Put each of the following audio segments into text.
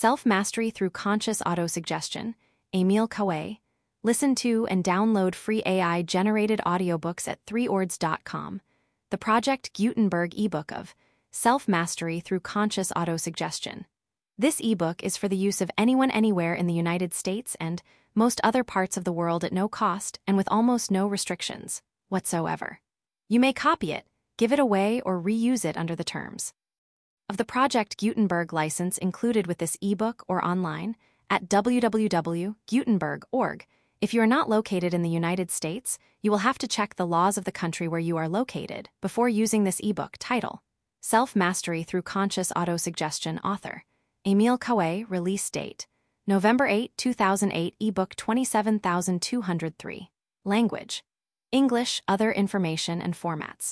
Self-Mastery Through Conscious Autosuggestion, Emil Coué. Listen to and download free AI-generated audiobooks at 3ords.com. The Project Gutenberg ebook of Self-Mastery Through Conscious Autosuggestion. This ebook is for the use of anyone anywhere in the United States and most other parts of the world at no cost and with almost no restrictions whatsoever. You may copy it, give it away, or reuse it under the terms of the Project Gutenberg license included with this ebook or online at www.gutenberg.org. If you are not located in the United States, you will have to check the laws of the country where you are located before using this ebook. Title: Self-Mastery Through Conscious Autosuggestion. Author: Emil Coué. Release date: November 8, 2008. Ebook 27203. Language: English. Other information and formats: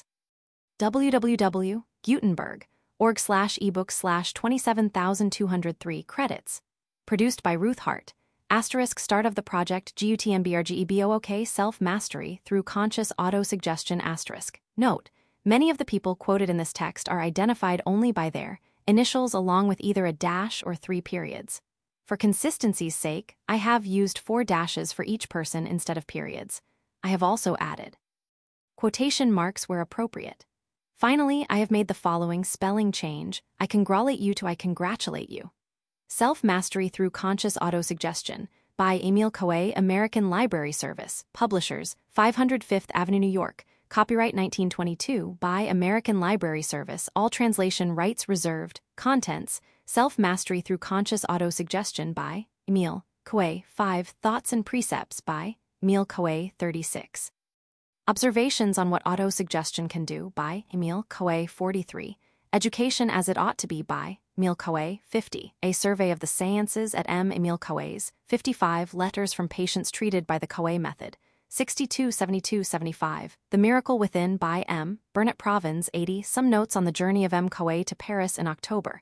www.gutenberg.org/ebook/27203. Credits: produced by Ruth Hart. Start of the project GUTENBERG Self-Mastery Through Conscious Autosuggestion. Note: many of the people quoted in this text are identified only by their initials along with either a dash or 3 periods. For consistency's sake, I have used 4 dashes for each person instead of periods. I have also added quotation marks where appropriate. Finally, I have made the following spelling change: I congratulate you to I congratulate you. Self-Mastery Through Conscious Autosuggestion by Emil Coué. American Library Service. Publishers, 500 Fifth Avenue, New York. Copyright 1922 by American Library Service. All translation rights reserved. Contents: Self-Mastery Through Conscious Autosuggestion by Emil Coué. 5 Thoughts and Precepts by Emil Coué. 36 Observations on What Autosuggestion Can Do by Emil Coué. 43 Education as It Ought to Be by Emil Coué. 50 A Survey of the Sciences at M. Emil Coué's. 55 Letters from Patients Treated by the Coué Method. 62 72 75 The Miracle Within by M. Burnett Provins. 80 Some Notes on the Journey of M. Coué to Paris in October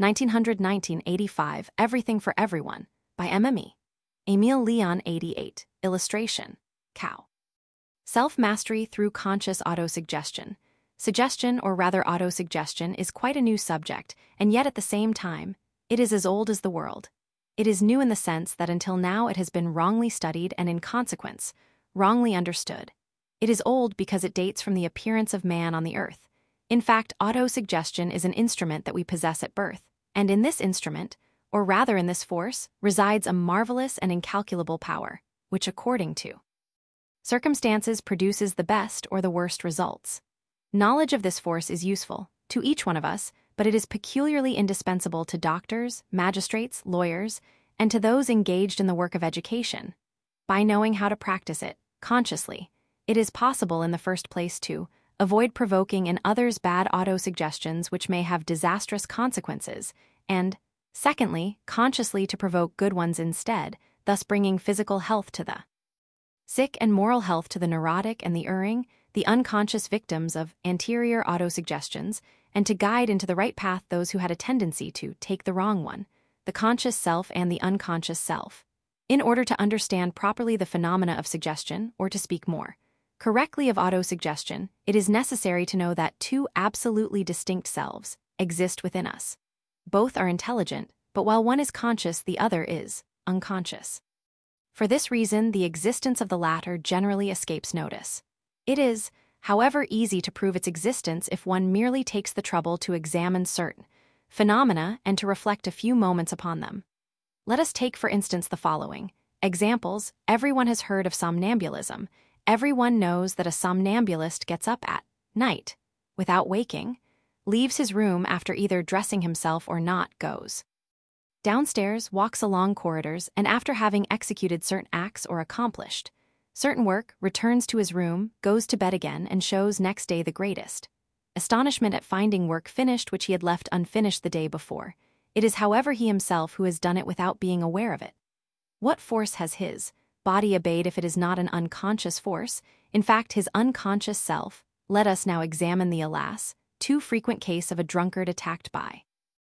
1985 Everything for Everyone by M.M.E. Emile Leon. 88 Illustration: Cow. Self-Mastery Through Conscious Autosuggestion. Suggestion, or rather autosuggestion, is quite a new subject, and yet at the same time, it is as old as the world. It is new in the sense that until now it has been wrongly studied and, in consequence, wrongly understood. It is old because it dates from the appearance of man on the earth. In fact, autosuggestion is an instrument that we possess at birth, and in this instrument, or rather in this force, resides a marvelous and incalculable power, which, according to circumstances, produces the best or the worst results. Knowledge of this force is useful to each one of us, but it is peculiarly indispensable to doctors, magistrates, lawyers, and to those engaged in the work of education. By knowing how to practice it consciously, it is possible in the first place to avoid provoking in others bad autosuggestions which may have disastrous consequences, and, secondly, consciously to provoke good ones instead, thus bringing physical health to the sick and moral health to the neurotic and the erring, the unconscious victims of anterior autosuggestions, and to guide into the right path those who had a tendency to take the wrong one, the conscious self and the unconscious self. In order to understand properly the phenomena of suggestion, or to speak more correctly of autosuggestion, it is necessary to know that 2 absolutely distinct selves exist within us. Both are intelligent, but while one is conscious, the other is unconscious. For this reason, the existence of the latter generally escapes notice. It is, however, easy to prove its existence if one merely takes the trouble to examine certain phenomena and to reflect a few moments upon them. Let us take, for instance, the following examples. Everyone has heard of somnambulism. Everyone knows that a somnambulist gets up at night, without waking, leaves his room after either dressing himself or not, goes downstairs, walks along corridors, and after having executed certain acts or accomplished certain work, returns to his room, goes to bed again, and shows next day the greatest astonishment at finding work finished which he had left unfinished the day before. It is, however, he himself who has done it without being aware of it. What force has his body obeyed if it is not an unconscious force, in fact his unconscious self? Let us now examine the, alas, too frequent case of a drunkard attacked by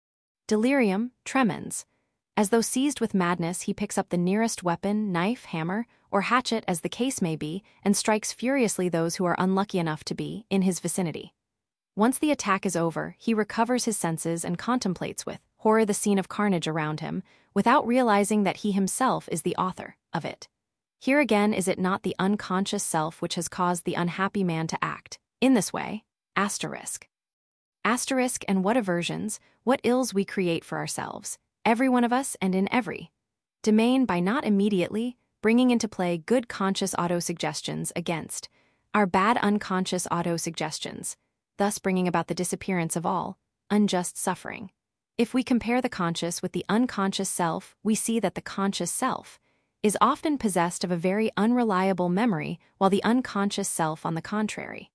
delirium tremens. As though seized with madness, he picks up the nearest weapon, knife, hammer, or hatchet as the case may be, and strikes furiously those who are unlucky enough to be in his vicinity. Once the attack is over, he recovers his senses and contemplates with horror the scene of carnage around him, without realizing that he himself is the author of it. Here again is it not the unconscious self which has caused the unhappy man to act in this way? Asterisk. Asterisk, and what aversions, what ills we create for ourselves, every one of us and in every domain, by not immediately bringing into play good conscious autosuggestions against our bad unconscious autosuggestions, thus bringing about the disappearance of all unjust suffering. If we compare the conscious with the unconscious self, we see that the conscious self is often possessed of a very unreliable memory, while the unconscious self, on the contrary,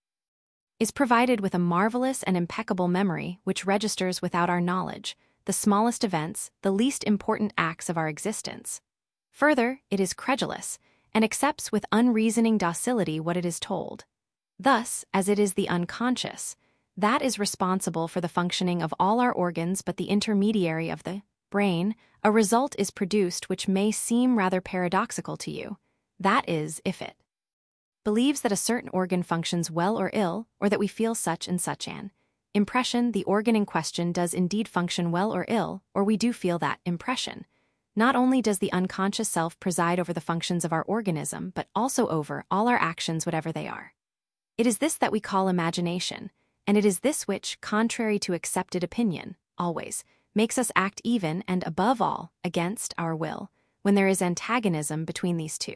is provided with a marvelous and impeccable memory which registers without our knowledge the smallest events, the least important acts of our existence. Further, it is credulous, and accepts with unreasoning docility what it is told. Thus, as it is the unconscious that is responsible for the functioning of all our organs but the intermediary of the brain, a result is produced which may seem rather paradoxical to you. That is, if it believes that a certain organ functions well or ill, or that we feel such and such an impression, the organ in question does indeed function well or ill, or we do feel that impression. Not only does the unconscious self preside over the functions of our organism, but also over all our actions, whatever they are. It is this that we call imagination, and it is this which, contrary to accepted opinion, always makes us act even and above all against our will, when there is antagonism between these two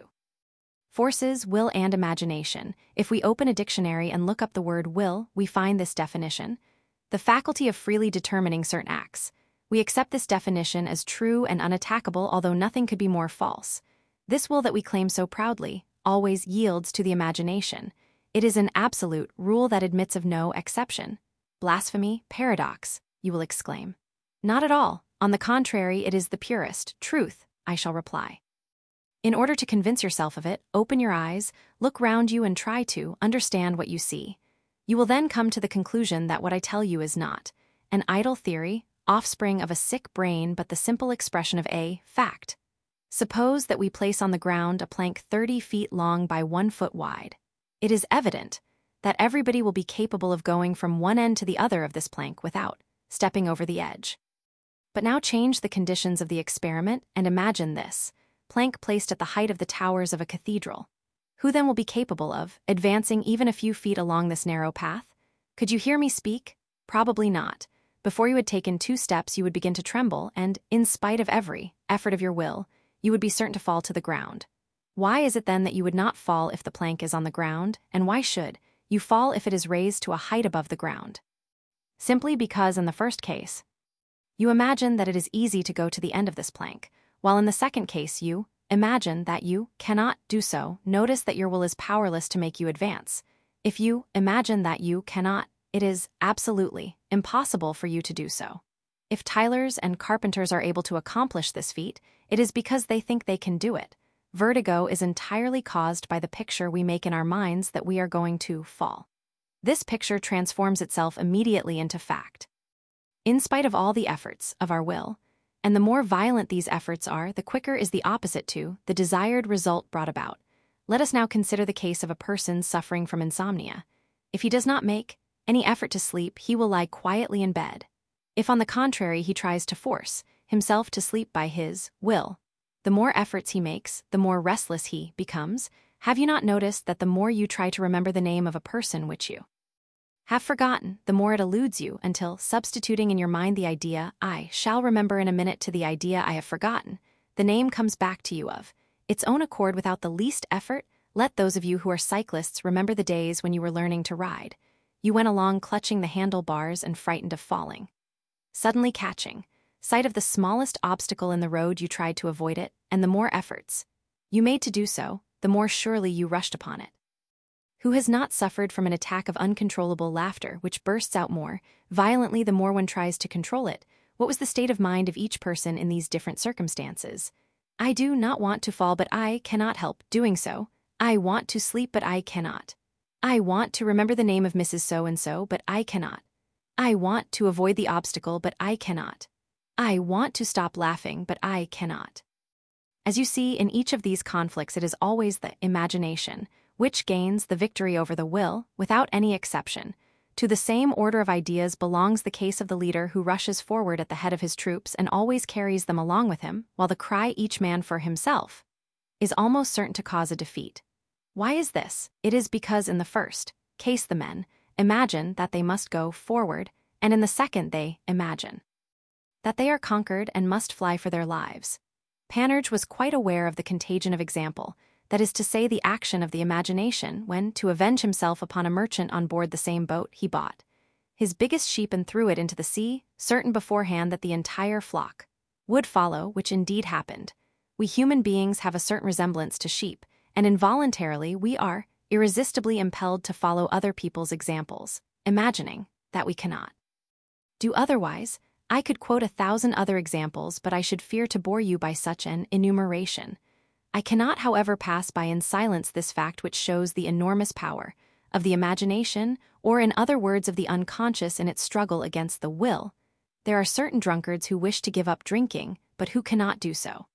forces, will and imagination. If we open a dictionary and look up the word will, we find this definition: the faculty of freely determining certain acts. We accept this definition as true and unattackable, although nothing could be more false. This will that we claim so proudly always yields to the imagination. It is an absolute rule that admits of no exception. Blasphemy, paradox, you will exclaim. Not at all. On the contrary, it is the purest truth, I shall reply. In order to convince yourself of it, open your eyes, look round you, and try to understand what you see. You will then come to the conclusion that what I tell you is not an idle theory, offspring of a sick brain, but the simple expression of a fact. Suppose that we place on the ground a plank 30 feet long by 1 foot wide. It is evident that everybody will be capable of going from one end to the other of this plank without stepping over the edge. But now change the conditions of the experiment and imagine this plank placed at the height of the towers of a cathedral. Who then will be capable of advancing even a few feet along this narrow path? Could you hear me speak? Probably not. Before you had taken 2 steps, you would begin to tremble, and, in spite of every effort of your will, you would be certain to fall to the ground. Why is it then that you would not fall if the plank is on the ground, and why should you fall if it is raised to a height above the ground? Simply because, in the first case, you imagine that it is easy to go to the end of this plank, while in the second case you imagine that you cannot do so. Notice that your will is powerless to make you advance. If you imagine that you cannot, it is absolutely impossible for you to do so. If tilers and carpenters are able to accomplish this feat, it is because they think they can do it. Vertigo is entirely caused by the picture we make in our minds that we are going to fall. This picture transforms itself immediately into fact. In spite of all the efforts of our will, and the more violent these efforts are, the quicker is the opposite to the desired result brought about. Let us now consider the case of a person suffering from insomnia. If he does not make any effort to sleep, he will lie quietly in bed. If, on the contrary, he tries to force himself to sleep by his will, the more efforts he makes, the more restless he becomes. Have you not noticed that the more you try to remember the name of a person which you have forgotten, the more it eludes you, until, substituting in your mind the idea, I shall remember in a minute, to the idea I have forgotten, the name comes back to you of its own accord without the least effort? Let those of you who are cyclists remember the days when you were learning to ride. You went along clutching the handlebars and frightened of falling. Suddenly catching sight of the smallest obstacle in the road, you tried to avoid it, and the more efforts you made to do so, the more surely you rushed upon it. Who has not suffered from an attack of uncontrollable laughter, which bursts out more violently the more one tries to control it? What was the state of mind of each person in these different circumstances? I do not want to fall, but I cannot help doing so. I want to sleep, but I cannot. I want to remember the name of Mrs. So-and-so, but I cannot. I want to avoid the obstacle, but I cannot. I want to stop laughing, but I cannot. As you see, in each of these conflicts, it is always the imagination which gains the victory over the will, without any exception. To the same order of ideas belongs the case of the leader who rushes forward at the head of his troops and always carries them along with him, while the cry "each man for himself" is almost certain to cause a defeat. Why is this? It is because in the first case the men imagine that they must go forward, and in the second they imagine that they are conquered and must fly for their lives. Panurge was quite aware of the contagion of example, that is to say the action of the imagination, when, to avenge himself upon a merchant on board the same boat, he bought his biggest sheep and threw it into the sea, certain beforehand that the entire flock would follow, which indeed happened. We human beings have a certain resemblance to sheep, and involuntarily we are irresistibly impelled to follow other people's examples, imagining that we cannot do otherwise. I could quote 1,000 other examples, but I should fear to bore you by such an enumeration. I cannot, however, pass by in silence this fact which shows the enormous power of the imagination, or in other words of the unconscious in its struggle against the will. There are certain drunkards who wish to give up drinking, but who cannot do so.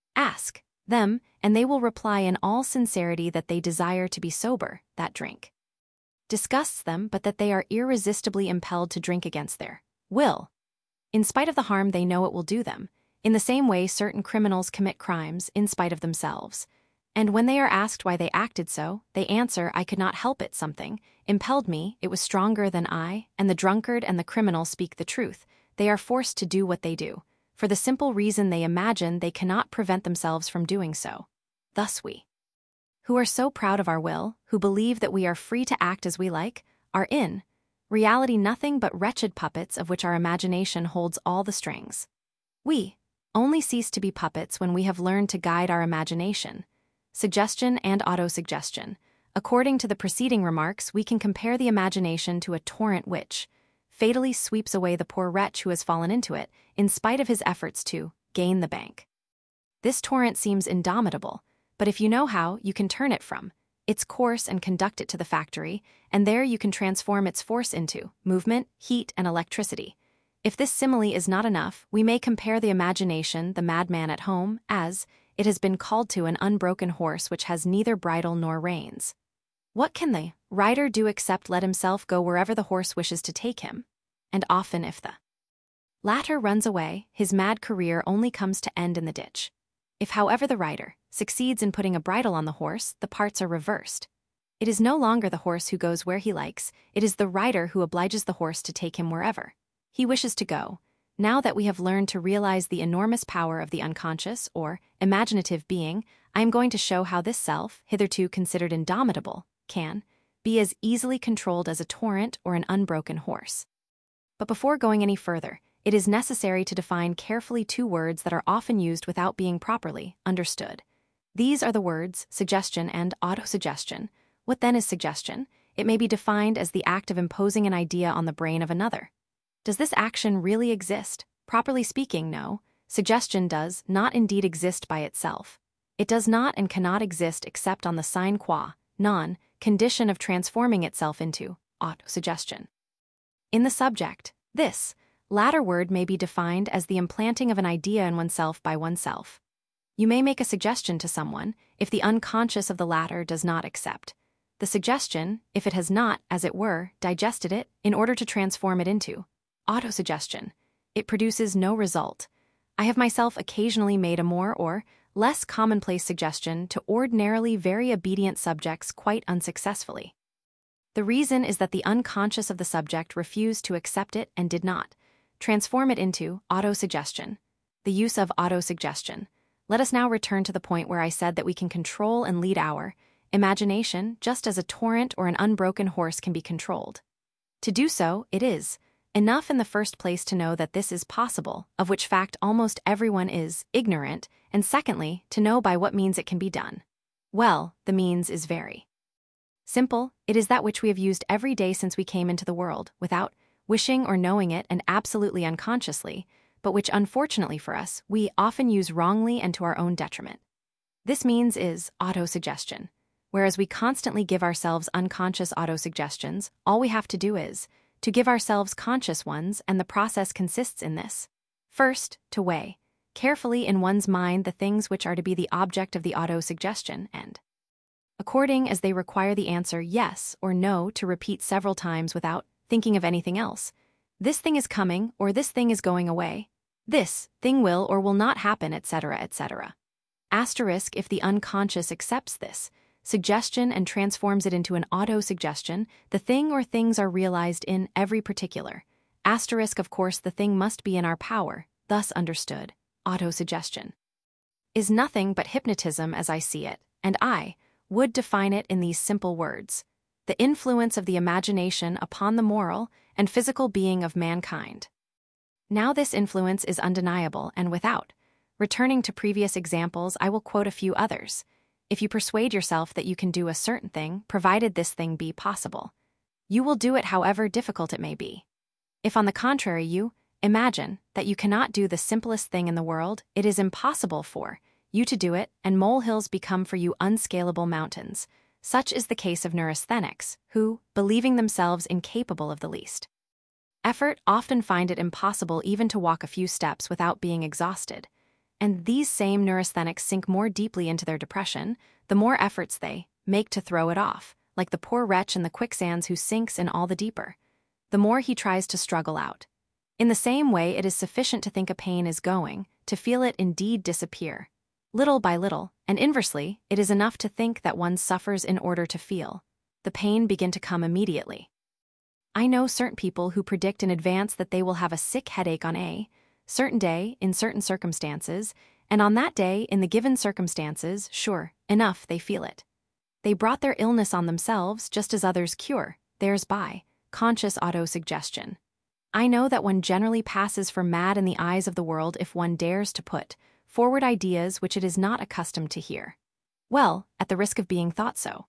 Ask them, and they will reply in all sincerity that they desire to be sober, that drink disgusts them, but that they are irresistibly impelled to drink against their will, in spite of the harm they know it will do them. In the same way, certain criminals commit crimes in spite of themselves. And when they are asked why they acted so, they answer, "I could not help it, something impelled me, it was stronger than I," and the drunkard and the criminal speak the truth. They are forced to do what they do, for the simple reason they imagine they cannot prevent themselves from doing so. Thus we, who are so proud of our will, who believe that we are free to act as we like, are in reality nothing but wretched puppets of which our imagination holds all the strings. We only cease to be puppets when we have learned to guide our imagination. Suggestion and autosuggestion. According to the preceding remarks, we can compare the imagination to a torrent which fatally sweeps away the poor wretch who has fallen into it, in spite of his efforts to gain the bank. This torrent seems indomitable, but if you know how, you can turn it from its course and conduct it to the factory, and there you can transform its force into movement, heat, and electricity. If this simile is not enough, we may compare the imagination, the madman at home, as it has been called, to an unbroken horse which has neither bridle nor reins. What can the rider do except let himself go wherever the horse wishes to take him? And often, if the latter runs away, his mad career only comes to end in the ditch. If, however, the rider succeeds in putting a bridle on the horse, the parts are reversed. It is no longer the horse who goes where he likes, it is the rider who obliges the horse to take him wherever he wishes to go. Now that we have learned to realize the enormous power of the unconscious, or imaginative being, I am going to show how this self, hitherto considered indomitable, can be as easily controlled as a torrent or an unbroken horse. But before going any further, it is necessary to define carefully two words that are often used without being properly understood. These are the words suggestion and autosuggestion. What then is suggestion? It may be defined as the act of imposing an idea on the brain of another. Does this action really exist? Properly speaking, no. Suggestion does not indeed exist by itself. It does not and cannot exist except on the sine qua non condition of transforming itself into autosuggestion. In the subject, this latter word may be defined as the implanting of an idea in oneself by oneself. You may make a suggestion to someone if the unconscious of the latter does not accept the suggestion, if it has not, as it were, digested it, in order to transform it into autosuggestion. It produces no result. I have myself occasionally made a more or less commonplace suggestion to ordinarily very obedient subjects quite unsuccessfully. The reason is that the unconscious of the subject refused to accept it and did not transform it into autosuggestion. The use of autosuggestion. Let us now return to the point where I said that we can control and lead our imagination just as a torrent or an unbroken horse can be controlled. To do so, it is enough in the first place to know that this is possible, of which fact almost everyone is ignorant, and secondly, to know by what means it can be done. Well, the means is very simple. It is that which we have used every day since we came into the world, without wishing or knowing it and absolutely unconsciously, but which unfortunately for us, we often use wrongly and to our own detriment. This means is autosuggestion. Whereas we constantly give ourselves unconscious autosuggestions, all we have to do is to give ourselves conscious ones, and the process consists in this. First, to weigh carefully in one's mind the things which are to be the object of the autosuggestion, and, according as they require the answer yes or no, to repeat several times without thinking of anything else. This thing is coming, or this thing is going away. This thing will or will not happen, etc., etc. Asterisk if the unconscious accepts this suggestion and transforms it into an auto-suggestion, the thing or things are realized in every particular. Asterisk, of course, the thing must be in our power, thus understood. Auto-suggestion is nothing but hypnotism as I see it, and I would define it in these simple words: the influence of the imagination upon the moral and physical being of mankind. Now this influence is undeniable and without. Returning to previous examples, I will quote a few others. If you persuade yourself that you can do a certain thing, provided this thing be possible, you will do it however difficult it may be. If on the contrary you imagine that you cannot do the simplest thing in the world, it is impossible for you to do it, and molehills become for you unscalable mountains. Such is the case of neurasthenics, who, believing themselves incapable of the least effort, often find it impossible even to walk a few steps without being exhausted. And these same neurasthenics sink more deeply into their depression, the more efforts they make to throw it off, like the poor wretch in the quicksands who sinks in all the deeper, the more he tries to struggle out. In the same way, it is sufficient to think a pain is going, to feel it indeed disappear, little by little, and inversely, it is enough to think that one suffers in order to feel the pain begin to come immediately. I know certain people who predict in advance that they will have a sick headache on a certain day in certain circumstances, and on that day in the given circumstances, sure enough, they feel it. They brought their illness on themselves just as others cure theirs by conscious auto-suggestion. I know that one generally passes for mad in the eyes of the world if one dares to put forward ideas which it is not accustomed to hear. Well, at the risk of being thought so,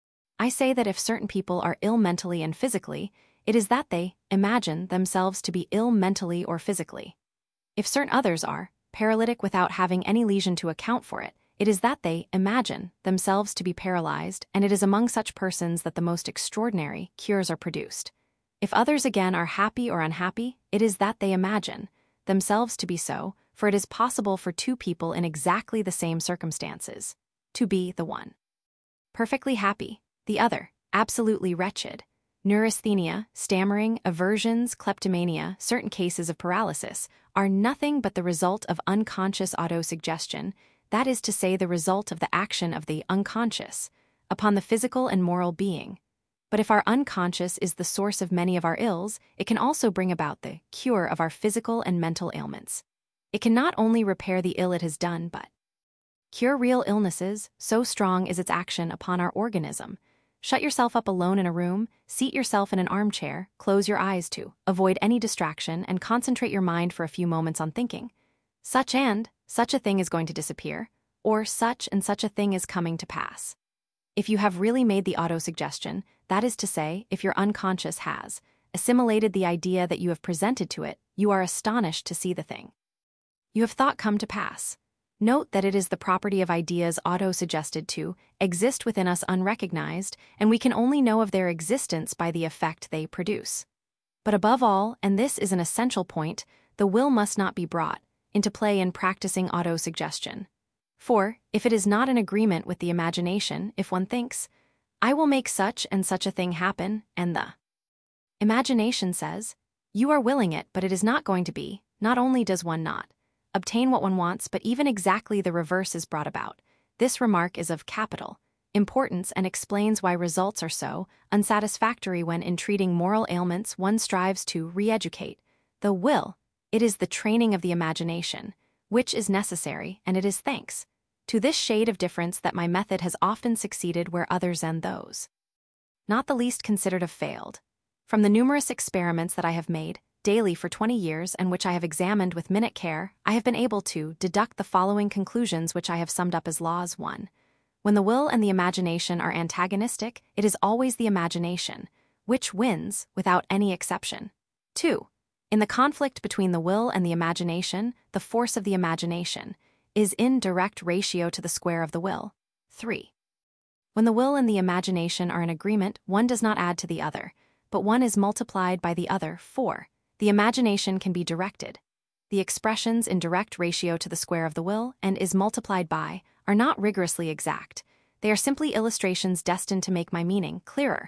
I say that if certain people are ill mentally and physically, it is that they imagine themselves to be ill mentally or physically. If certain others are paralytic without having any lesion to account for it, it is that they imagine themselves to be paralyzed, and it is among such persons that the most extraordinary cures are produced. If others again are happy or unhappy, it is that they imagine themselves to be so, for it is possible for two people in exactly the same circumstances to be the one perfectly happy, the other absolutely wretched. Neurasthenia, stammering, aversions, kleptomania, certain cases of paralysis, are nothing but the result of unconscious auto-suggestion, that is to say, the result of the action of the unconscious upon the physical and moral being. But if our unconscious is the source of many of our ills, it can also bring about the cure of our physical and mental ailments. It can not only repair the ill it has done, but cure real illnesses, so strong is its action upon our organism. Shut yourself up alone in a room, seat yourself in an armchair, close your eyes to avoid any distraction, and concentrate your mind for a few moments on thinking. Such and such a thing is going to disappear, or such and such a thing is coming to pass. If you have really made the auto-suggestion, that is to say, if your unconscious has assimilated the idea that you have presented to it, you are astonished to see the thing you have thought come to pass. Note that it is the property of ideas auto-suggested to exist within us unrecognized, and we can only know of their existence by the effect they produce. But above all, and this is an essential point, the will must not be brought into play in practicing auto-suggestion. For, if it is not in agreement with the imagination, if one thinks, I will make such and such a thing happen, and the imagination says, you are willing it, but it is not going to be, not only does one not obtain what one wants, but even exactly the reverse is brought about. This remark is of capital importance and explains why results are so unsatisfactory when in treating moral ailments one strives to re-educate the will. It is the training of the imagination, which is necessary, and it is thanks to this shade of difference that my method has often succeeded where others and those not the least considered have failed. From the numerous experiments that I have made daily for 20 years and which I have examined with minute care, I have been able to deduct the following conclusions which I have summed up as laws. 1. When the will and the imagination are antagonistic, it is always the imagination which wins without any exception. 2. In the conflict between the will and the imagination, the force of the imagination is in direct ratio to the square of the will. 3. When the will and the imagination are in agreement, one does not add to the other, but one is multiplied by the other. 4. The imagination can be directed. The expressions in direct ratio to the square of the will and is multiplied by are not rigorously exact. They are simply illustrations destined to make my meaning clearer.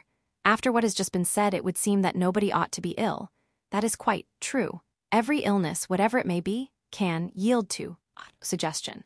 After what has just been said, it would seem that nobody ought to be ill. That is quite true. Every illness, whatever it may be, can yield to autosuggestion.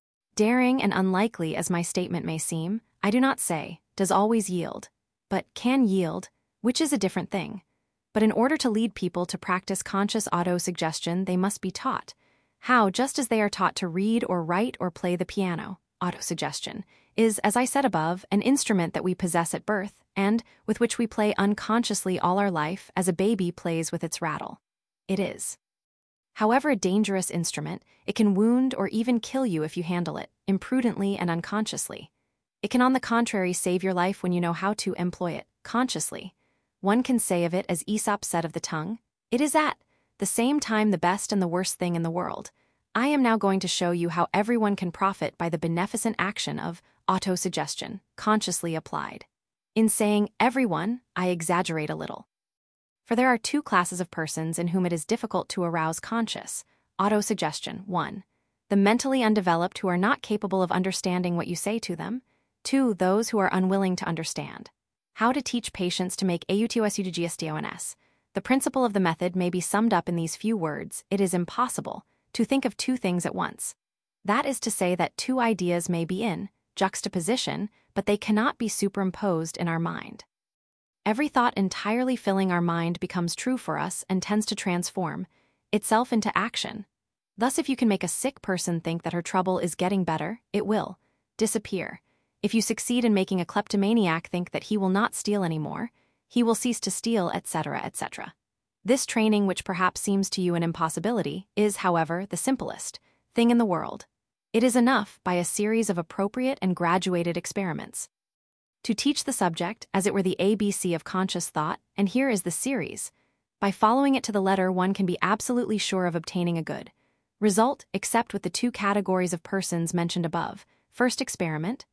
Daring and unlikely as my statement may seem, I do not say, does always yield, but can yield, which is a different thing. But in order to lead people to practice conscious autosuggestion, they must be taught how, just as they are taught to read or write or play the piano. Autosuggestion is, as I said above, an instrument that we possess at birth and with which we play unconsciously all our life as a baby plays with its rattle. It is, however, a dangerous instrument. It can wound or even kill you if you handle it imprudently and unconsciously. It can, on the contrary, save your life when you know how to employ it consciously. One can say of it as Aesop said of the tongue, it is at the same time the best and the worst thing in the world. I am now going to show you how everyone can profit by the beneficent action of autosuggestion, consciously applied. In saying everyone, I exaggerate a little. For there are two classes of persons in whom it is difficult to arouse conscious autosuggestion. 1. The mentally undeveloped who are not capable of understanding what you say to them. 2. Those who are unwilling to understand. How to teach patients to make autosuggestions. The principle of the method may be summed up in these few words: it is impossible to think of two things at once. That is to say that two ideas may be in juxtaposition, but they cannot be superimposed in our mind. Every thought entirely filling our mind becomes true for us and tends to transform itself into action. Thus, if you can make a sick person think that her trouble is getting better, it will disappear. If you succeed in making a kleptomaniac think that he will not steal anymore, he will cease to steal, etc., etc. This training, which perhaps seems to you an impossibility, is, however, the simplest thing in the world. It is enough, by a series of appropriate and graduated experiments, to teach the subject as it were the ABC of conscious thought, and here is the series. By following it to the letter, one can be absolutely sure of obtaining a good result, except with the two categories of persons mentioned above. First experiment,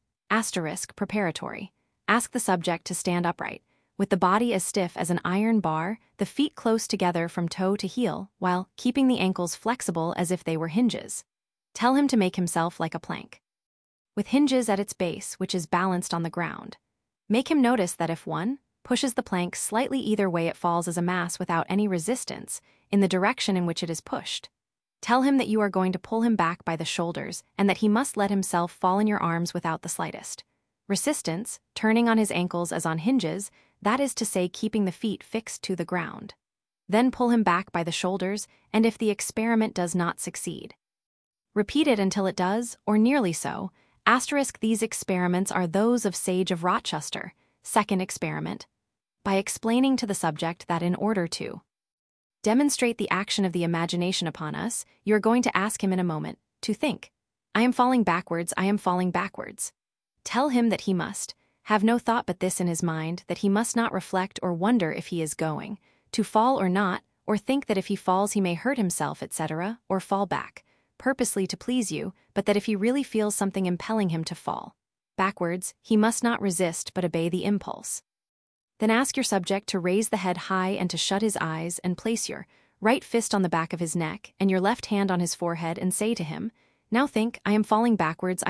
preparatory. Ask the subject to stand upright, with the body as stiff as an iron bar, the feet close together from toe to heel, while keeping the ankles flexible as if they were hinges. Tell him to make himself like a plank, with hinges at its base, which is balanced on the ground. Make him notice that if one pushes the plank slightly either way, it falls as a mass without any resistance in the direction in which it is pushed. Tell him that you are going to pull him back by the shoulders and that he must let himself fall in your arms without the slightest resistance, turning on his ankles as on hinges, that is to say, keeping the feet fixed to the ground. Then pull him back by the shoulders, and if the experiment does not succeed, repeat it until it does, or nearly so. These experiments are those of Sage of Rochester. Second experiment. By explaining to the subject that in order to demonstrate the action of the imagination upon us, you are going to ask him in a moment to think, I am falling backwards, I am falling backwards. Tell him that he must have no thought but this in his mind, that he must not reflect or wonder if he is going to fall or not, or think that if he falls he may hurt himself, etc., or fall back purposely to please you, but that if he really feels something impelling him to fall backwards, he must not resist but obey the impulse. Then ask your subject to raise the head high and to shut his eyes, and place your right fist on the back of his neck and your left hand on his forehead, and say to him, now think, I am falling backwards,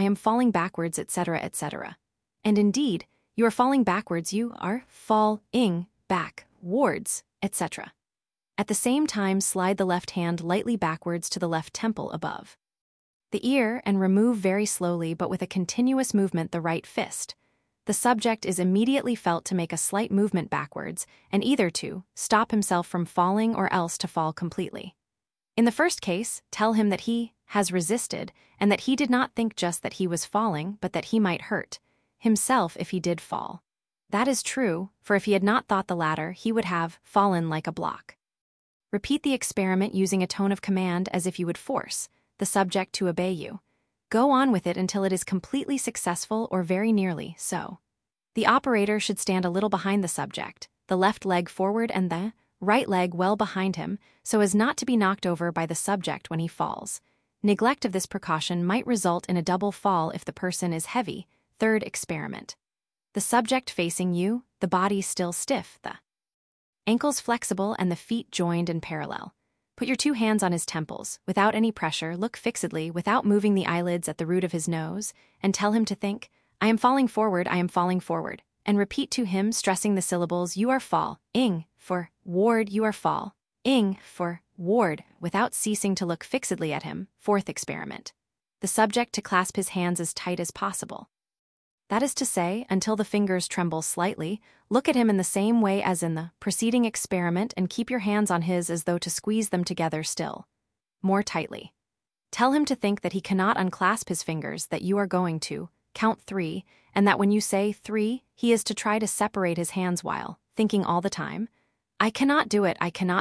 etc., etc. And indeed, you are falling backwards, you are falling backwards, etc. At the same time, slide the left hand lightly backwards to the left temple above the ear and remove very slowly but with a continuous movement the right fist. The subject is immediately felt to make a slight movement backwards and either to stop himself from falling or else to fall completely. In the first case, tell him that he has resisted and that he did not think just that he was falling, but that he might hurt himself if he did fall. That is true, for if he had not thought the latter, he would have fallen like a block. Repeat the experiment using a tone of command as if you would force the subject to obey you. Go on with it until it is completely successful or very nearly so. The operator should stand a little behind the subject, the left leg forward and the right leg well behind him, so as not to be knocked over by the subject when he falls. Neglect of this precaution might result in a double fall if the person is heavy. Third experiment. The subject facing you, the body still stiff, the ankles flexible and the feet joined and parallel. Put your two hands on his temples, without any pressure, look fixedly, without moving the eyelids at the root of his nose, and tell him to think, I am falling forward, and repeat to him, stressing the syllables you are fall, ing, for ward you are fall, ing, for ward, without ceasing to look fixedly at him. Fourth experiment. The subject to clasp his hands as tight as possible. That is to say, until the fingers tremble slightly, look at him in the same way as in the preceding experiment and keep your hands on his as though to squeeze them together still more tightly. Tell him to think that he cannot unclasp his fingers, that you are going to count 3, and that when you say 3, he is to try to separate his hands while thinking all the time, I cannot do it,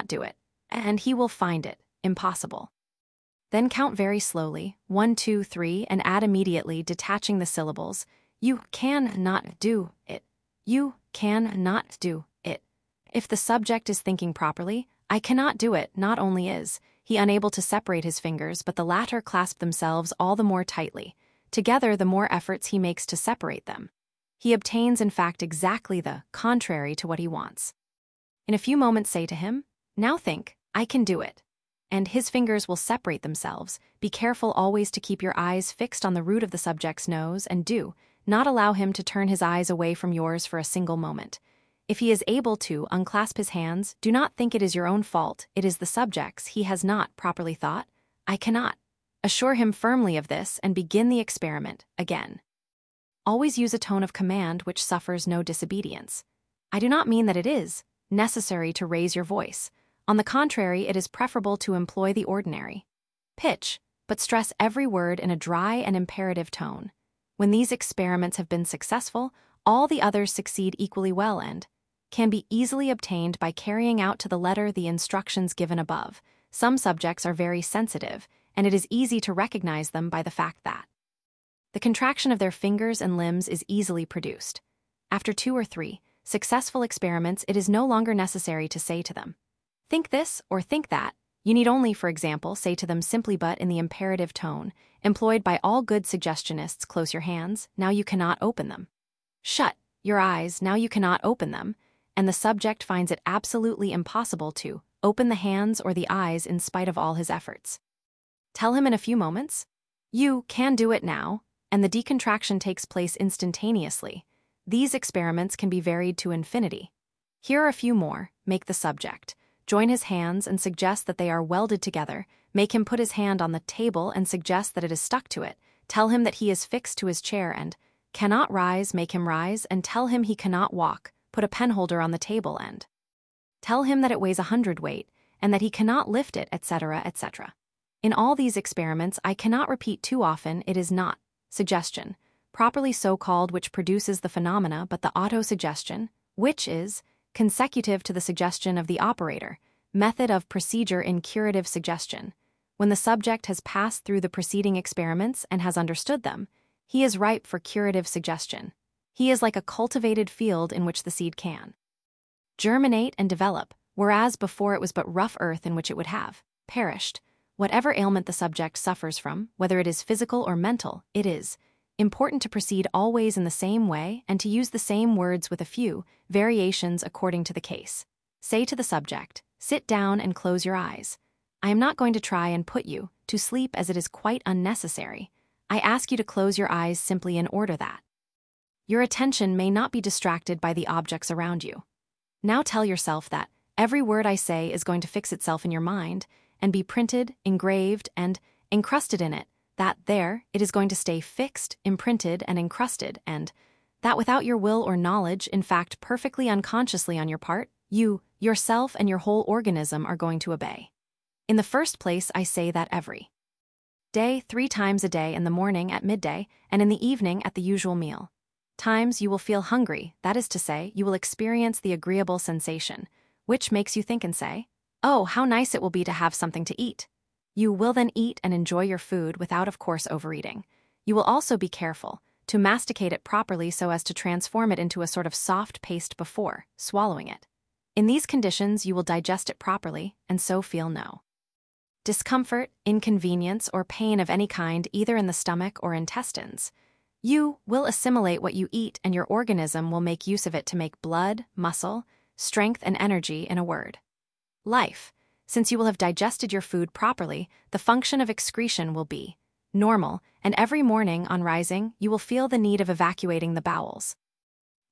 and he will find it impossible. Then count very slowly, 1, 2, 3, and add immediately, detaching the syllables, you can not do it. You can not do it. If the subject is thinking properly, I cannot do it, not only is he unable to separate his fingers, but the latter clasp themselves all the more tightly. Together, the more efforts he makes to separate them. He obtains, in fact, exactly the contrary to what he wants. In a few moments say to him, now think, I can do it. And his fingers will separate themselves. Be careful always to keep your eyes fixed on the root of the subject's nose, and do not allow him to turn his eyes away from yours for a single moment. If he is able to unclasp his hands, do not think it is your own fault, it is the subject's. He has not properly thought, I cannot. Assure him firmly of this and begin the experiment again. Always use a tone of command which suffers no disobedience. I do not mean that it is necessary to raise your voice. On the contrary, it is preferable to employ the ordinary pitch, but stress every word in a dry and imperative tone. When these experiments have been successful, all the others succeed equally well and can be easily obtained by carrying out to the letter the instructions given above. Some subjects are very sensitive, and it is easy to recognize them by the fact that the contraction of their fingers and limbs is easily produced. After 2 or 3 successful experiments, it is no longer necessary to say to them, think this or think that. You need only, for example, say to them simply but in the imperative tone, employed by all good suggestionists, close your hands, now you cannot open them. Shut your eyes, now you cannot open them, and the subject finds it absolutely impossible to open the hands or the eyes in spite of all his efforts. Tell him in a few moments, you can do it now, and the decontraction takes place instantaneously. These experiments can be varied to infinity. Here are a few more. Make the subject join his hands and suggest that they are welded together. Make him put his hand on the table and suggest that it is stuck to it. Tell him that he is fixed to his chair and cannot rise. Make him rise and tell him he cannot walk. Put a penholder on the table and tell him that it weighs 100 weight and that he cannot lift it, etc., etc. In all these experiments, I cannot repeat too often, it is not suggestion, properly so called, which produces the phenomena, but the autosuggestion, which is consecutive to the suggestion of the operator, method of procedure in curative suggestion. When the subject has passed through the preceding experiments and has understood them, he is ripe for curative suggestion. He is like a cultivated field in which the seed can germinate and develop, whereas before it was but rough earth in which it would have perished. Whatever ailment the subject suffers from, whether it is physical or mental, it is important to proceed always in the same way and to use the same words with a few variations according to the case. Say to the subject, sit down and close your eyes. I am not going to try and put you to sleep, as it is quite unnecessary. I ask you to close your eyes simply in order that your attention may not be distracted by the objects around you. Now tell yourself that every word I say is going to fix itself in your mind and be printed, engraved, and encrusted in it, that there it is going to stay fixed, imprinted, and encrusted, and that without your will or knowledge, in fact perfectly unconsciously on your part, you, yourself, and your whole organism are going to obey. In the first place, I say that every day, 3 times a day, in the morning, at midday, and in the evening at the usual meal times, you will feel hungry, that is to say, you will experience the agreeable sensation, which makes you think and say, oh, how nice it will be to have something to eat. You will then eat and enjoy your food without, of course, overeating. You will also be careful to masticate it properly so as to transform it into a sort of soft paste before swallowing it. In these conditions, you will digest it properly and so feel no discomfort, inconvenience, or pain of any kind, either in the stomach or intestines. You will assimilate what you eat, and your organism will make use of it to make blood, muscle, strength, and energy, in a word, life. Since you will have digested your food properly, the function of excretion will be normal, and every morning on rising, you will feel the need of evacuating the bowels.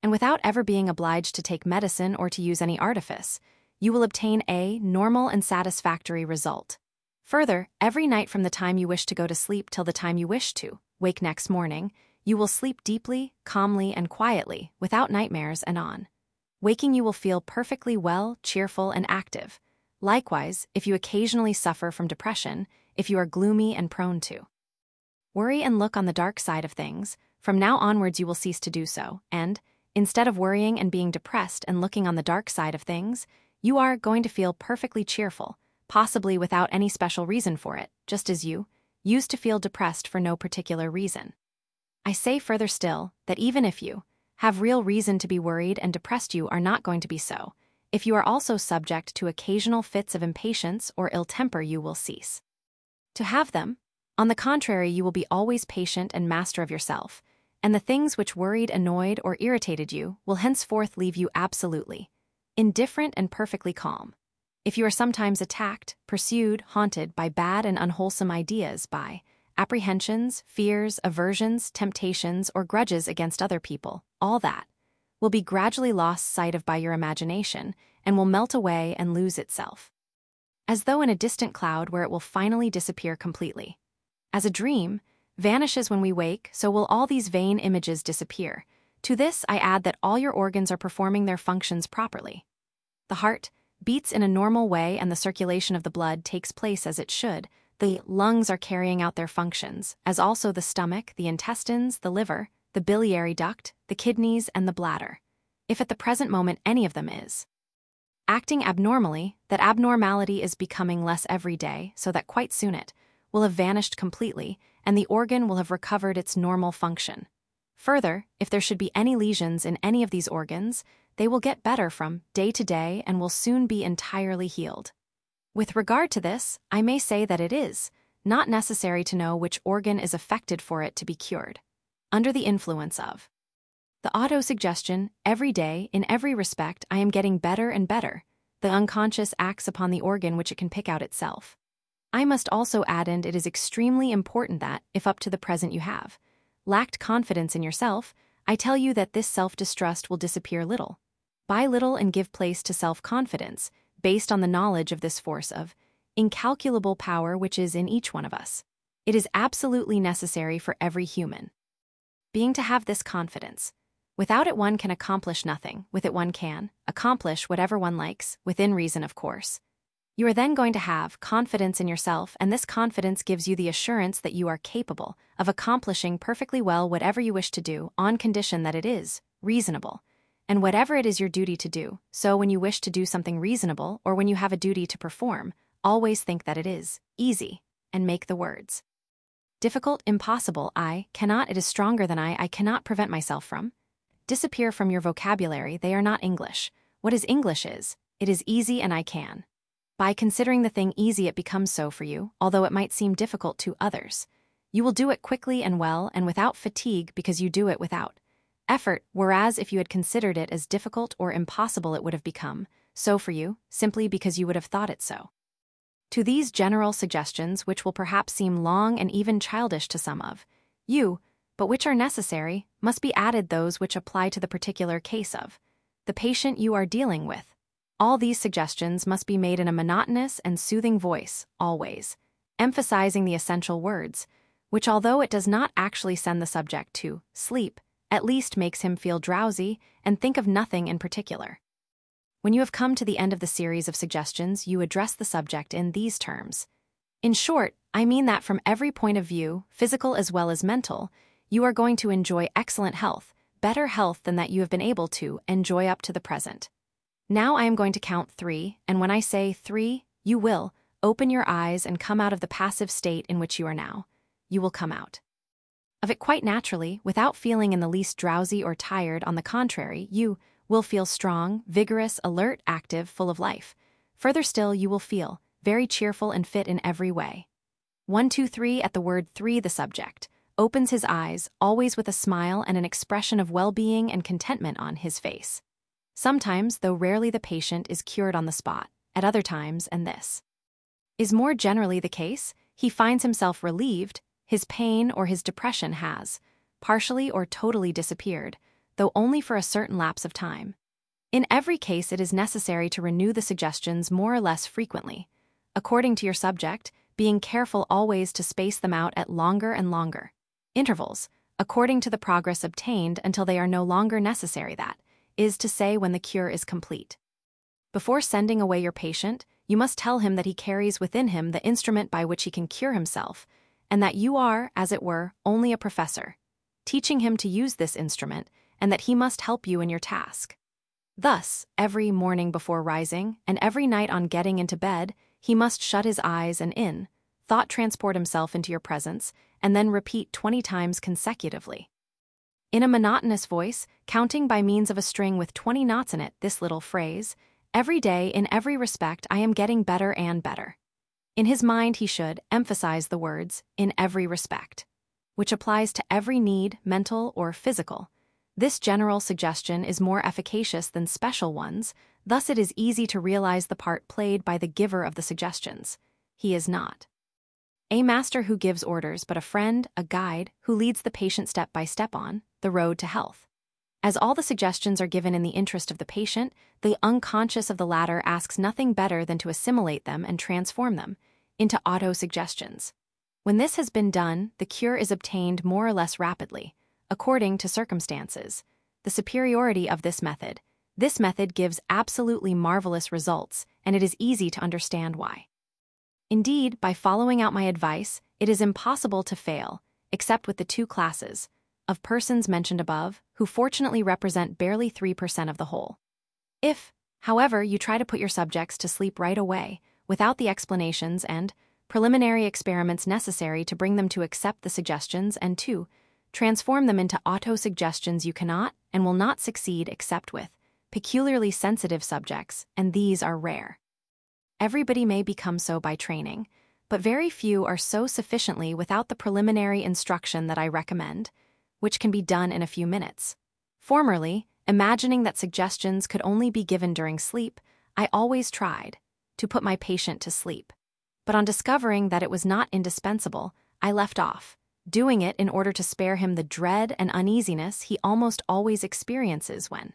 And without ever being obliged to take medicine or to use any artifice, you will obtain a normal and satisfactory result. Further, every night from the time you wish to go to sleep till the time you wish to wake next morning, you will sleep deeply, calmly, and quietly, without nightmares and on. Waking you will feel perfectly well, cheerful, and active. Likewise, if you occasionally suffer from depression, if you are gloomy and prone to worry and look on the dark side of things, from now onwards you will cease to do so, and, instead of worrying and being depressed and looking on the dark side of things, you are going to feel perfectly cheerful, possibly without any special reason for it, just as you used to feel depressed for no particular reason. I say further still that even if you have real reason to be worried and depressed, you are not going to be so. If you are also subject to occasional fits of impatience or ill temper, you will cease to have them. On the contrary, you will be always patient and master of yourself, and the things which worried, annoyed, or irritated you will henceforth leave you absolutely indifferent and perfectly calm. If you are sometimes attacked, pursued, haunted by bad and unwholesome ideas, by apprehensions, fears, aversions, temptations, or grudges against other people, all that will be gradually lost sight of by your imagination and will melt away and lose itself, as though in a distant cloud where it will finally disappear completely. As a dream vanishes when we wake, so will all these vain images disappear. To this I add that all your organs are performing their functions properly. The heart beats in a normal way and the circulation of the blood takes place as it should. The lungs are carrying out their functions, as also the stomach, the intestines, the liver, the biliary duct, the kidneys, and the bladder. If at the present moment any of them is acting abnormally, that abnormality is becoming less every day, so that quite soon it will have vanished completely, and the organ will have recovered its normal function. Further, if there should be any lesions in any of these organs, they will get better from day to day and will soon be entirely healed. With regard to this, I may say that it is not necessary to know which organ is affected for it to be cured. Under the influence of the autosuggestion, every day, in every respect, I am getting better and better. The unconscious acts upon the organ which it can pick out itself. I must also add, and it is extremely important that, if up to the present you have lacked confidence in yourself, I tell you that this self-distrust will disappear little by little and give place to self-confidence, based on the knowledge of this force of incalculable power which is in each one of us. It is absolutely necessary for every human being to have this confidence. Without it one can accomplish nothing, with it one can accomplish whatever one likes, within reason of course. You are then going to have confidence in yourself, and this confidence gives you the assurance that you are capable of accomplishing perfectly well whatever you wish to do, on condition that it is reasonable. And whatever it is your duty to do, so when you wish to do something reasonable, or when you have a duty to perform, always think that it is easy, and make the words difficult, impossible, I cannot, it is stronger than I cannot prevent myself from disappear from your vocabulary. They are not English. What is English is, it is easy and I can. By considering the thing easy, it becomes so for you, although it might seem difficult to others. You will do it quickly and well and without fatigue because you do it without effort, whereas if you had considered it as difficult or impossible, it would have become so for you, simply because you would have thought it so. To these general suggestions, which will perhaps seem long and even childish to some of you, but which are necessary, must be added those which apply to the particular case of the patient you are dealing with. All these suggestions must be made in a monotonous and soothing voice, always emphasizing the essential words, which, although it does not actually send the subject to sleep, at least makes him feel drowsy and think of nothing in particular. When you have come to the end of the series of suggestions, you address the subject in these terms. In short, I mean that from every point of view, physical as well as mental, you are going to enjoy excellent health, better health than that you have been able to enjoy up to the present. Now I am going to count 3, and when I say 3, you will open your eyes and come out of the passive state in which you are now. You will come out of it quite naturally, without feeling in the least drowsy or tired. On the contrary, you will feel strong, vigorous, alert, active, full of life. Further still, you will feel very cheerful and fit in every way. 1, 2, 3. At the word 3, the subject opens his eyes, always with a smile and an expression of well-being and contentment on his face. Sometimes, though rarely, the patient is cured on the spot. At other times, and this is more generally the case, he finds himself relieved, his pain or his depression has partially or totally disappeared, though only for a certain lapse of time. In every case, it is necessary to renew the suggestions more or less frequently, according to your subject, being careful always to space them out at longer and longer intervals, according to the progress obtained until they are no longer necessary, that is to say, when the cure is complete. Before sending away your patient, you must tell him that he carries within him the instrument by which he can cure himself, and that you are, as it were, only a professor, teaching him to use this instrument, and that he must help you in your task. Thus, every morning before rising, and every night on getting into bed, he must shut his eyes and in thought transport himself into your presence, and then repeat 20 times consecutively, in a monotonous voice, counting by means of a string with 20 knots in it, this little phrase: "Every day, in every respect, I am getting better and better." In his mind, he should emphasize the words, "in every respect," which applies to every need, mental or physical. This general suggestion is more efficacious than special ones, thus it is easy to realize the part played by the giver of the suggestions. He is not a master who gives orders, but a friend, a guide, who leads the patient step by step on the road to health. As all the suggestions are given in the interest of the patient, the unconscious of the latter asks nothing better than to assimilate them and transform them into auto-suggestions. When this has been done, the cure is obtained more or less rapidly, according to circumstances. The superiority of this method gives absolutely marvelous results, and it is easy to understand why. Indeed, by following out my advice, it is impossible to fail, except with the two classes of persons mentioned above, who fortunately represent barely 3% of the whole. If, however, you try to put your subjects to sleep right away, without the explanations and preliminary experiments necessary to bring them to accept the suggestions and to transform them into auto-suggestions, you cannot and will not succeed except with peculiarly sensitive subjects, and these are rare. Everybody may become so by training, but very few are so sufficiently without the preliminary instruction that I recommend, which can be done in a few minutes. Formerly, imagining that suggestions could only be given during sleep, I always tried to put my patient to sleep. But on discovering that it was not indispensable, I left off doing it in order to spare him the dread and uneasiness he almost always experiences when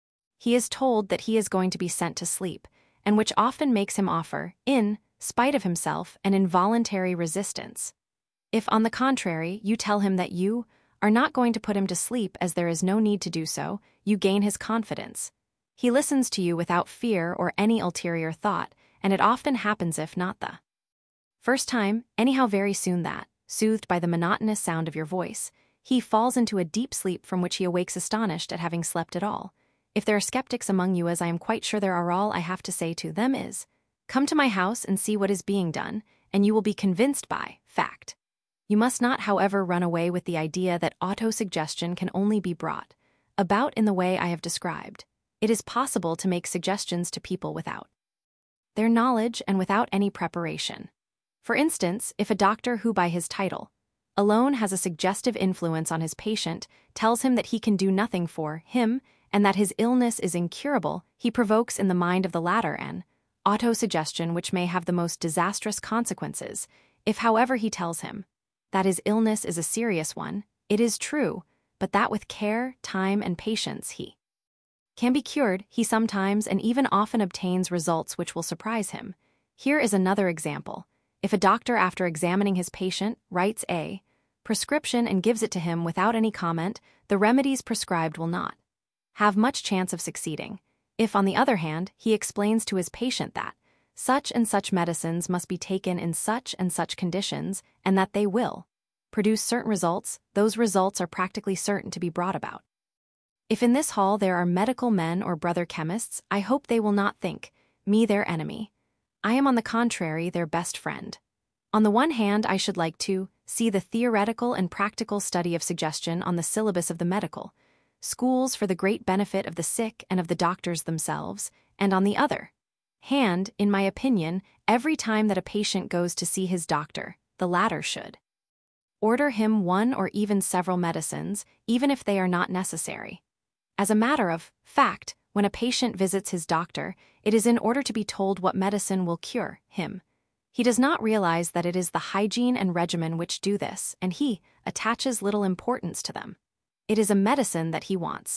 he is told that he is going to be sent to sleep, and which often makes him offer, in spite of himself, an involuntary resistance. If, on the contrary, you tell him that you are not going to put him to sleep as there is no need to do so, you gain his confidence. He listens to you without fear or any ulterior thought, and it often happens, if not the first time, anyhow very soon, that, soothed by the monotonous sound of your voice, he falls into a deep sleep from which he awakes astonished at having slept at all. If there are skeptics among you, as I am quite sure there are, all I have to say to them is, come to my house and see what is being done, and you will be convinced by fact. You must not, however, run away with the idea that auto-suggestion can only be brought about in the way I have described. It is possible to make suggestions to people without their knowledge and without any preparation. For instance, if a doctor who by his title alone has a suggestive influence on his patient tells him that he can do nothing for him and that his illness is incurable, he provokes in the mind of the latter an auto-suggestion which may have the most disastrous consequences. If, however, he tells him that his illness is a serious one, it is true, but that with care, time, and patience he can be cured, he sometimes and even often obtains results which will surprise him. Here is another example. If a doctor, after examining his patient, writes a prescription and gives it to him without any comment, the remedies prescribed will not have much chance of succeeding. If, on the other hand, he explains to his patient that such and such medicines must be taken in such and such conditions, and that they will produce certain results, those results are practically certain to be brought about. If in this hall there are medical men or brother chemists, I hope they will not think me their enemy. I am, on the contrary, their best friend. On the one hand, I should like to see the theoretical and practical study of suggestion on the syllabus of the medical schools for the great benefit of the sick and of the doctors themselves, and on the other hand, in my opinion, every time that a patient goes to see his doctor, the latter should order him one or even several medicines, even if they are not necessary. As a matter of fact, when a patient visits his doctor, it is in order to be told what medicine will cure him. He does not realize that it is the hygiene and regimen which do this, and he attaches little importance to them. It is a medicine that he wants.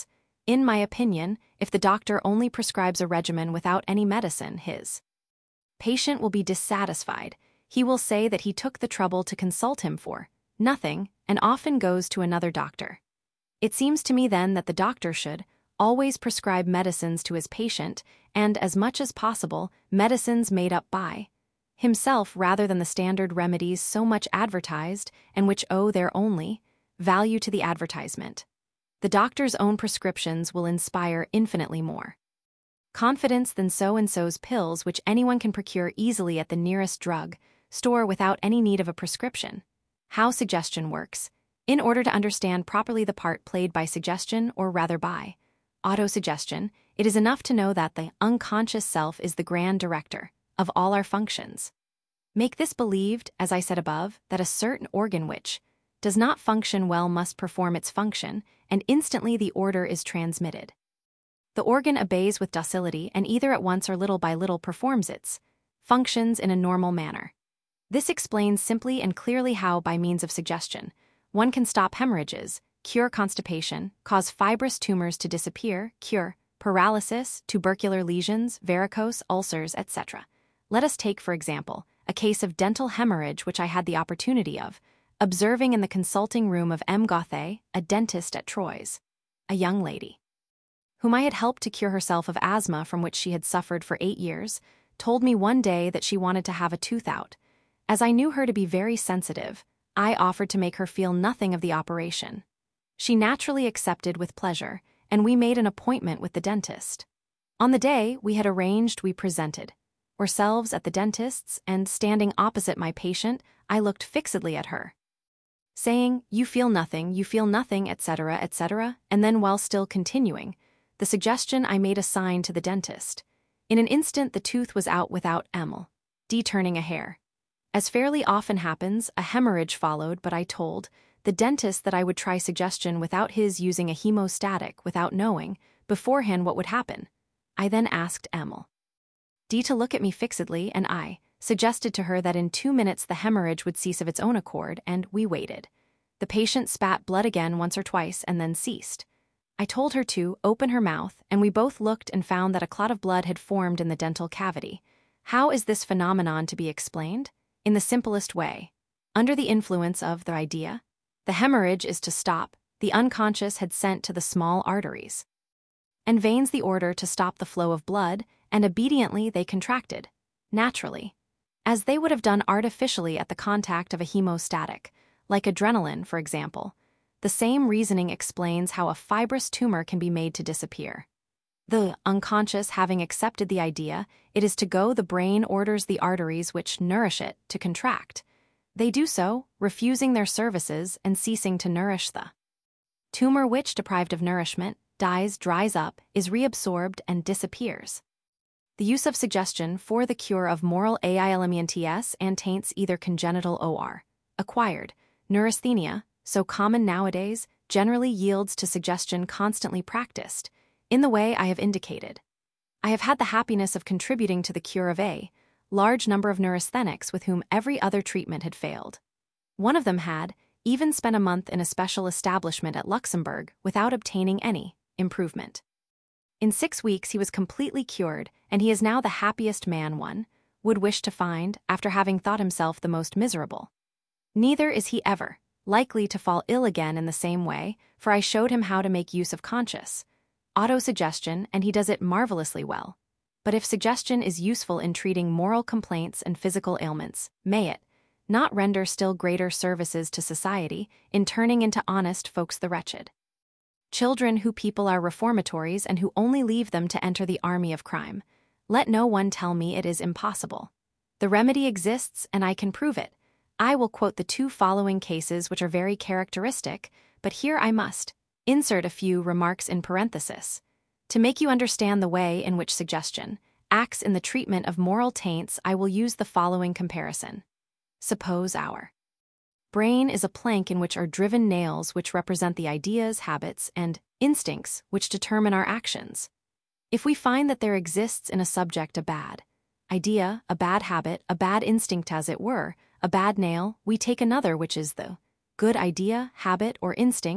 In my opinion, if the doctor only prescribes a regimen without any medicine, his patient will be dissatisfied. He will say that he took the trouble to consult him for nothing and often goes to another doctor. It seems to me then that the doctor should always prescribe medicines to his patient and, as much as possible, medicines made up by himself rather than the standard remedies so much advertised and which owe their only value to the advertisement. The doctor's own prescriptions will inspire infinitely more confidence than so-and-so's pills which anyone can procure easily at the nearest drug store without any need of a prescription. How suggestion works. In order to understand properly the part played by suggestion, or rather by autosuggestion, it is enough to know that the unconscious self is the grand director of all our functions. Make this believed, as I said above, that a certain organ which does not function well must perform its function, and instantly the order is transmitted. The organ obeys with docility and either at once or little by little performs its functions in a normal manner. This explains simply and clearly how, by means of suggestion, one can stop hemorrhages, cure constipation, cause fibrous tumors to disappear, cure paralysis, tubercular lesions, varicose ulcers, etc. Let us take, for example, a case of dental hemorrhage which I had the opportunity of observing in the consulting room of M. Gauthier, a dentist at Troyes. A young lady, whom I had helped to cure herself of asthma from which she had suffered for 8 years, told me one day that she wanted to have a tooth out. As I knew her to be very sensitive, I offered to make her feel nothing of the operation. She naturally accepted with pleasure, and we made an appointment with the dentist. On the day we had arranged, we presented ourselves at the dentist's, and standing opposite my patient, I looked fixedly at her, saying, you feel nothing, etc., etc., and then while still continuing the suggestion, I made a sign to the dentist. In an instant the tooth was out without turning a hair. As fairly often happens, a hemorrhage followed, but I told the dentist that I would try suggestion without his using a hemostatic without knowing beforehand what would happen. I then asked D to look at me fixedly, and I suggested to her that in 2 minutes the hemorrhage would cease of its own accord, and we waited. The patient spat blood again once or twice and then ceased. I told her to open her mouth, and we both looked and found that a clot of blood had formed in the dental cavity. How is this phenomenon to be explained? In the simplest way. Under the influence of the idea, the hemorrhage is to stop, the unconscious had sent to the small arteries and veins the order to stop the flow of blood, and obediently they contracted, naturally, as they would have done artificially at the contact of a hemostatic, like adrenaline, for example. The same reasoning explains how a fibrous tumor can be made to disappear. The unconscious having accepted the idea, it is to go, the brain orders the arteries which nourish it to contract. They do so, refusing their services and ceasing to nourish the tumor which, deprived of nourishment, dies, dries up, is reabsorbed, and disappears. The use of suggestion for the cure of moral ailments and taints, either congenital or acquired neurasthenia, so common nowadays, generally yields to suggestion constantly practiced, in the way I have indicated. I have had the happiness of contributing to the cure of a large number of neurasthenics with whom every other treatment had failed. One of them had even spent a month in a special establishment at Luxembourg without obtaining any improvement. In 6 weeks he was completely cured, and he is now the happiest man one would wish to find after having thought himself the most miserable. Neither is he ever likely to fall ill again in the same way, for I showed him how to make use of conscious autosuggestion, and he does it marvelously well. But if suggestion is useful in treating moral complaints and physical ailments, may it not render still greater services to society in turning into honest folks the wretched children who people our reformatories and who only leave them to enter the army of crime? Let no one tell me it is impossible. The remedy exists, and I can prove it. I will quote the 2 following cases which are very characteristic, but here I must insert a few remarks in parenthesis. To make you understand the way in which suggestion acts in the treatment of moral taints, I will use the following comparison. Suppose our brain is a plank in which are driven nails which represent the ideas, habits, and instincts which determine our actions. If we find that there exists in a subject a bad idea, a bad habit, a bad instinct as it were, a bad nail, we take another which is the good idea, habit, or instinct,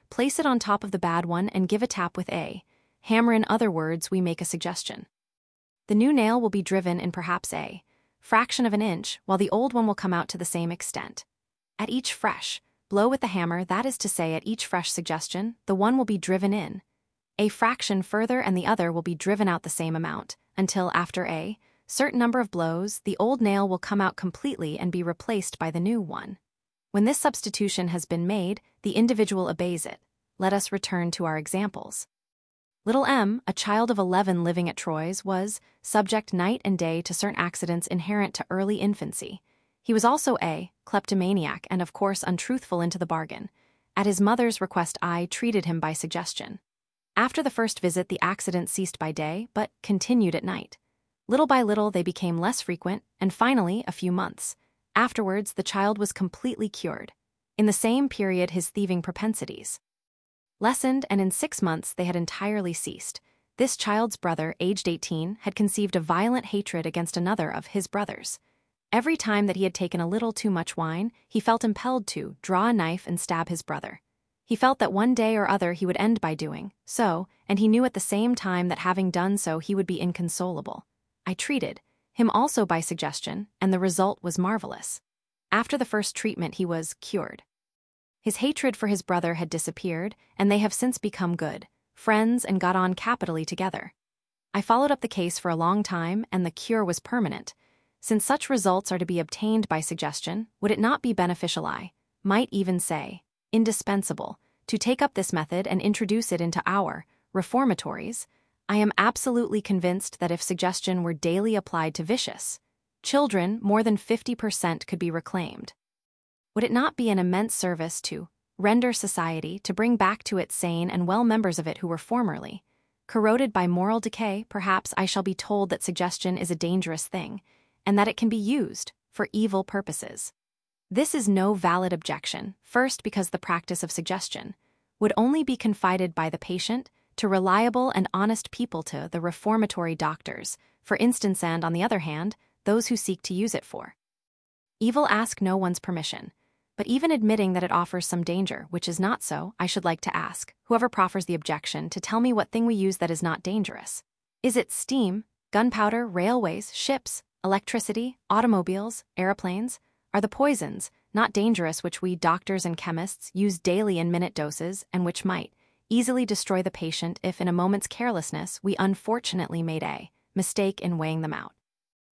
place it on top of the bad one and give a tap with A. Hammer. In other words, we make a suggestion. The new nail will be driven in perhaps a fraction of an inch, while the old one will come out to the same extent. At each fresh blow with the hammer, that is to say, at each fresh suggestion, the one will be driven in a fraction further and the other will be driven out the same amount, until after a certain number of blows, the old nail will come out completely and be replaced by the new one. When this substitution has been made, the individual obeys it. Let us return to our examples. Little M, a child of 11 living at Troyes, was subject night and day to certain accidents inherent to early infancy. He was also a kleptomaniac and, of course, untruthful into the bargain. At his mother's request, I treated him by suggestion. After the first visit, the accident ceased by day, but continued at night. Little by little, they became less frequent, and finally, a few months afterwards, the child was completely cured. In the same period, his thieving propensities lessened, and in 6 months they had entirely ceased. This child's brother, aged 18, had conceived a violent hatred against another of his brothers. Every time that he had taken a little too much wine, he felt impelled to draw a knife and stab his brother. He felt that one day or other he would end by doing so, and he knew at the same time that having done so he would be inconsolable. I treated him also by suggestion, and the result was marvelous. After the first treatment he was cured. His hatred for his brother had disappeared, and they have since become good friends and got on capitally together. I followed up the case for a long time, and the cure was permanent. Since such results are to be obtained by suggestion, would it not be beneficial, I might even say, indispensable, to take up this method and introduce it into our reformatories? I am absolutely convinced that if suggestion were daily applied to vicious children, more than 50% could be reclaimed. Would it not be an immense service to render society, to bring back to it sane and well members of it who were formerly corroded by moral decay? Perhaps I shall be told that suggestion is a dangerous thing, and that it can be used for evil purposes. This is no valid objection, first because the practice of suggestion would only be confided by the patient to reliable and honest people, to the reformatory doctors, for instance, and, on the other hand, those who seek to use it for evil ask no one's permission. But even admitting that it offers some danger, which is not so, I should like to ask whoever proffers the objection to tell me what thing we use that is not dangerous. Is it steam, gunpowder, railways, ships, electricity, automobiles, aeroplanes? Are the poisons not dangerous which we doctors and chemists use daily in minute doses, and which might easily destroy the patient if in a moment's carelessness we unfortunately made a mistake in weighing them out?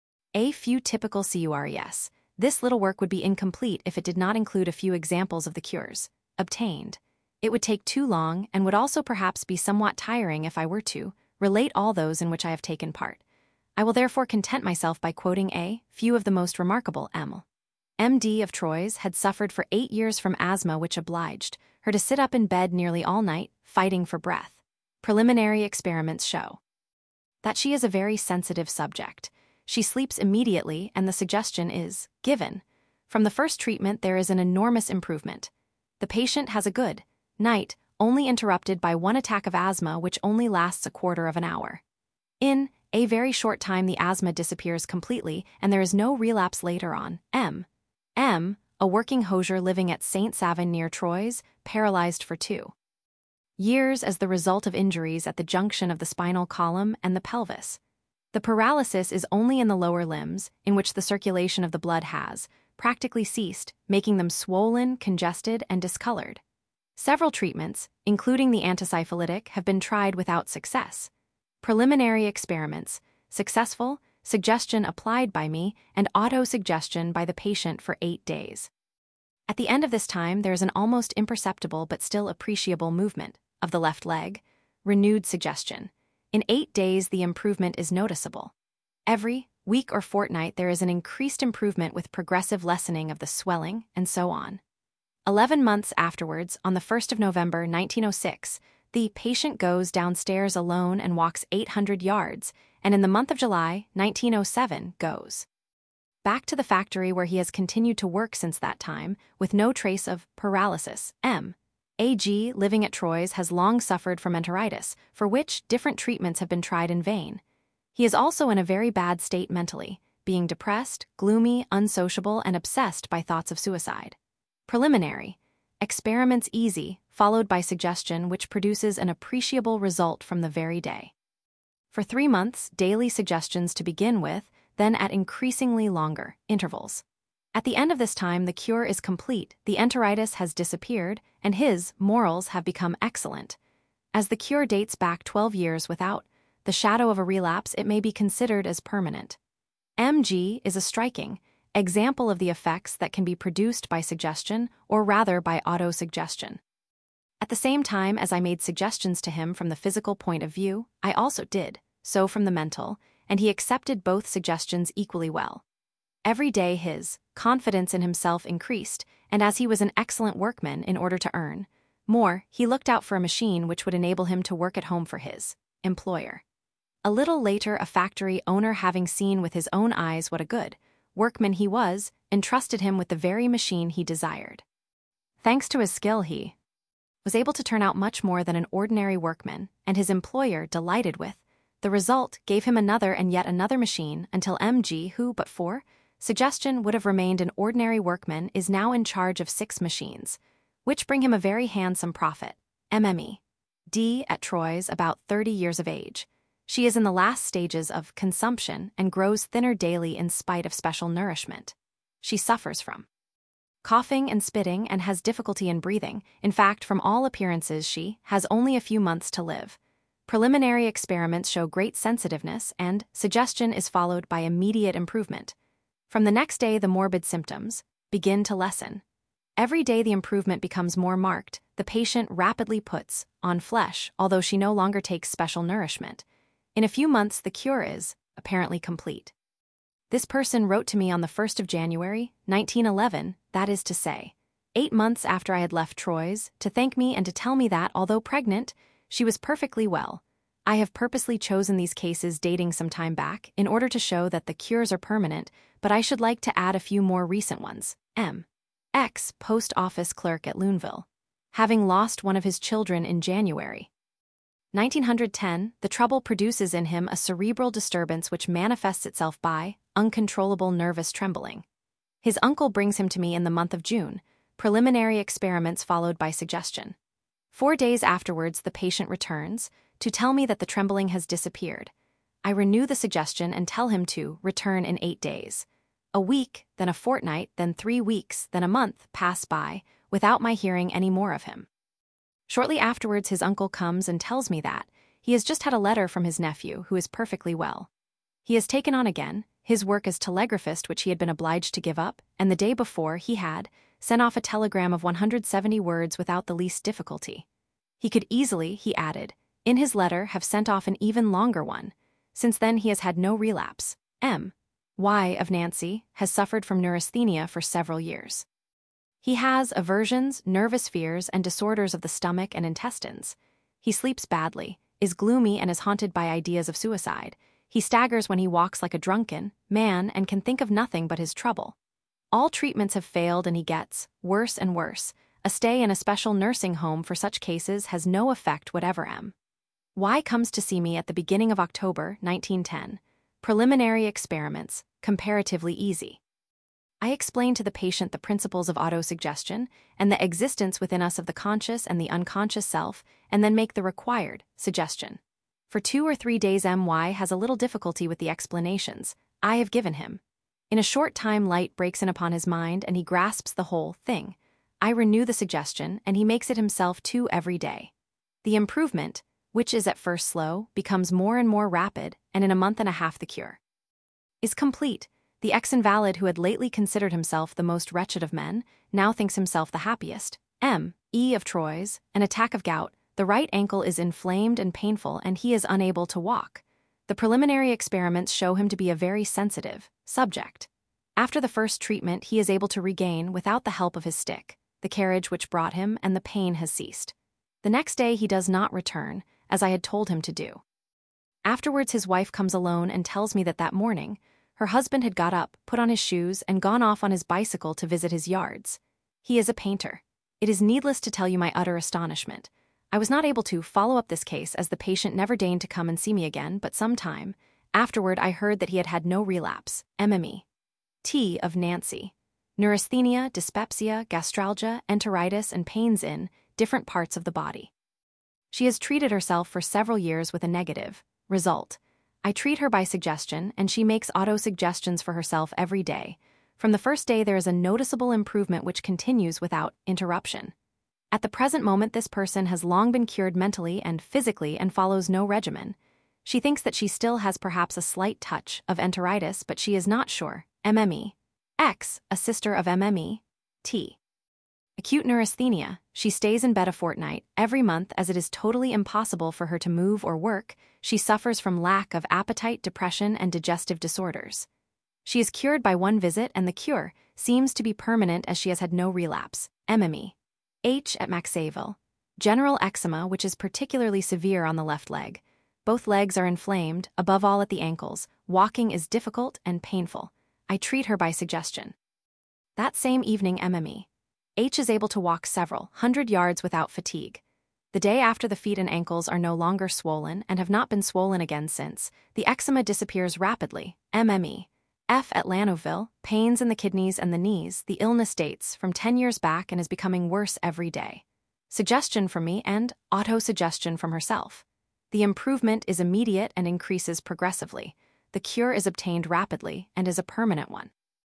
A few typical cures. This little work would be incomplete if it did not include a few examples of the cures obtained. It would take too long and would also perhaps be somewhat tiring if I were to relate all those in which I have taken part. I will therefore content myself by quoting a few of the most remarkable. M.D. of Troyes had suffered for 8 years from asthma, which obliged her to sit up in bed nearly all night, fighting for breath. Preliminary experiments show that she is a very sensitive subject. She sleeps immediately, and the suggestion is given. From the first treatment, there is an enormous improvement. The patient has a good night, only interrupted by one attack of asthma, which only lasts a quarter of an hour. In a very short time, the asthma disappears completely, and there is no relapse later on. M., a working hosier living at St. Savin near Troyes, paralyzed for 2 years as the result of injuries at the junction of the spinal column and the pelvis. The paralysis is only in the lower limbs, in which the circulation of the blood has practically ceased, making them swollen, congested, and discolored. Several treatments, including the antisyphilitic, have been tried without success. Preliminary experiments, successful, suggestion applied by me, and auto-suggestion by the patient for 8 days. At the end of this time, there is an almost imperceptible but still appreciable movement of the left leg, renewed suggestion. In 8 days, the improvement is noticeable. Every week or fortnight, there is an increased improvement with progressive lessening of the swelling, and so on. 11 months afterwards, on the 1st of November, 1906, the patient goes downstairs alone and walks 800 yards, and in the month of July, 1907, goes back to the factory where he has continued to work since that time, with no trace of paralysis. A.G., living at Troyes, has long suffered from enteritis, for which different treatments have been tried in vain. He is also in a very bad state mentally, being depressed, gloomy, unsociable, and obsessed by thoughts of suicide. Preliminary Experiments easy, followed by suggestion which produces an appreciable result from the very day. For 3 months, daily suggestions to begin with, then at increasingly longer intervals. At the end of this time, the cure is complete, the enteritis has disappeared, and his morals have become excellent. As the cure dates back 12 years without the shadow of a relapse, it may be considered as permanent. MG is a striking example of the effects that can be produced by suggestion, or rather by autosuggestion. At the same time as I made suggestions to him from the physical point of view, I also did so from the mental, and he accepted both suggestions equally well. Every day his confidence in himself increased, and as he was an excellent workman in order to earn more, he looked out for a machine which would enable him to work at home for his employer. A little later, a factory owner, having seen with his own eyes what a good workman he was, entrusted him with the very machine he desired. Thanks to his skill, he was able to turn out much more than an ordinary workman, and his employer, delighted with the result, gave him another and yet another machine until MG, who but for suggestion would have remained an ordinary workman, is now in charge of 6 machines, which bring him a very handsome profit. MME. D at Troyes, about 30 years of age. She is in the last stages of consumption and grows thinner daily in spite of special nourishment. She suffers from coughing and spitting and has difficulty in breathing. In fact, from all appearances, she has only a few months to live. Preliminary experiments show great sensitiveness, and suggestion is followed by immediate improvement. From the next day, the morbid symptoms begin to lessen. Every day the improvement becomes more marked. The patient rapidly puts on flesh, although she no longer takes special nourishment. In a few months, the cure is apparently complete. This person wrote to me on the 1st of January, 1911, that is to say, 8 months after I had left Troyes, to thank me and to tell me that, although pregnant, she was perfectly well. I have purposely chosen these cases dating some time back in order to show that the cures are permanent, but I should like to add a few more recent ones. M. X, post office clerk at Luneville, having lost one of his children in January 1910, the trouble produces in him a cerebral disturbance which manifests itself by uncontrollable nervous trembling. His uncle brings him to me in the month of June, preliminary experiments followed by suggestion. 4 days afterwards, the patient returns to tell me that the trembling has disappeared. I renew the suggestion and tell him to return in 8 days. A week, then a fortnight, then 3 weeks, then a month pass by without my hearing any more of him. Shortly afterwards, his uncle comes and tells me that he has just had a letter from his nephew, who is perfectly well. He has taken on again his work as telegraphist, which he had been obliged to give up, and the day before he had sent off a telegram of 170 words without the least difficulty. He could easily, he added, in his letter have sent off an even longer one. Since then he has had no relapse. M. Y of Nancy has suffered from neurasthenia for several years. He has aversions, nervous fears, and disorders of the stomach and intestines. He sleeps badly, is gloomy, and is haunted by ideas of suicide. He staggers when he walks like a drunken man and can think of nothing but his trouble. All treatments have failed and he gets worse and worse. A stay in a special nursing home for such cases has no effect whatever. M. Y comes to see me at the beginning of October 1910. Preliminary experiments, comparatively easy. I explain to the patient the principles of autosuggestion and the existence within us of the conscious and the unconscious self, and then make the required suggestion. For 2 or 3 days MY has a little difficulty with the explanations I have given him. In a short time light breaks in upon his mind and he grasps the whole thing. I renew the suggestion and he makes it himself too every day. The improvement, which is at first slow, becomes more and more rapid, and in a month and a half the cure is complete. The ex-invalid, who had lately considered himself the most wretched of men, now thinks himself the happiest. M. E of Troyes, an attack of gout, the right ankle is inflamed and painful and he is unable to walk. The preliminary experiments show him to be a very sensitive subject. After the first treatment, he is able to regain, without the help of his stick, the carriage which brought him, and the pain has ceased. The next day he does not return, as I had told him to do. Afterwards his wife comes alone and tells me that morning, her husband had got up, put on his shoes, and gone off on his bicycle to visit his yards. He is a painter. It is needless to tell you my utter astonishment. I was not able to follow up this case as the patient never deigned to come and see me again, but some time afterward I heard that he had had no relapse. MME. T of Nancy. neurasthenia, dyspepsia, gastralgia, enteritis, and pains in different parts of the body. She has treated herself for several years with a negative result. I treat her by suggestion, and she makes auto-suggestions for herself every day. From the first day, there is a noticeable improvement which continues without interruption. At the present moment, this person has long been cured mentally and physically and follows no regimen. She thinks that she still has perhaps a slight touch of enteritis, but she is not sure. MME. X, a sister of MME. T. Acute neurasthenia. She stays in bed a fortnight every month as it is totally impossible for her to move or work. She suffers from lack of appetite, depression, and digestive disorders. She is cured by one visit, and the cure seems to be permanent as she has had no relapse. MME. H at Maxayville. General eczema, which is particularly severe on the left leg. Both legs are inflamed, above all at the ankles. Walking is difficult and painful. I treat her by suggestion. That same evening, MME. H is able to walk several hundred yards without fatigue. The day after, the feet and ankles are no longer swollen and have not been swollen again since. The eczema disappears rapidly. MME. F at Lanoville. Pains in the kidneys and the knees. The illness dates from 10 years back and is becoming worse every day. Suggestion from me and auto-suggestion from herself. The improvement is immediate and increases progressively. The cure is obtained rapidly and is a permanent one.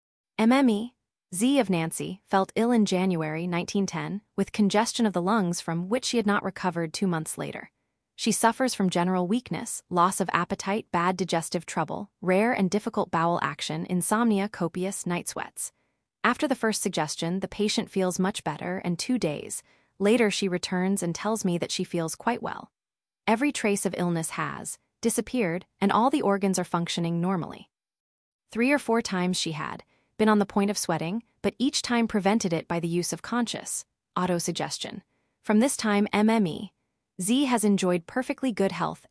MME. Z of Nancy felt ill in January 1910 with congestion of the lungs from which she had not recovered 2 months later. She suffers from general weakness, loss of appetite, bad digestive trouble, rare and difficult bowel action, insomnia, copious night sweats. After the first suggestion, the patient feels much better, and 2 days later she returns and tells me that she feels quite well. Every trace of illness has disappeared, and all the organs are functioning normally. 3 or 4 times she had been on the point of sweating, but each time prevented it by the use of conscious auto-suggestion. From this time, MME. Z has enjoyed perfectly good health.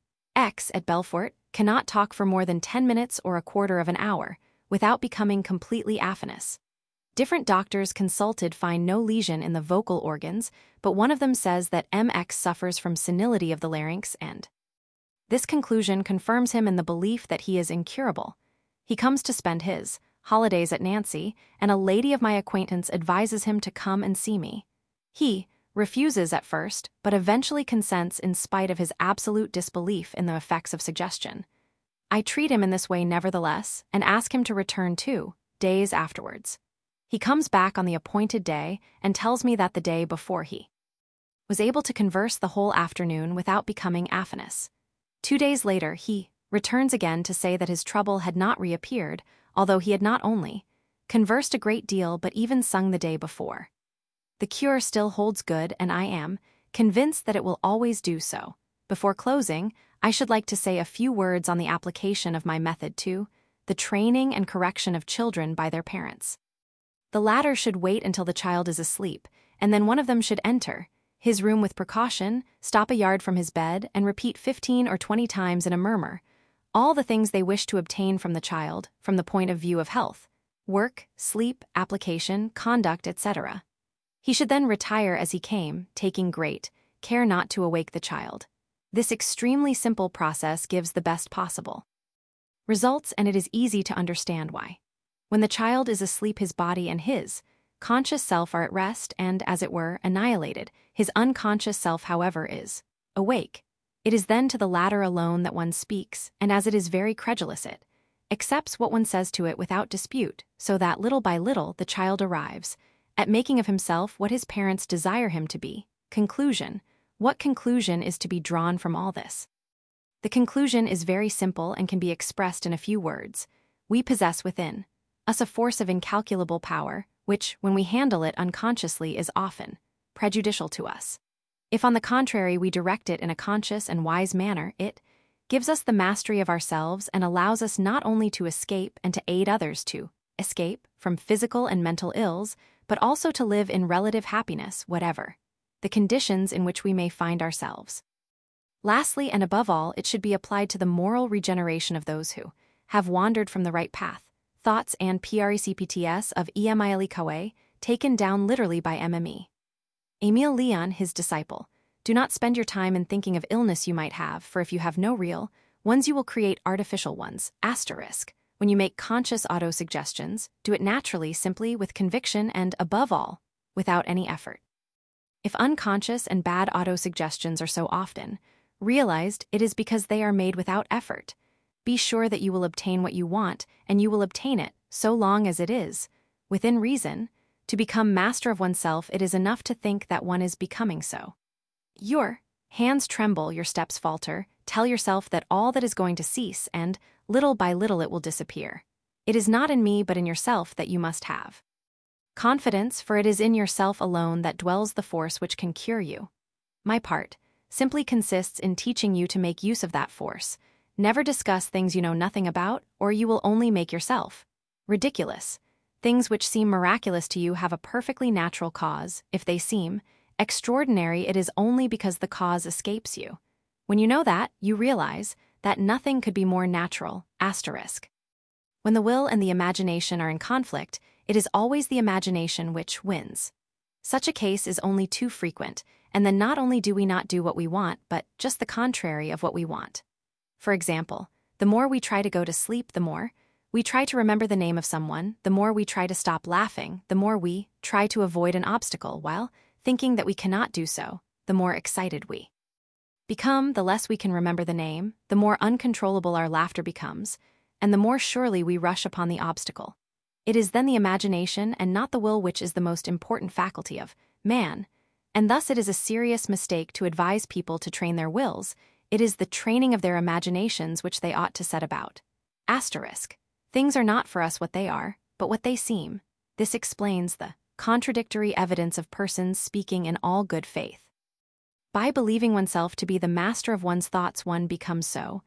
X at Belfort cannot talk for more than 10 minutes or a quarter of an hour without becoming completely aphonous. Different doctors consulted find no lesion in the vocal organs, but one of them says that MX suffers from senility of the larynx, and this conclusion confirms him in the belief that he is incurable. He comes to spend his holidays at Nancy, and a lady of my acquaintance advises him to come and see me. He refuses at first, but eventually consents in spite of his absolute disbelief in the effects of suggestion. I treat him in this way nevertheless, and ask him to return 2 days afterwards. He comes back on the appointed day and tells me that the day before he was able to converse the whole afternoon without becoming aphonous. 2 days later, he returns again to say that his trouble had not reappeared, although he had not only conversed a great deal but even sung the day before. The cure still holds good, and I am convinced that it will always do so. Before closing, I should like to say a few words on the application of my method to the training and correction of children by their parents. The latter should wait until the child is asleep, and then one of them should enter his room with precaution, stop a yard from his bed, and repeat 15 or 20 times in a murmur all the things they wish to obtain from the child from the point of view of health, work, sleep, application, conduct, etc. He should then retire as he came, taking great care not to awake the child. This extremely simple process gives the best possible results, and it is easy to understand why. When the child is asleep, his body and his conscious self are at rest and, as it were, annihilated. His unconscious self, however, is awake. It is then to the latter alone that one speaks, and as it is very credulous, it accepts what one says to it without dispute, so that little by little the child arrives at making of himself what his parents desire him to be. Conclusion. What conclusion is to be drawn from all this? The conclusion is very simple and can be expressed in a few words. We possess within us a force of incalculable power, which, when we handle it unconsciously, is often prejudicial to us. If, on the contrary, we direct it in a conscious and wise manner, it gives us the mastery of ourselves and allows us not only to escape and to aid others to escape from physical and mental ills, but also to live in relative happiness, whatever the conditions in which we may find ourselves. Lastly, and above all, it should be applied to the moral regeneration of those who have wandered from the right path. Thoughts and Precpts of Emile Coué, taken down literally by MME. Emile Leon, his disciple. Do not spend your time in thinking of illness you might have, for if you have no real ones, you will create artificial ones. Asterisk. When you make conscious auto-suggestions, do it naturally, simply, with conviction, and, above all, without any effort. If unconscious and bad auto-suggestions are so often realized, it is because they are made without effort. Be sure that you will obtain what you want, and you will obtain it, so long as it is within reason. To become master of oneself, it is enough to think that one is becoming so. Your hands tremble, your steps falter. Tell yourself that all that is going to cease, and, little by little, it will disappear. It is not in me but in yourself that you must have confidence, for it is in yourself alone that dwells the force which can cure you. My part simply consists in teaching you to make use of that force. Never discuss things you know nothing about, or you will only make yourself ridiculous. Things which seem miraculous to you have a perfectly natural cause. If they seem extraordinary, it is only because the cause escapes you. When you know that, you realize that nothing could be more natural. When the will and the imagination are in conflict, it is always the imagination which wins. Such a case is only too frequent, and then not only do we not do what we want, but just the contrary of what we want. For example, the more we try to go to sleep, the more we try to remember the name of someone, the more we try to stop laughing, the more we try to avoid an obstacle, while thinking that we cannot do so, the more excited we become. The less we can remember the name, the more uncontrollable our laughter becomes, and the more surely we rush upon the obstacle. It is then the imagination and not the will which is the most important faculty of man, and thus it is a serious mistake to advise people to train their wills. It is the training of their imaginations which they ought to set about. Things are not for us what they are, but what they seem. This explains the contradictory evidence of persons speaking in all good faith. By believing oneself to be the master of one's thoughts, one becomes so.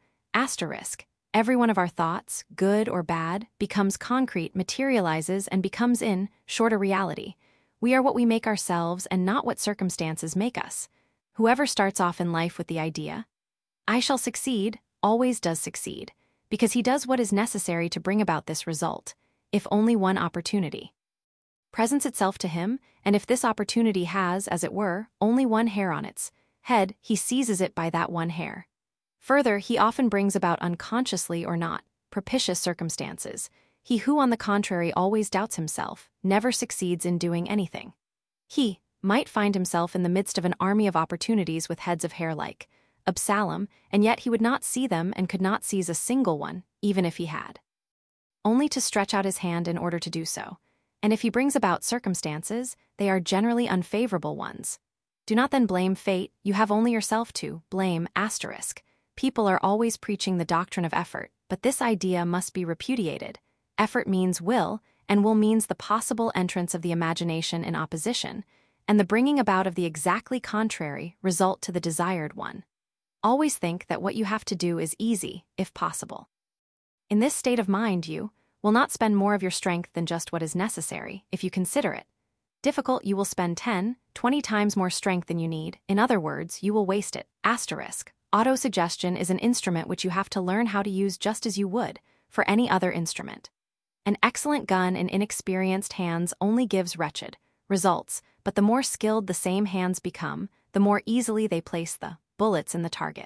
Every one of our thoughts, good or bad, becomes concrete, materializes, and becomes, in short, a reality. We are what we make ourselves and not what circumstances make us. Whoever starts off in life with the idea, I shall succeed, always does succeed, because he does what is necessary to bring about this result. If only one opportunity presents itself to him, and if this opportunity has, as it were, only one hair on its head, he seizes it by that one hair. Further, he often brings about unconsciously or not propitious circumstances. He who, on the contrary, always doubts himself, never succeeds in doing anything. He might find himself in the midst of an army of opportunities with heads of hair like Absalom, and yet he would not see them and could not seize a single one, even if he had only to stretch out his hand in order to do so. And if he brings about circumstances, they are generally unfavorable ones. Do not then blame fate, you have only yourself to blame. People are always preaching the doctrine of effort, but this idea must be repudiated. Effort means will, and will means the possible entrance of the imagination in opposition, and the bringing about of the exactly contrary result to the desired one. Always think that what you have to do is easy, if possible. In this state of mind, you will not spend more of your strength than just what is necessary. If you consider it difficult, you will spend 10, 20 times more strength than you need. In other words, you will waste it. Autosuggestion is an instrument which you have to learn how to use just as you would for any other instrument. An excellent gun in inexperienced hands only gives wretched results, but the more skilled the same hands become, the more easily they place the bullets in the target.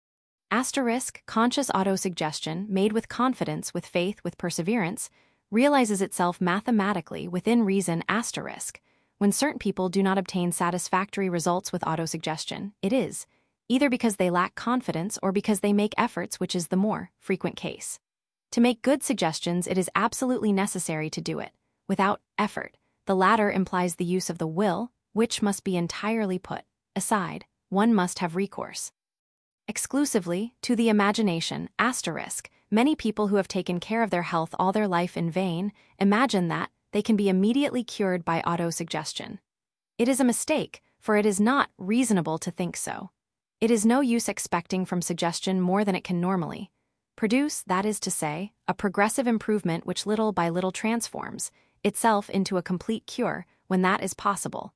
Conscious autosuggestion, made with confidence, with faith, with perseverance, realizes itself mathematically within reason. When certain people do not obtain satisfactory results with autosuggestion, it is either because they lack confidence or because they make efforts, which is the more frequent case. To make good suggestions, it is absolutely necessary to do it without effort. The latter implies the use of the will, which must be entirely put aside. One must have recourse exclusively to the imagination. Many people who have taken care of their health all their life in vain imagine that they can be immediately cured by autosuggestion. It is a mistake, for it is not reasonable to think so. It is no use expecting from suggestion more than it can normally produce, that is to say, a progressive improvement which little by little transforms itself into a complete cure, when that is possible.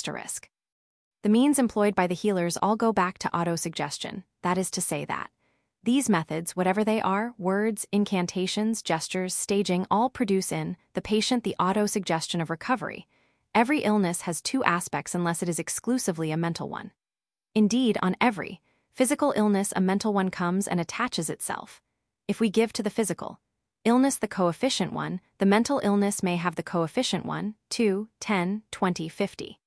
The means employed by the healers all go back to autosuggestion, that is to say that these methods, whatever they are, words, incantations, gestures, staging, all produce in the patient the autosuggestion of recovery. Every illness has two aspects unless it is exclusively a mental one. Indeed, on every physical illness a mental one comes and attaches itself. If we give to the physical Illness the coefficient 1, the mental illness may have the coefficient 1, 2, 10, 20, 50,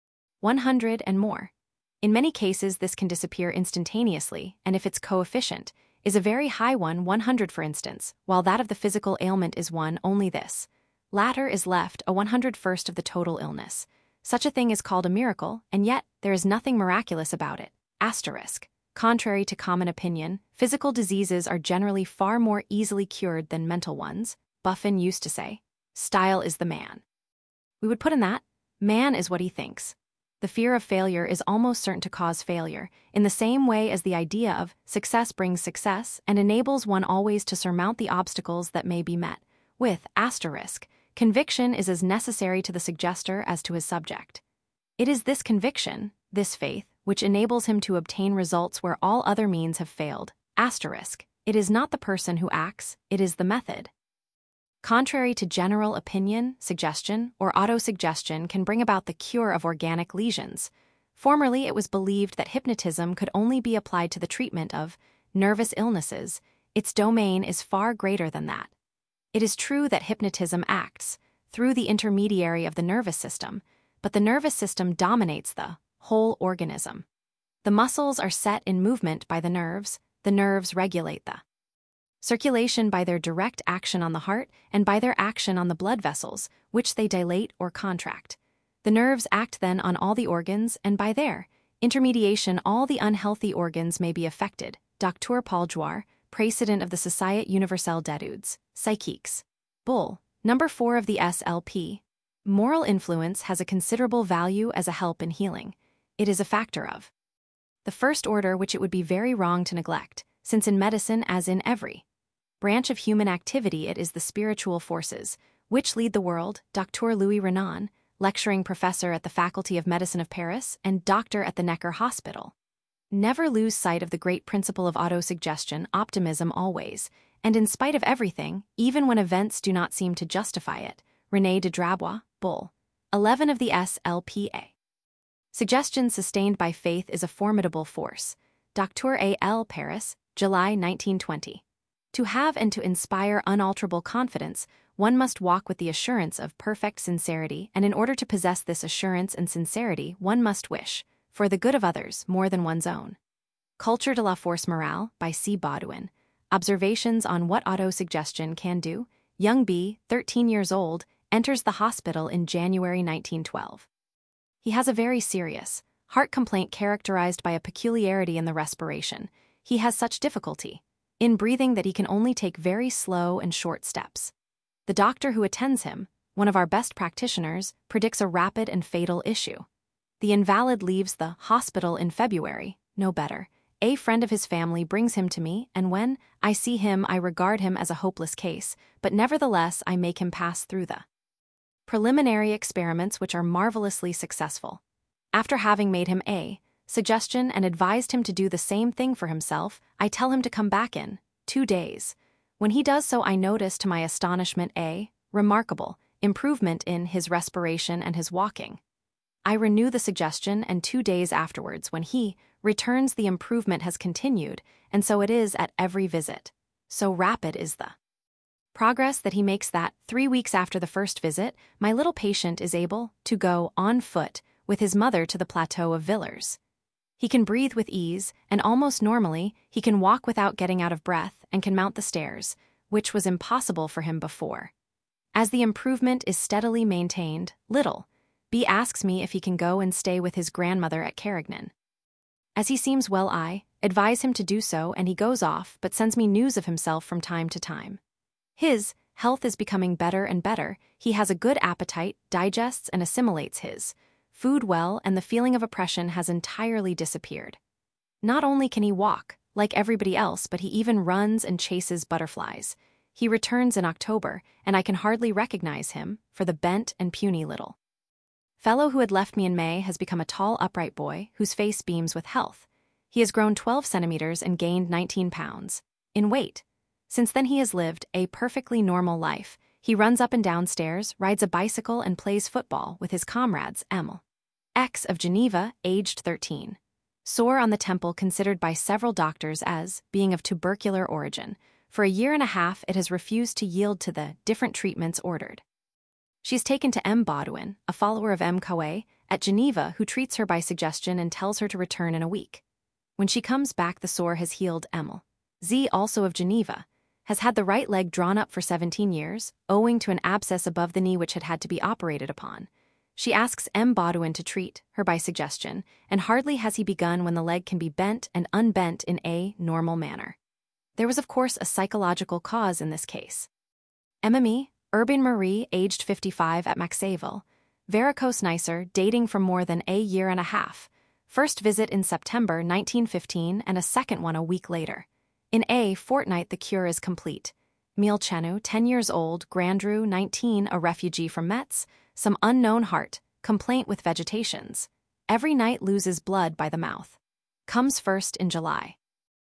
100, and more. In many cases, this can disappear instantaneously, and if its coefficient is a very high one, 100 for instance, while that of the physical ailment is 1, only this latter is left, a 101st of the total illness. Such a thing is called a miracle, and yet there is nothing miraculous about it. Asterisk. Contrary to common opinion, physical diseases are generally far more easily cured than mental ones. Buffon used to say, "Style is the man." We would put in that, man is what he thinks. The fear of failure is almost certain to cause failure, in the same way as the idea of success brings success and enables one always to surmount the obstacles that may be met. With asterisk, conviction is as necessary to the suggester as to his subject. It is this conviction, this faith, which enables him to obtain results where all other means have failed. Asterisk, it is not the person who acts, it is the method. Contrary to general opinion, suggestion or autosuggestion can bring about the cure of organic lesions. Formerly, it was believed that hypnotism could only be applied to the treatment of nervous illnesses. Its domain is far greater than that. It is true that hypnotism acts through the intermediary of the nervous system, but the nervous system dominates the whole organism. The muscles are set in movement by the nerves regulate the circulation by their direct action on the heart and by their action on the blood vessels, which they dilate or contract. The nerves act then on all the organs, and by their intermediation all the unhealthy organs may be affected. Dr. Paul Jouar, President of the Société Universelle d'études Psychiques. Bull. Number 4 of the SLP. Moral influence has a considerable value as a help in healing. It is a factor of the first order which it would be very wrong to neglect, since in medicine, as in every branch of human activity, it is the spiritual forces which lead the world. Dr. Louis Renan, lecturing professor at the Faculty of Medicine of Paris and doctor at the Necker Hospital. Never lose sight of the great principle of autosuggestion, optimism always, and in spite of everything, even when events do not seem to justify it. René de Drabois, Bull. 11 of the SLPA. Suggestion sustained by faith is a formidable force. Dr. A. L. Paris, July 1920. To have and to inspire unalterable confidence, one must walk with the assurance of perfect sincerity, and in order to possess this assurance and sincerity, one must wish for the good of others more than one's own. Culture de la Force Morale, by C. Baudouin. Observations on what autosuggestion can do. Young B., 13 years old, enters the hospital in January 1912. He has a very serious heart complaint characterized by a peculiarity in the respiration. He has such difficulty in breathing that he can only take very slow and short steps. The doctor who attends him, one of our best practitioners, predicts a rapid and fatal issue. The invalid leaves the hospital in February, no better. A friend of his family brings him to me, and when I see him, I regard him as a hopeless case, but nevertheless I make him pass through the preliminary experiments which are marvelously successful. After having made him a suggestion and advised him to do the same thing for himself, I tell him to come back in 2 days. When he does so, I notice to my astonishment a remarkable improvement in his respiration and his walking. I renew the suggestion, and 2 days afterwards, when he returns, the improvement has continued, and so it is at every visit. So rapid is the progress that he makes that 3 weeks after the first visit, my little patient is able to go on foot with his mother to the plateau of Villers. He can breathe with ease, and almost normally, he can walk without getting out of breath and can mount the stairs, which was impossible for him before. As the improvement is steadily maintained, little B asks me if he can go and stay with his grandmother at Carignan. As he seems well, I advise him to do so, and he goes off, but sends me news of himself from time to time. His health is becoming better and better. He has a good appetite, digests and assimilates his food well, and the feeling of oppression has entirely disappeared. Not only can he walk, like everybody else, but he even runs and chases butterflies. He returns in October, and I can hardly recognize him for the bent and puny little fellow who had left me in May has become a tall, upright boy whose face beams with health. He has grown 12 centimeters and gained 19 pounds in weight. Since then he has lived a perfectly normal life. He runs up and down stairs, rides a bicycle, and plays football with his comrades. Emil X of Geneva, aged 13. Sore on the temple, considered by several doctors as being of tubercular origin. For a year and a half, it has refused to yield to the different treatments ordered. She's taken to M. Baudouin, a follower of M. Coué, at Geneva, who treats her by suggestion and tells her to return in a week. When she comes back, the sore has healed. Emil Z., also of Geneva, has had the right leg drawn up for 17 years, owing to an abscess above the knee which had to be operated upon. She asks M. Baudouin to treat her by suggestion, and hardly has he begun when the leg can be bent and unbent in a normal manner. There was, of course, a psychological cause in this case. MME, Urbain Marie, aged 55, at Maxéville, varicose Nicer, dating from more than a year and a half. First visit in September 1915 and a second one a week later. In a fortnight, the cure is complete. Emile Chenu, 10 years old, Grandru, 19, a refugee from Metz, some unknown heart, complaint with vegetations. Every night loses blood by the mouth. Comes first in July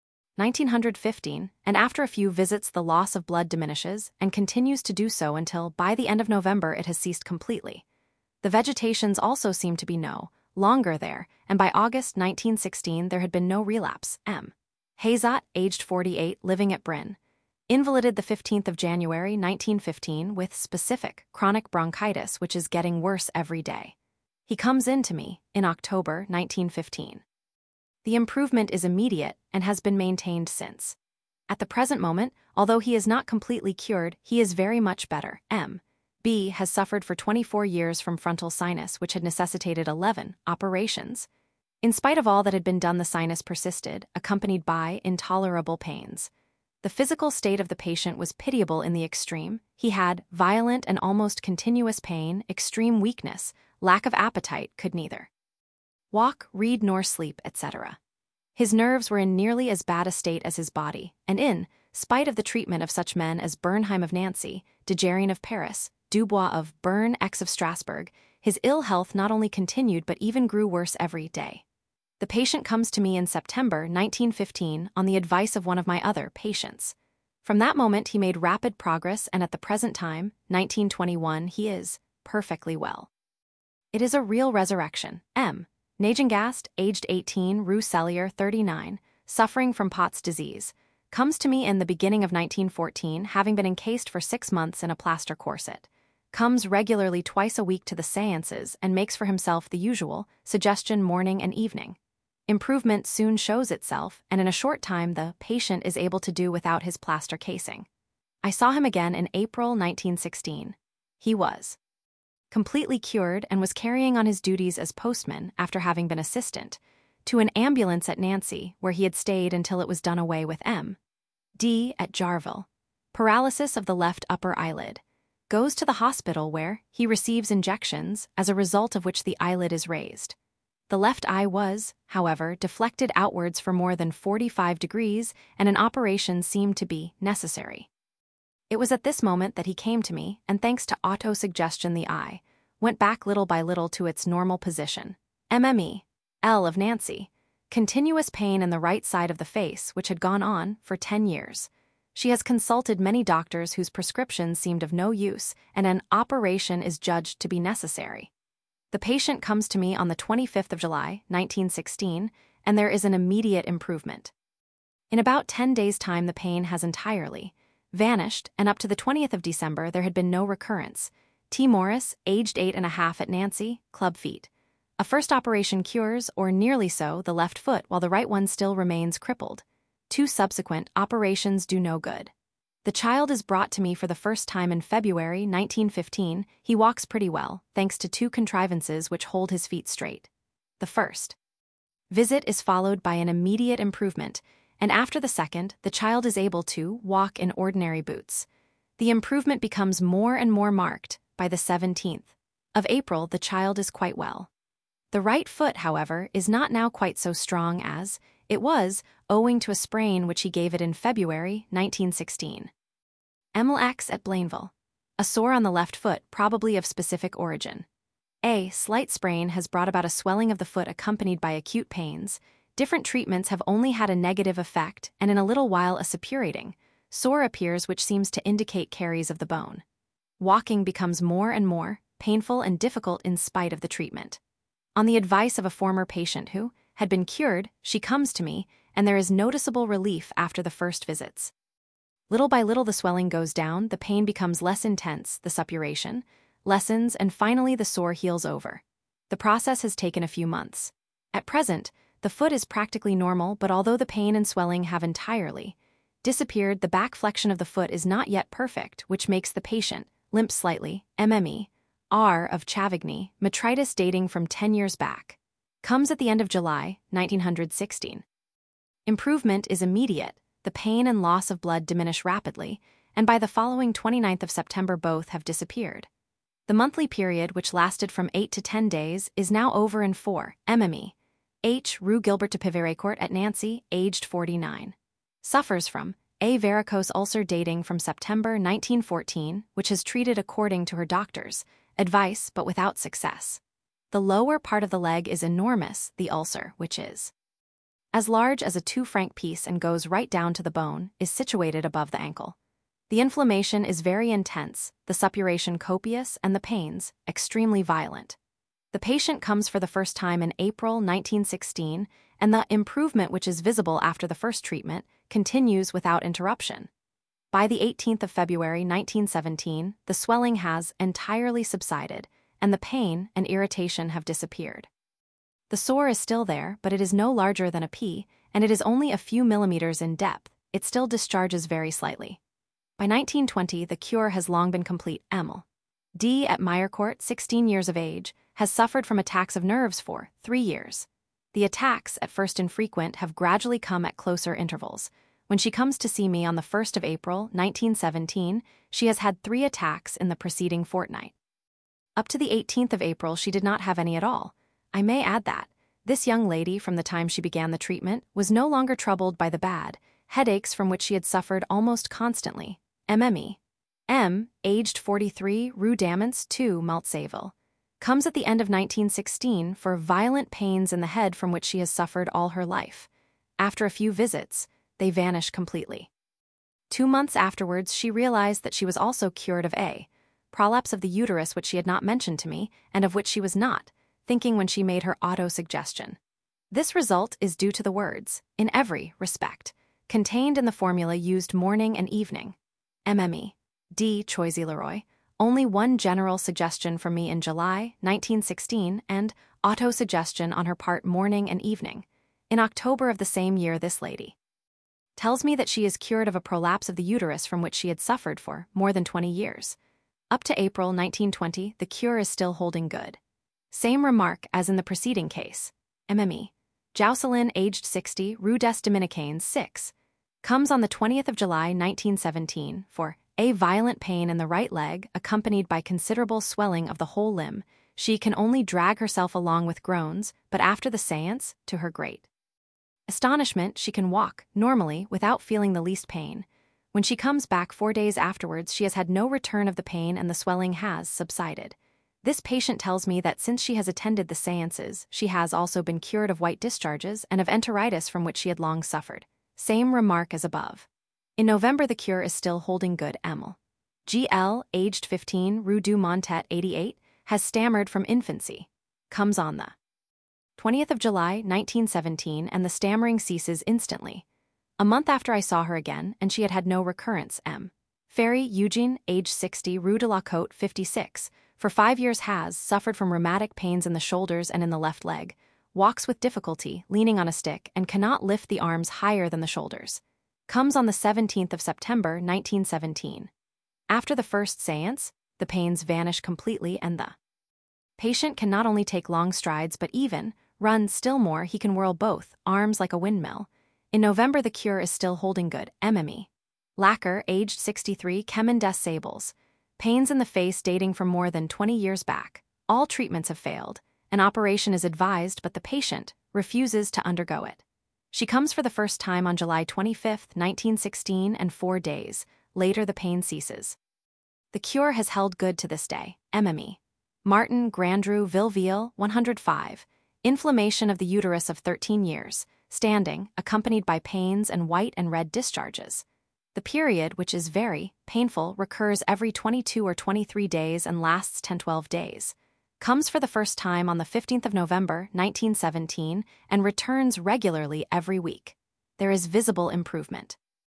1915, and after a few visits the loss of blood diminishes and continues to do so until, by the end of November, it has ceased completely. The vegetations also seem to be no longer there, and by August 1916 there had been no relapse. M. Hazat, aged 48, living at Brünn, invalided the 15th of January 1915 with specific chronic bronchitis which is getting worse every day. He comes in to me in October 1915. The improvement is immediate and has been maintained since. At the present moment, although he is not completely cured, he is very much better. M. B. has suffered for 24 years from frontal sinus which had necessitated 11 operations. In spite of all that had been done, the sinus persisted, accompanied by intolerable pains. The physical state of the patient was pitiable in the extreme. He had violent and almost continuous pain, extreme weakness, lack of appetite, could neither walk, read, nor sleep, etc. His nerves were in nearly as bad a state as his body, and in spite of the treatment of such men as Bernheim of Nancy, Degerian of Paris, Dubois of Bern, X of Strasbourg, his ill health not only continued but even grew worse every day. The patient comes to me in September 1915 on the advice of one of my other patients. From that moment he made rapid progress, and at the present time, 1921, he is perfectly well. It is a real resurrection. M. Nagengast, aged 18, Rue Cellier, 39, suffering from Pott's disease, comes to me in the beginning of 1914, having been encased for 6 months in a plaster corset. Comes regularly twice a week to the séances and makes for himself the usual suggestion morning and evening. Improvement soon shows itself, and in a short time the patient is able to do without his plaster casing. I saw him again in April 1916. He was completely cured and was carrying on his duties as postman after having been assistant to an ambulance at Nancy, where he had stayed until it was done away with. M. D. at Jarville. Paralysis of the left upper eyelid. Goes to the hospital where he receives injections, as a result of which the eyelid is raised. The left eye was, however, deflected outwards for more than 45 degrees, and an operation seemed to be necessary. It was at this moment that he came to me, and thanks to autosuggestion the eye went back little by little to its normal position. MME. L. of Nancy. Continuous pain in the right side of the face, which had gone on for 10 years. She has consulted many doctors whose prescriptions seemed of no use, and an operation is judged to be necessary. The patient comes to me on the 25th of July, 1916, and there is an immediate improvement. In about 10 days' time the pain has entirely vanished, and up to the 20th of December there had been no recurrence. T. Morris, aged 8.5, at Nancy, club feet. A first operation cures, or nearly so, the left foot, while the right one still remains crippled. 2 subsequent operations do no good. The child is brought to me for the first time in February 1915. He walks pretty well, thanks to 2 contrivances which hold his feet straight. The first visit is followed by an immediate improvement, and after the second, the child is able to walk in ordinary boots. The improvement becomes more and more marked. By the 17th of April, the child is quite well. The right foot, however, is not now quite so strong as it was, owing to a sprain which he gave it in February 1916. Emil X. at Blainville. A sore on the left foot, probably of specific origin. A slight sprain has brought about a swelling of the foot accompanied by acute pains. Different treatments have only had a negative effect, and in a little while a suppurating sore appears which seems to indicate caries of the bone. Walking becomes more and more painful and difficult in spite of the treatment. On the advice of a former patient who had been cured, she comes to me, and there is noticeable relief after the first visits. Little by little the swelling goes down, the pain becomes less intense, the suppuration lessens, and finally the sore heals over. The process has taken a few months. At present, the foot is practically normal, but although the pain and swelling have entirely disappeared, the back flexion of the foot is not yet perfect, which makes the patient limp slightly. MME R of Chavigny, metritis dating from 10 years back. Comes at the end of July, 1916. Improvement is immediate, the pain and loss of blood diminish rapidly, and by the following 29th of September both have disappeared. The monthly period, which lasted from 8 to 10 days, is now over in 4. MME H. Rue Gilbert de Piverecourt at Nancy, aged 49. Suffers from a varicose ulcer dating from September 1914, which has treated according to her doctor's advice but without success. The lower part of the leg is enormous, the ulcer, which is as large as a 2-franc piece and goes right down to the bone, is situated above the ankle. The inflammation is very intense, the suppuration copious, and the pains extremely violent. The patient comes for the first time in April 1916, and the improvement, which is visible after the first treatment, continues without interruption. By the 18th of February 1917, the swelling has entirely subsided, and the pain and irritation have disappeared. The sore is still there, but it is no larger than a pea, and it is only a few millimeters in depth. It still discharges very slightly. By 1920, the cure has long been complete. Emil D. at Meyercourt, 16 years of age, has suffered from attacks of nerves for 3 years. The attacks, at first infrequent, have gradually come at closer intervals. When she comes to see me on the 1st of April, 1917, she has had 3 attacks in the preceding fortnight. Up to the 18th of April, she did not have any at all. I may add that this young lady, from the time she began the treatment, was no longer troubled by the bad headaches from which she had suffered almost constantly. MME M, aged 43, Rue Damance 2, Maltseville. Comes at the end of 1916 for violent pains in the head from which she has suffered all her life. After a few visits, they vanish completely. 2 months afterwards, she realized that she was also cured of a prolapse of the uterus, which she had not mentioned to me, and of which she was not thinking when she made her autosuggestion. This result is due to the words, in every respect, contained in the formula used morning and evening. MME D. Choisy-Leroy, only one general suggestion from me in July 1916 and autosuggestion on her part morning and evening. In October of the same year, this lady tells me that she is cured of a prolapse of the uterus from which she had suffered for more than 20 years. Up to April 1920, the cure is still holding good. Same remark as in the preceding case. MME Jocelyn, aged 60, Rue des Dominicains 6. Comes on the 20th of July 1917 for a violent pain in the right leg accompanied by considerable swelling of the whole limb. She can only drag herself along with groans, but after the séance, to her great astonishment, she can walk normally without feeling the least pain. When she comes back 4 days afterwards, she has had no return of the pain and the swelling has subsided. This patient tells me that since she has attended the séances, she has also been cured of white discharges and of enteritis from which she had long suffered. Same remark as above. In November, the cure is still holding good. Emil GL, aged 15, Rue du Montet 88, has stammered from infancy. Comes on the 20th of July 1917, and the stammering ceases instantly. A month after I saw her again, and she had had no recurrence. M. Ferry Eugene, aged 60, Rue de la Côte 56, for 5 years has suffered from rheumatic pains in the shoulders and in the left leg, walks with difficulty, leaning on a stick, and cannot lift the arms higher than the shoulders. Comes on the 17th of September 1917. After the first séance, the pains vanish completely and the patient can not only take long strides but even run. Still more, he can whirl both arms like a windmill. In November, the cure is still holding good. MME Lacker, aged 63, Chemin des Sables. Pains in the face dating from more than 20 years back. All treatments have failed. An operation is advised, but the patient refuses to undergo it. She comes for the first time on July 25, 1916, and 4 days later the pain ceases. The cure has held good to this day. MME Martin Grandrew Villeville, 105. Inflammation of the uterus of 13 years, standing, accompanied by pains and white and red discharges. The period, which is very painful, recurs every 22 or 23 days and lasts 10-12 days. Comes for the first time on the 15th of November, 1917, and returns regularly every week. There is visible improvement.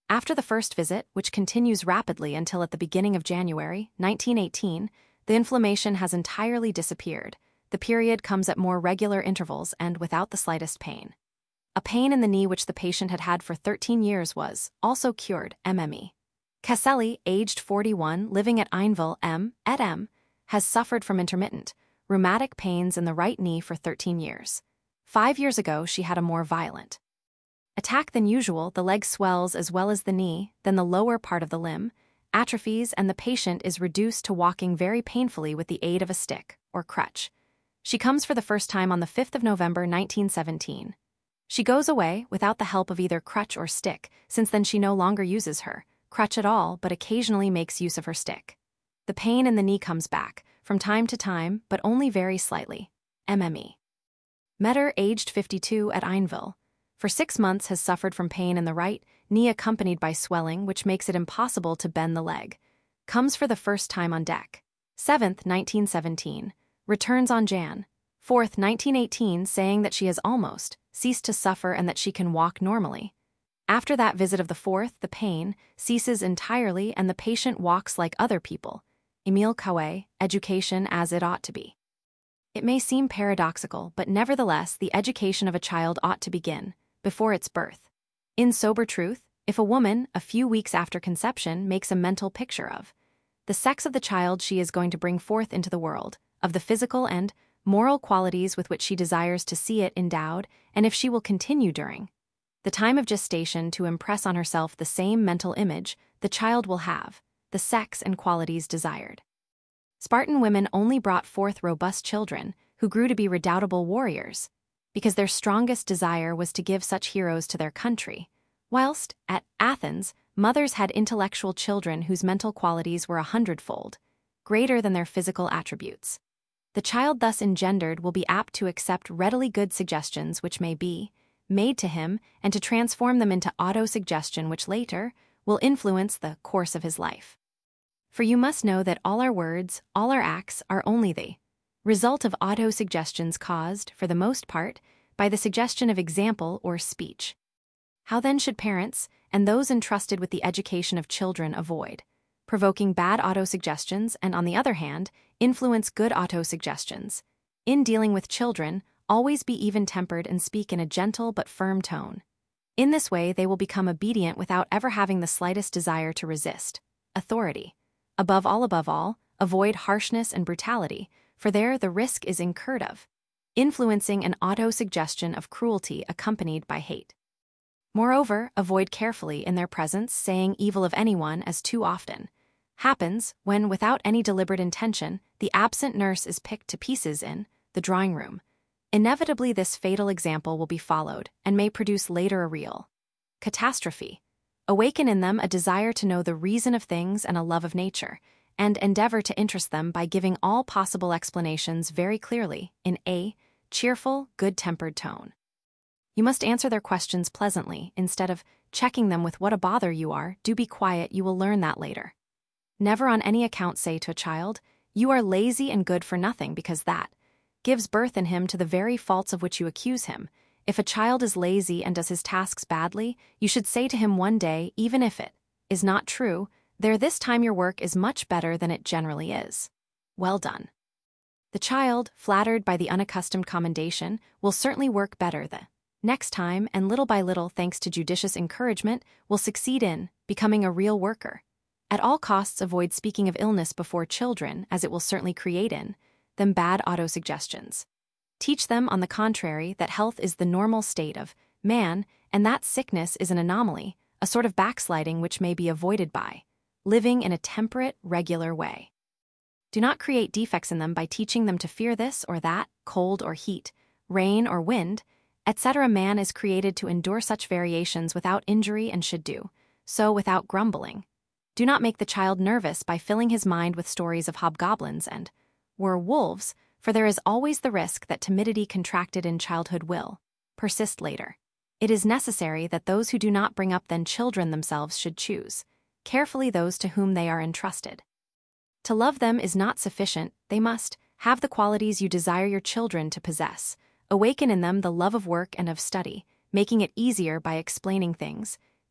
After the first visit, which continues rapidly until at the beginning of January 1918, the inflammation has entirely disappeared. The period comes at more regular intervals and without the slightest pain. A pain in the knee which the patient had had for 13 years was also cured. MME. Caselli, aged 41, living at Einville, M, has suffered from intermittent, rheumatic pains in the right knee for 13 years. 5 years ago, she had a more violent attack than usual. The leg swells as well as the knee, then the lower part of the limb atrophies, and the patient is reduced to walking very painfully with the aid of a stick or crutch. She comes for the first time on the 5th of November 1917. She goes away without the help of either crutch or stick, since then she no longer uses her crutch at all but occasionally makes use of her stick. The pain in the knee comes back, from time to time, but only very slightly. MME. Metter, aged 52, at Einville, for 6 months has suffered from pain in the right knee accompanied by swelling which makes it impossible to bend the leg. Comes for the first time on deck. 7th, 1917. Returns on Jan. 4th, 1918, saying that she has almost ceased to suffer and that she can walk normally. After that visit of the 4th, the pain ceases entirely and the patient walks like other people. Emile Coué, Education as It Ought to Be. It may seem paradoxical, but nevertheless the education of a child ought to begin before its birth. In sober truth, if a woman, a few weeks after conception, makes a mental picture of the sex of the child she is going to bring forth into the world, of the physical and moral qualities with which she desires to see it endowed, and if she will continue during the time of gestation to impress on herself the same mental image, the child will have the sex and qualities desired. Spartan women only brought forth robust children who grew to be redoubtable warriors, because their strongest desire was to give such heroes to their country, whilst, at Athens, mothers had intellectual children whose mental qualities were 100-fold greater than their physical attributes. The child thus engendered will be apt to accept readily good suggestions which may be made to him and to transform them into auto-suggestion which later will influence the course of his life. For you must know that all our words, all our acts are only the result of auto-suggestions caused, for the most part, by the suggestion of example or speech. How then should parents, and those entrusted with the education of children, avoid provoking bad auto-suggestions and, on the other hand, influence good auto-suggestions? In dealing with children, always be even-tempered and speak in a gentle but firm tone. In this way they will become obedient without ever having the slightest desire to resist authority. Above all, avoid harshness and brutality, for there the risk is incurred of influencing an auto-suggestion of cruelty accompanied by hate. Moreover, avoid carefully in their presence saying evil of anyone, as too often happens when, without any deliberate intention, the absent nurse is picked to pieces in the drawing room. Inevitably this fatal example will be followed and may produce later a real catastrophe. Awaken in them a desire to know the reason of things and a love of nature, and endeavor to interest them by giving all possible explanations very clearly, in a cheerful, good-tempered tone. You must answer their questions pleasantly, instead of checking them with what a bother you are. Do be quiet, you will learn that later. Never on any account say to a child, you are lazy and good for nothing, because that gives birth in him to the very faults of which you accuse him. If a child is lazy and does his tasks badly, you should say to him one day, even if it is not true, there this time your work is much better than it generally is. Well done. The child, flattered by the unaccustomed commendation, will certainly work better the next time, and little by little, thanks to judicious encouragement, will succeed in becoming a real worker. At all costs avoid speaking of illness before children, as it will certainly create in them bad auto-suggestions. Teach them, on the contrary, that health is the normal state of man, and that sickness is an anomaly, a sort of backsliding which may be avoided by living in a temperate, regular way. Do not create defects in them by teaching them to fear this or that, cold or heat, rain or wind, etc. Man is created to endure such variations without injury and should do so without grumbling. Do not make the child nervous by filling his mind with stories of hobgoblins and werewolves, for there is always the risk that timidity contracted in childhood will persist later. It is necessary that those who do not bring up then children themselves should choose carefully those to whom they are entrusted. To love them is not sufficient, they must have the qualities you desire your children to possess. Awaken in them the love of work and of study, making it easier by explaining things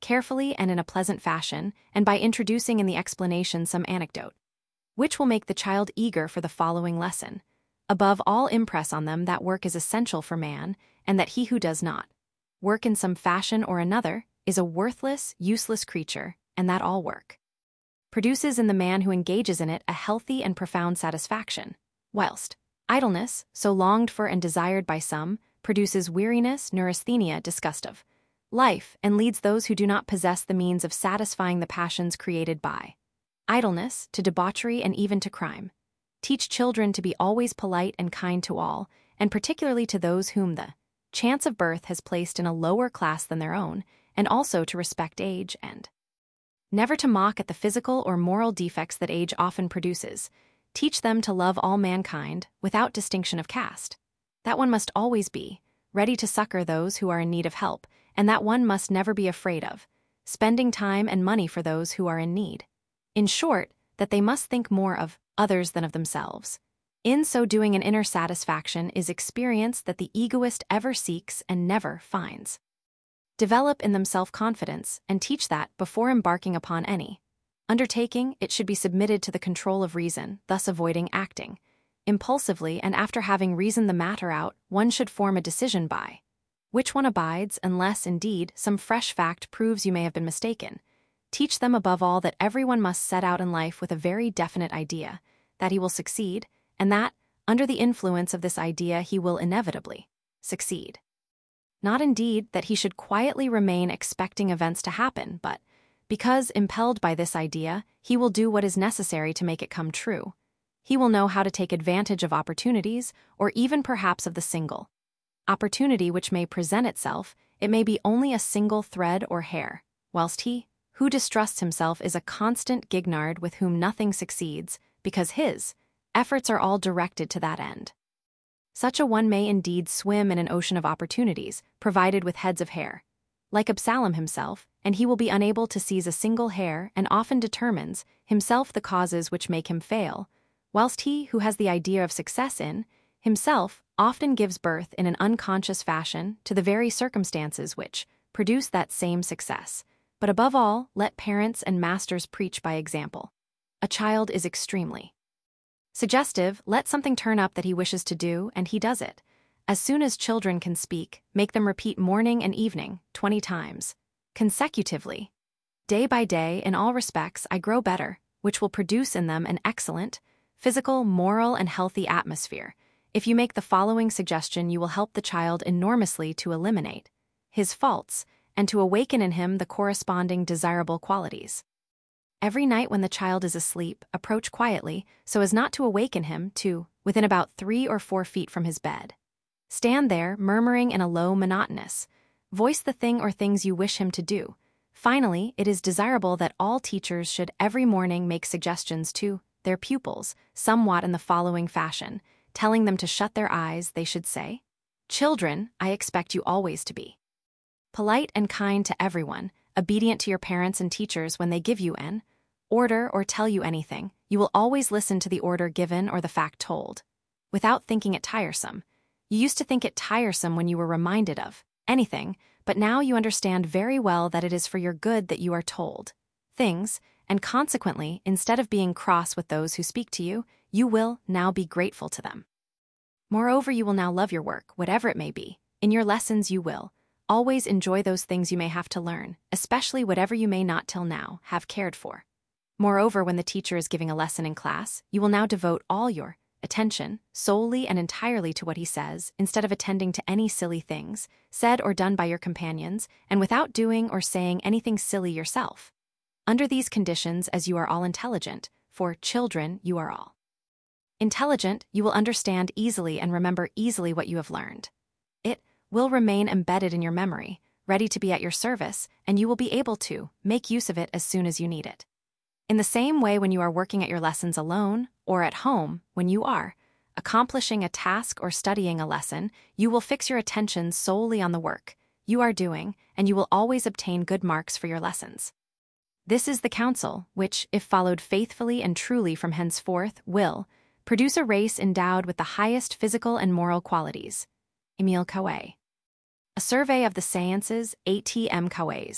carefully and in a pleasant fashion, and by introducing in the explanation some anecdote, which will make the child eager for the following lesson. Above all, impress on them that work is essential for man, and that he who does not work in some fashion or another is a worthless, useless creature, and that all work produces in the man who engages in it a healthy and profound satisfaction, whilst idleness, so longed for and desired by some, produces weariness, neurasthenia, disgust of life, and leads those who do not possess the means of satisfying the passions created by idleness to debauchery and even to crime. Teach children to be always polite and kind to all, and particularly to those whom the chance of birth has placed in a lower class than their own, and also to respect age and never to mock at the physical or moral defects that age often produces. Teach them to love all mankind without distinction of caste, that one must always be ready to succor those who are in need of help, and that one must never be afraid of spending time and money for those who are in need. In short, that they must think more of others than of themselves. In so doing, an inner satisfaction is experienced that the egoist ever seeks and never finds. Develop in them self-confidence, and teach that, before embarking upon any undertaking, it should be submitted to the control of reason, thus avoiding acting impulsively, and after having reasoned the matter out, one should form a decision by which one abides, unless, indeed, some fresh fact proves you may have been mistaken. Teach them above all that everyone must set out in life with a very definite idea, that he will succeed, and that, under the influence of this idea, he will inevitably succeed. Not indeed that he should quietly remain expecting events to happen, but because, impelled by this idea, he will do what is necessary to make it come true. He will know how to take advantage of opportunities, or even perhaps of the single opportunity which may present itself. It may be only a single thread or hair, whilst he who distrusts himself is a constant gignard with whom nothing succeeds, because his efforts are all directed to that end. Such a one may indeed swim in an ocean of opportunities, provided with heads of hair, like Absalom himself, and he will be unable to seize a single hair, and often determines himself the causes which make him fail, whilst he who has the idea of success in himself often gives birth in an unconscious fashion to the very circumstances which produce that same success. But above all, let parents and masters preach by example. A child is extremely suggestive. Let something turn up that he wishes to do, and he does it. As soon as children can speak, make them repeat morning and evening 20 times consecutively. Day by day, in all respects, I grow better, which will produce in them an excellent physical, moral, and healthy atmosphere. If you make the following suggestion, you will help the child enormously to eliminate his faults and to awaken in him the corresponding desirable qualities. Every night when the child is asleep, approach quietly so as not to awaken him to within about 3 or 4 feet from his bed. Stand there, murmuring in a low, monotonous voice the thing or things you wish him to do. Finally, it is desirable that all teachers should every morning make suggestions to their pupils, somewhat in the following fashion. Telling them to shut their eyes, they should say, "Children, I expect you always to be polite and kind to everyone, obedient to your parents and teachers when they give you an order or tell you anything. You will always listen to the order given or the fact told, without thinking it tiresome. You used to think it tiresome when you were reminded of anything, but now you understand very well that it is for your good that you are told things, and consequently, instead of being cross with those who speak to you, you will now be grateful to them. Moreover, you will now love your work, whatever it may be. In your lessons you will always enjoy those things you may have to learn, especially whatever you may not till now have cared for. Moreover, when the teacher is giving a lesson in class, you will now devote all your attention solely and entirely to what he says, instead of attending to any silly things said or done by your companions, and without doing or saying anything silly yourself. Under these conditions, as you are all intelligent, for children you are all intelligent, you will understand easily and remember easily what you have learned. It will remain embedded in your memory, ready to be at your service, and you will be able to make use of it as soon as you need it. In the same way, when you are working at your lessons alone, or at home, when you are accomplishing a task or studying a lesson, you will fix your attention solely on the work you are doing, and you will always obtain good marks for your lessons. This is the counsel which, if followed faithfully and truly from henceforth, will produce a race endowed with the highest physical and moral qualities. Emile Coué. A Survey of the Sciences, A.T.M. Coué's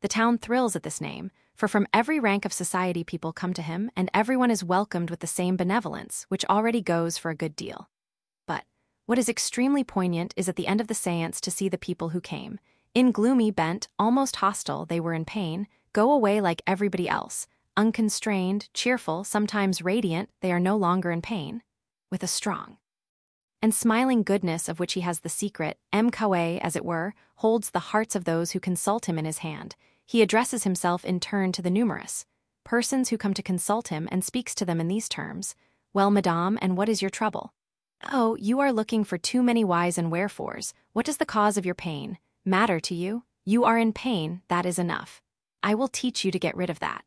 The town thrills at this name, for from every rank of society people come to him, and everyone is welcomed with the same benevolence, which already goes for a good deal. But what is extremely poignant is at the end of the séance to see the people who came. In gloomy, bent, almost hostile, they were in pain, go away like everybody else. Unconstrained, cheerful, sometimes radiant, they are no longer in pain. With a strong and smiling goodness of which he has the secret, MKW, as it were, holds the hearts of those who consult him in his hand. He addresses himself in turn to the numerous persons who come to consult him and speaks to them in these terms. Well, madame, and what is your trouble? Oh, you are looking for too many whys and wherefores. What does the cause of your pain matter to you? You are in pain, that is enough. I will teach you to get rid of that.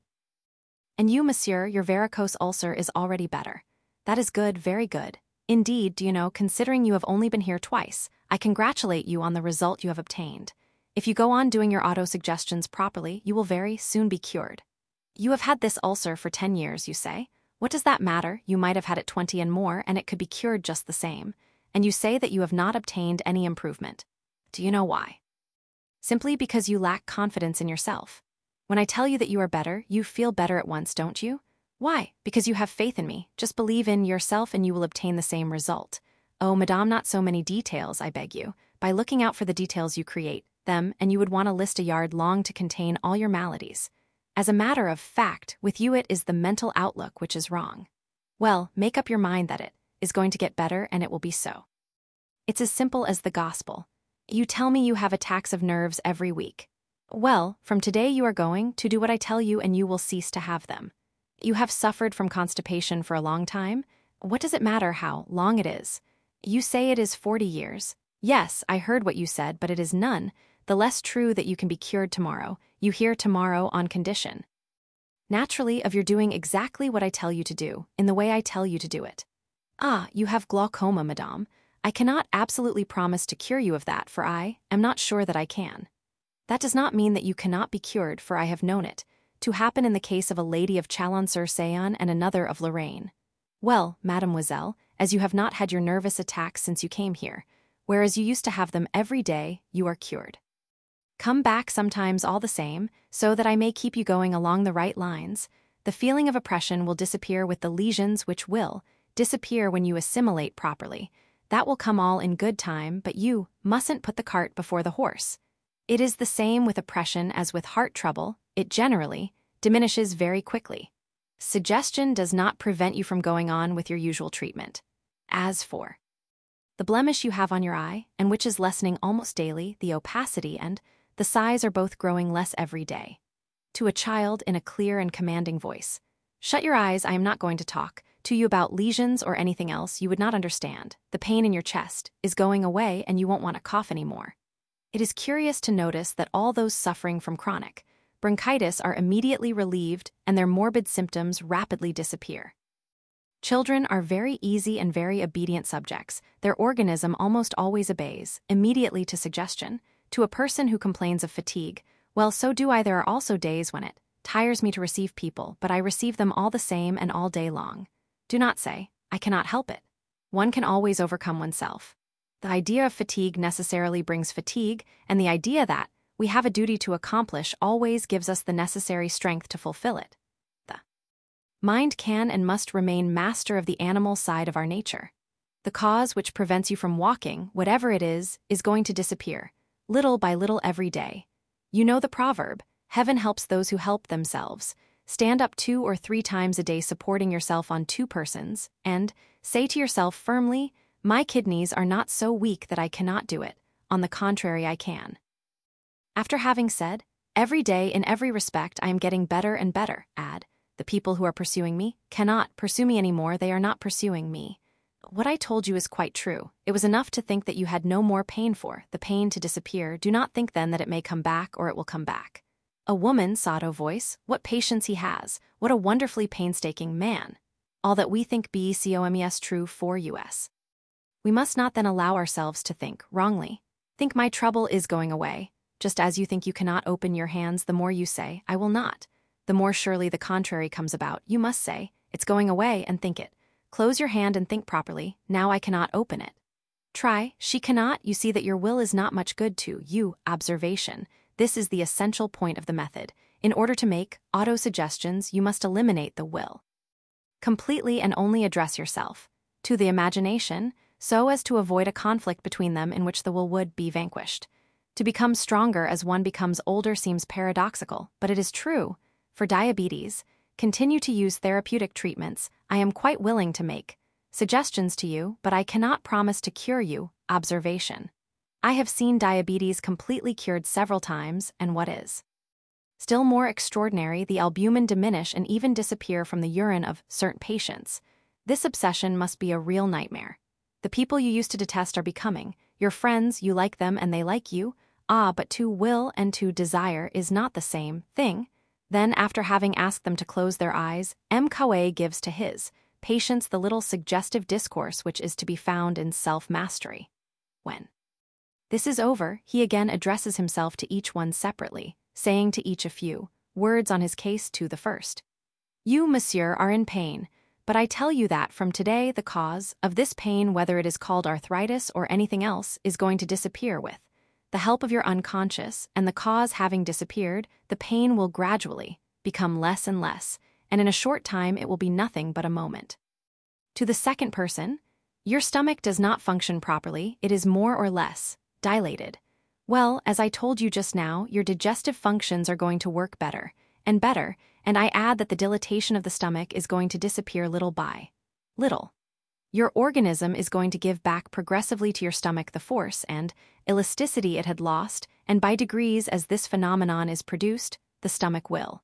And you, monsieur, your varicose ulcer is already better. That is good, very good. Indeed, do you know, considering you have only been here twice, I congratulate you on the result you have obtained. If you go on doing your auto-suggestions properly, you will very soon be cured. You have had this ulcer for 10 years, you say? What does that matter? You might have had it 20 and more, and it could be cured just the same. And you say that you have not obtained any improvement. Do you know why? Simply because you lack confidence in yourself. When I tell you that you are better, you feel better at once, don't you? Why? Because you have faith in me. Just believe in yourself and you will obtain the same result. Oh, madame, not so many details, I beg you. By looking out for the details you create them, and you would want a list a yard long to contain all your maladies. As a matter of fact, with you it is the mental outlook which is wrong. Well, make up your mind that it is going to get better and it will be so. It's as simple as the gospel. You tell me you have attacks of nerves every week. Well, from today you are going to do what I tell you and you will cease to have them. You have suffered from constipation for a long time. What does it matter how long it is? You say it is 40 years. Yes, I heard what you said, but it is none the less true that you can be cured tomorrow. You hear tomorrow on condition, naturally, of your doing exactly what I tell you to do, in the way I tell you to do it. Ah, you have glaucoma, madame. I cannot absolutely promise to cure you of that, for I am not sure that I can. That does not mean that you cannot be cured, for I have known it to happen in the case of a lady of Chalon-sur-Saône and another of Lorraine. Well, mademoiselle, as you have not had your nervous attacks since you came here, whereas you used to have them every day, you are cured. Come back sometimes all the same, so that I may keep you going along the right lines. The feeling of oppression will disappear with the lesions which will disappear when you assimilate properly. That will come all in good time, but you mustn't put the cart before the horse. It is the same with oppression as with heart trouble. It generally diminishes very quickly. Suggestion does not prevent you from going on with your usual treatment. As for the blemish you have on your eye, and which is lessening almost daily, the opacity and the size are both growing less every day. To a child in a clear and commanding voice, shut your eyes, I am not going to talk to you about lesions or anything else you would not understand. The pain in your chest is going away and you won't want to cough anymore. It is curious to notice that all those suffering from chronic bronchitis are immediately relieved and their morbid symptoms rapidly disappear. Children are very easy and very obedient subjects. Their organism almost always obeys immediately to suggestion. To a person who complains of fatigue, well, so do I. There are also days when it tires me to receive people, but I receive them all the same and all day long. Do not say, I cannot help it. One can always overcome oneself. The idea of fatigue necessarily brings fatigue, and the idea that we have a duty to accomplish always gives us the necessary strength to fulfill it. The mind can and must remain master of the animal side of our nature. The cause which prevents you from walking, whatever it is going to disappear, little by little every day. You know the proverb, heaven helps those who help themselves. Stand up 2 or 3 times a day supporting yourself on 2 persons, and say to yourself firmly, my kidneys are not so weak that I cannot do it. On the contrary, I can. After having said, every day in every respect I am getting better and better, add, the people who are pursuing me cannot pursue me anymore, they are not pursuing me. What I told you is quite true. It was enough to think that you had no more pain for the pain to disappear. Do not think then that it may come back or it will come back. A woman, sotto voice, what patience he has, what a wonderfully painstaking man. All that we think BECOMES true for us. We must not then allow ourselves to think wrongly. Think my trouble is going away. Just as you think you cannot open your hands, the more you say, I will not. The more surely the contrary comes about. You must say, it's going away, and think it. Close your hand and think properly, now I cannot open it. Try, she cannot, you see that your will is not much good to you, observation. This is the essential point of the method. In order to make auto-suggestions, you must eliminate the will completely and only address yourself to the imagination, so as to avoid a conflict between them in which the will would be vanquished. To become stronger as one becomes older seems paradoxical, but it is true. For diabetes, continue to use therapeutic treatments. I am quite willing to make suggestions to you, but I cannot promise to cure you, observation. I have seen diabetes completely cured several times, and what is still more extraordinary, the albumin diminish and even disappear from the urine of certain patients. This obsession must be a real nightmare. The people you used to detest are becoming your friends, you like them and they like you. But to will and to desire is not the same thing. Then, after having asked them to close their eyes, M. Kawe gives to his patients the little suggestive discourse which is to be found in self-mastery. When this is over, he again addresses himself to each one separately, saying to each a few words on his case. To the first: You, monsieur, are in pain, but I tell you that from today the cause of this pain, whether it is called arthritis or anything else, is going to disappear with the help of your unconscious, and the cause having disappeared, the pain will gradually become less and less, and in a short time it will be nothing but a moment. To the second person: Your stomach does not function properly, it is more or less dilated. Well, as I told you just now, your digestive functions are going to work better, and I add that the dilatation of the stomach is going to disappear little by little. Your organism is going to give back progressively to your stomach the force and elasticity it had lost, and by degrees, as this phenomenon is produced, the stomach will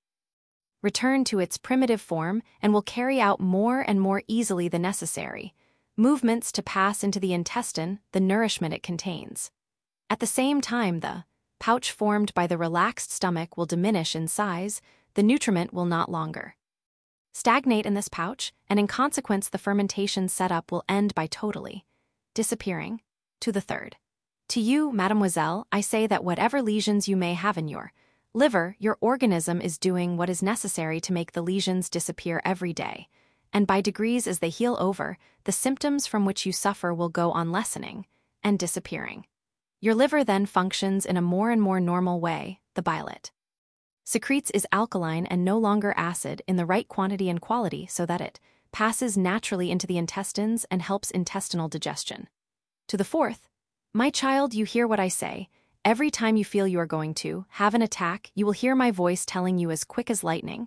return to its primitive form and will carry out more and more easily the necessary movements to pass into the intestine the nourishment it contains. At the same time, the pouch formed by the relaxed stomach will diminish in size, the nutriment will not longer stagnate in this pouch, and in consequence the fermentation setup will end by totally disappearing. To the third: To you, mademoiselle, I say that whatever lesions you may have in your liver, your organism is doing what is necessary to make the lesions disappear every day, and by degrees as they heal over, the symptoms from which you suffer will go on lessening and disappearing. Your liver then functions in a more and more normal way. The bile secretes is alkaline and no longer acid in the right quantity and quality, so that it passes naturally into the intestines and helps intestinal digestion. To the fourth: My child, you hear what I say. Every time you feel you are going to have an attack, you will hear my voice telling you as quick as lightning,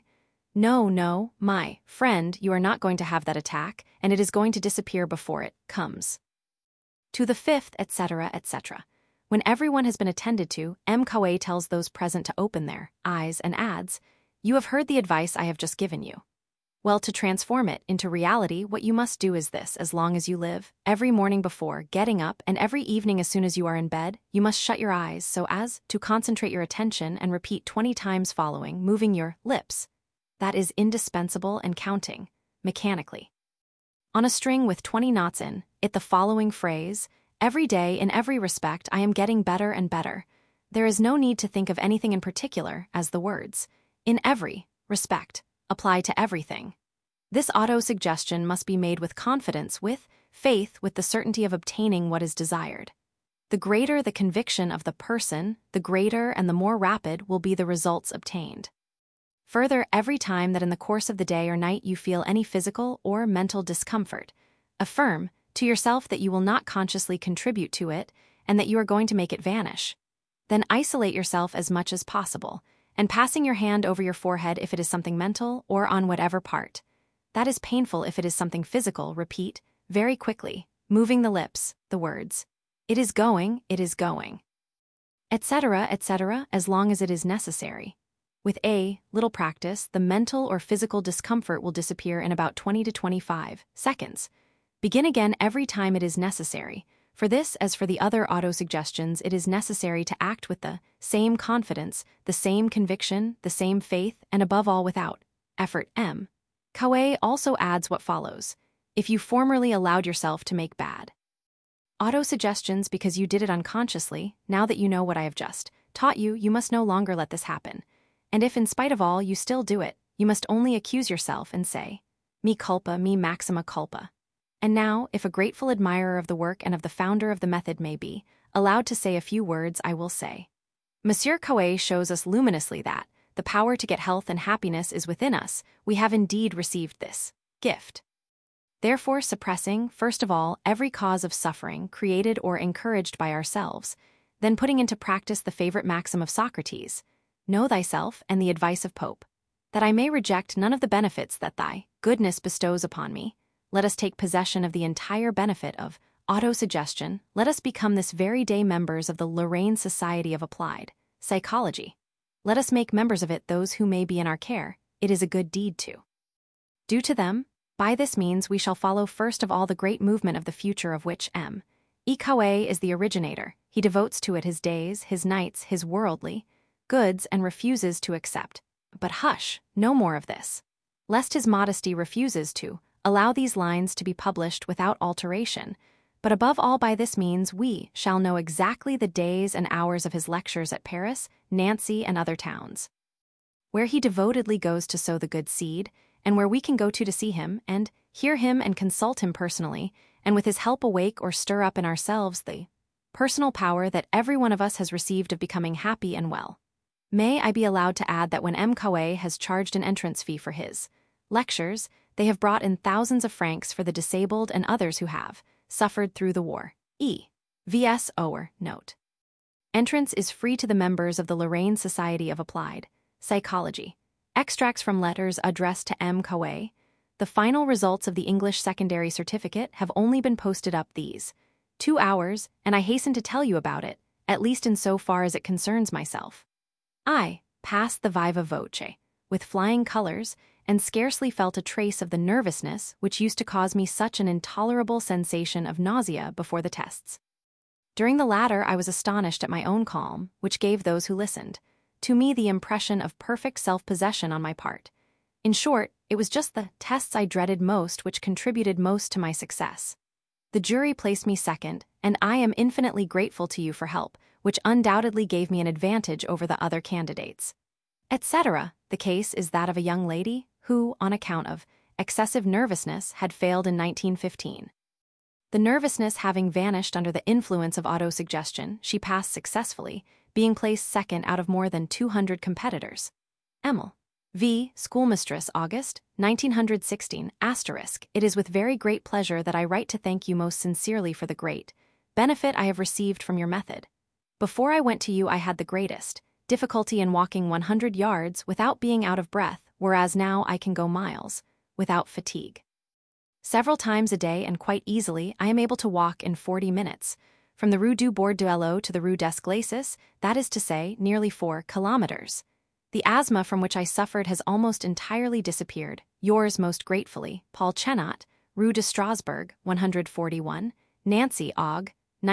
No, my friend, you are not going to have that attack, and it is going to disappear before it comes. To the fifth, etc., etc. When everyone has been attended to, M. Kawe tells those present to open their eyes and adds, You have heard the advice I have just given you. Well, to transform it into reality, what you must do is this: as long as you live, every morning before getting up and every evening as soon as you are in bed, you must shut your eyes so as to concentrate your attention and repeat 20 times following, moving your lips. That is indispensable, and counting mechanically on a string with 20 knots in it the following phrase: Every day, in every respect, I am getting better and better. There is no need to think of anything in particular, as the words, in every respect, apply to everything. This auto-suggestion must be made with confidence, with faith, with the certainty of obtaining what is desired. The greater the conviction of the person, the greater and the more rapid will be the results obtained. Further, every time that in the course of the day or night you feel any physical or mental discomfort, affirm to yourself that you will not consciously contribute to it and that you are going to make it vanish. Then isolate yourself as much as possible, and passing your hand over your forehead if it is something mental, or on whatever part that is painful if it is something physical, repeat, very quickly, moving the lips, the words, it is going, etc., etc., as long as it is necessary. With a little practice, the mental or physical discomfort will disappear in about 20 to 25 seconds. Begin again every time it is necessary. For this, as for the other auto-suggestions, it is necessary to act with the same confidence, the same conviction, the same faith, and above all without effort. M. Kawe also adds what follows: If you formerly allowed yourself to make bad auto-suggestions because you did it unconsciously, now that you know what I have just taught you, you must no longer let this happen. And if in spite of all you still do it, you must only accuse yourself and say, Me culpa, me maxima culpa. And now, if a grateful admirer of the work and of the founder of the method may be allowed to say a few words, I will say. Monsieur Coué shows us luminously that the power to get health and happiness is within us. We have indeed received this gift. Therefore, suppressing, first of all, every cause of suffering created or encouraged by ourselves, then putting into practice the favorite maxim of Socrates, know thyself, and the advice of Pope, that I may reject none of the benefits that thy goodness bestows upon me, let us take possession of the entire benefit of autosuggestion. Let us become this very day members of the Lorraine Society of Applied Psychology. Let us make members of it those who may be in our care. It is a good deed to do to them. By this means we shall follow first of all the great movement of the future of which M. E. Coué is the originator. He devotes to it his days, his nights, his worldly goods, and refuses to accept. But hush, no more of this, lest his modesty refuses to allow these lines to be published without alteration. But above all, by this means we shall know exactly the days and hours of his lectures at Paris, Nancy, and other towns, where he devotedly goes to sow the good seed, and where we can go to see him, and hear him and consult him personally, and with his help awake or stir up in ourselves the personal power that every one of us has received of becoming happy and well. May I be allowed to add that when M. Coué has charged an entrance fee for his lectures, they have brought in thousands of francs for the disabled and others who have suffered through the war. E.V.S. Ower, note. Entrance is free to the members of the Lorraine Society of Applied Psychology. Extracts from letters addressed to M. Coué. The final results of the English secondary certificate have only been posted up these 2 hours, and I hasten to tell you about it, at least in so far as it concerns myself. I passed the viva voce with flying colors, and scarcely felt a trace of the nervousness which used to cause me such an intolerable sensation of nausea before the tests. During the latter, I was astonished at my own calm, which gave those who listened to me the impression of perfect self-possession on my part. In short, it was just the tests I dreaded most which contributed most to my success. The jury placed me second, and I am infinitely grateful to you for help, which undoubtedly gave me an advantage over the other candidates. Etc. The case is that of a young lady who, on account of excessive nervousness, had failed in 1915. The nervousness having vanished under the influence of autosuggestion, she passed successfully, being placed second out of more than 200 competitors. Emil V. Schoolmistress, August, 1916, *. It is with very great pleasure that I write to thank you most sincerely for the great benefit I have received from your method. Before I went to you I had the greatest difficulty in walking 100 yards without being out of breath, whereas now I can go miles without fatigue. Several times a day and quite easily I am able to walk in 40 minutes, from the Rue du Bord Duello to the Rue des Glaces, that is to say, nearly 4 kilometers. The asthma from which I suffered has almost entirely disappeared. Yours most gratefully, Paul Chenot, Rue de Strasbourg, 141, Nancy, Aug.,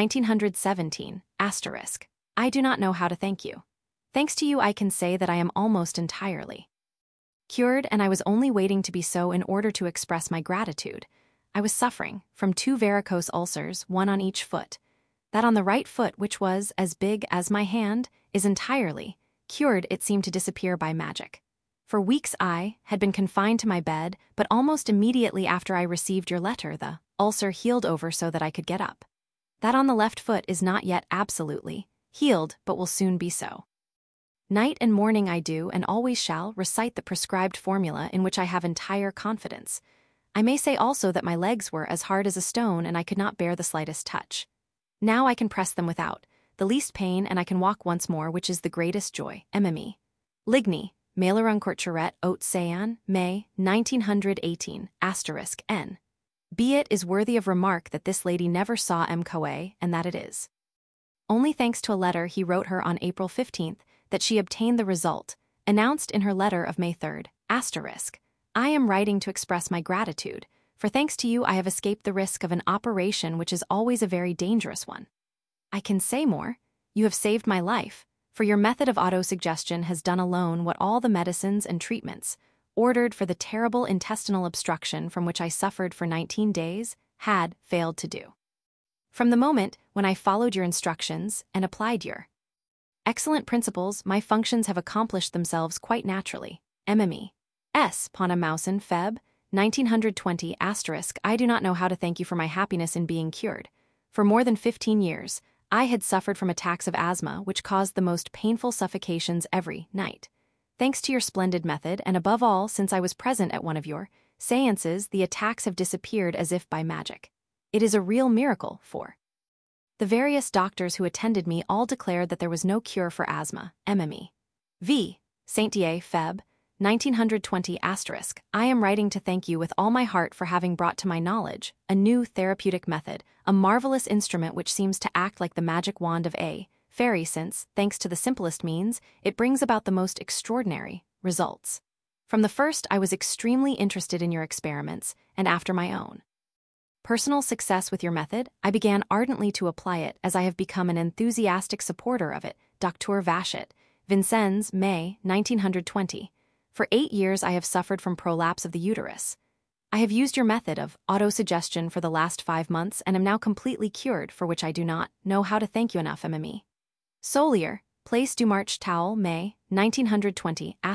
1917, *. I do not know how to thank you. Thanks to you I can say that I am almost entirely cured, and I was only waiting to be so in order to express my gratitude. I was suffering from 2 varicose ulcers, one on each foot. That on the right foot, which was as big as my hand, is entirely cured. It seemed to disappear by magic. For weeks I had been confined to my bed, but almost immediately after I received your letter the ulcer healed over so that I could get up. That on the left foot is not yet absolutely healed, but will soon be so. Night and morning I do, and always shall, recite the prescribed formula in which I have entire confidence. I may say also that my legs were as hard as a stone and I could not bear the slightest touch. Now I can press them without the least pain, and I can walk once more, which is the greatest joy. MME. Ligny, Maileruncourt Haute Seine, May, 1918, *N. Be it is worthy of remark that this lady never saw M. Coué, and that it is only thanks to a letter he wrote her on April 15th that she obtained the result, announced in her letter of May 3rd, *. I am writing to express my gratitude, for thanks to you I have escaped the risk of an operation which is always a very dangerous one. I can say more, you have saved my life, for your method of autosuggestion has done alone what all the medicines and treatments, ordered for the terrible intestinal obstruction from which I suffered for 19 days, had failed to do. From the moment when I followed your instructions and applied your excellent principles, my functions have accomplished themselves quite naturally. MME. S. Ponnamousin, Feb. 1920 *. I do not know how to thank you for my happiness in being cured. For more than 15 years, I had suffered from attacks of asthma which caused the most painful suffocations every night. Thanks to your splendid method, and above all since I was present at one of your seances, the attacks have disappeared as if by magic. It is a real miracle, for the various doctors who attended me all declared that there was no cure for asthma, MME. V. Saint-Dié, Feb. 1920 *. I am writing to thank you with all my heart for having brought to my knowledge a new therapeutic method, a marvelous instrument which seems to act like the magic wand of a fairy since, thanks to the simplest means, it brings about the most extraordinary results. From the first, I was extremely interested in your experiments, and after my own personal success with your method, I began ardently to apply it as I have become an enthusiastic supporter of it. Dr. Vachette, Vincennes, May, 1920. For 8 years I have suffered from prolapse of the uterus. I have used your method of autosuggestion for the last 5 months and am now completely cured, for which I do not know how to thank you enough, MME. Solier, Place du Marche Towel, May, 1920 *.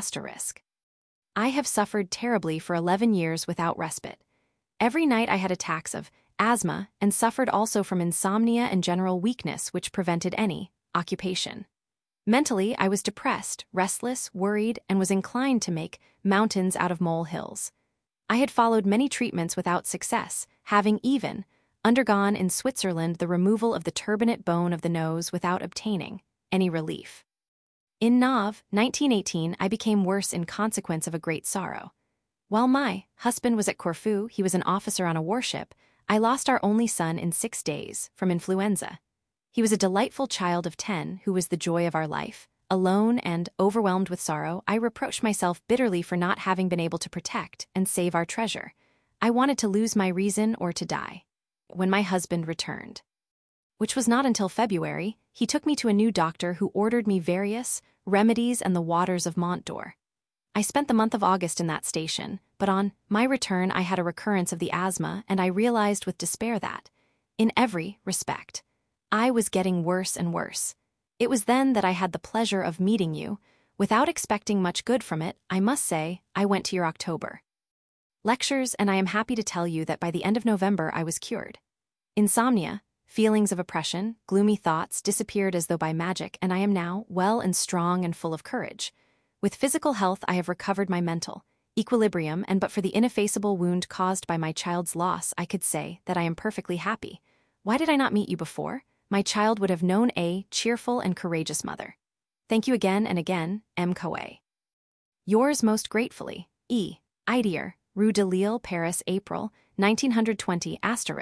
I have suffered terribly for 11 years without respite. Every night I had attacks of asthma and suffered also from insomnia and general weakness which prevented any occupation. Mentally, I was depressed, restless, worried, and was inclined to make mountains out of molehills. I had followed many treatments without success, having even undergone in Switzerland the removal of the turbinate bone of the nose without obtaining any relief. In Nov, 1918, I became worse in consequence of a great sorrow. While my husband was at Corfu, he was an officer on a warship, I lost our only son in 6 days from influenza. He was a delightful child of 10 who was the joy of our life. Alone and overwhelmed with sorrow, I reproached myself bitterly for not having been able to protect and save our treasure. I wanted to lose my reason or to die. When my husband returned, which was not until February, he took me to a new doctor who ordered me various remedies and the waters of Mont d'Or. I spent the month of August in that station, but on my return I had a recurrence of the asthma, and I realized with despair that, in every respect, I was getting worse and worse. It was then that I had the pleasure of meeting you. Without expecting much good from it, I must say, I went to your October lectures, and I am happy to tell you that by the end of November I was cured. Insomnia, feelings of oppression, gloomy thoughts disappeared as though by magic, and I am now well and strong and full of courage. With physical health I have recovered my mental equilibrium, and but for the ineffaceable wound caused by my child's loss, I could say that I am perfectly happy. Why did I not meet you before? My child would have known a cheerful and courageous mother. Thank you again and again, M. Coe. Yours most gratefully, E. Idier, Rue de Lille, Paris, April, 1920 *.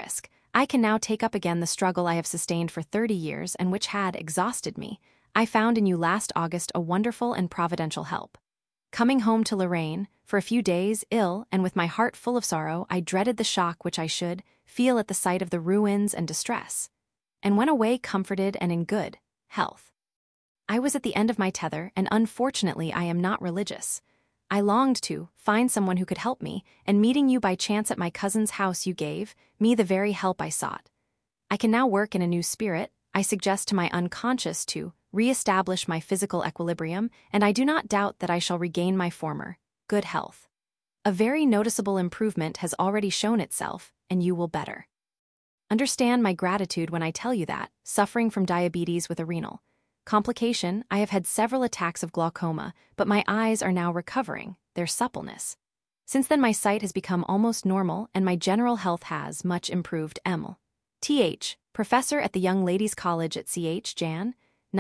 I can now take up again the struggle I have sustained for 30 years and which had exhausted me. I found in you last August a wonderful and providential help. Coming home to Lorraine, for a few days, ill and with my heart full of sorrow, I dreaded the shock which I should feel at the sight of the ruins and distress, and went away comforted and in good health. I was at the end of my tether, and unfortunately I am not religious. I longed to find someone who could help me, and meeting you by chance at my cousin's house, you gave me the very help I sought. I can now work in a new spirit. I suggest to my unconscious to re-establish my physical equilibrium, and I do not doubt that I shall regain my former good health. A very noticeable improvement has already shown itself, and you will better understand my gratitude when I tell you that, suffering from diabetes with a renal complication, I have had several attacks of glaucoma, but my eyes are now recovering their suppleness. Since then my sight has become almost normal, and my general health has much improved. Emil Th., professor at the Young Ladies' College at Ch. Jan.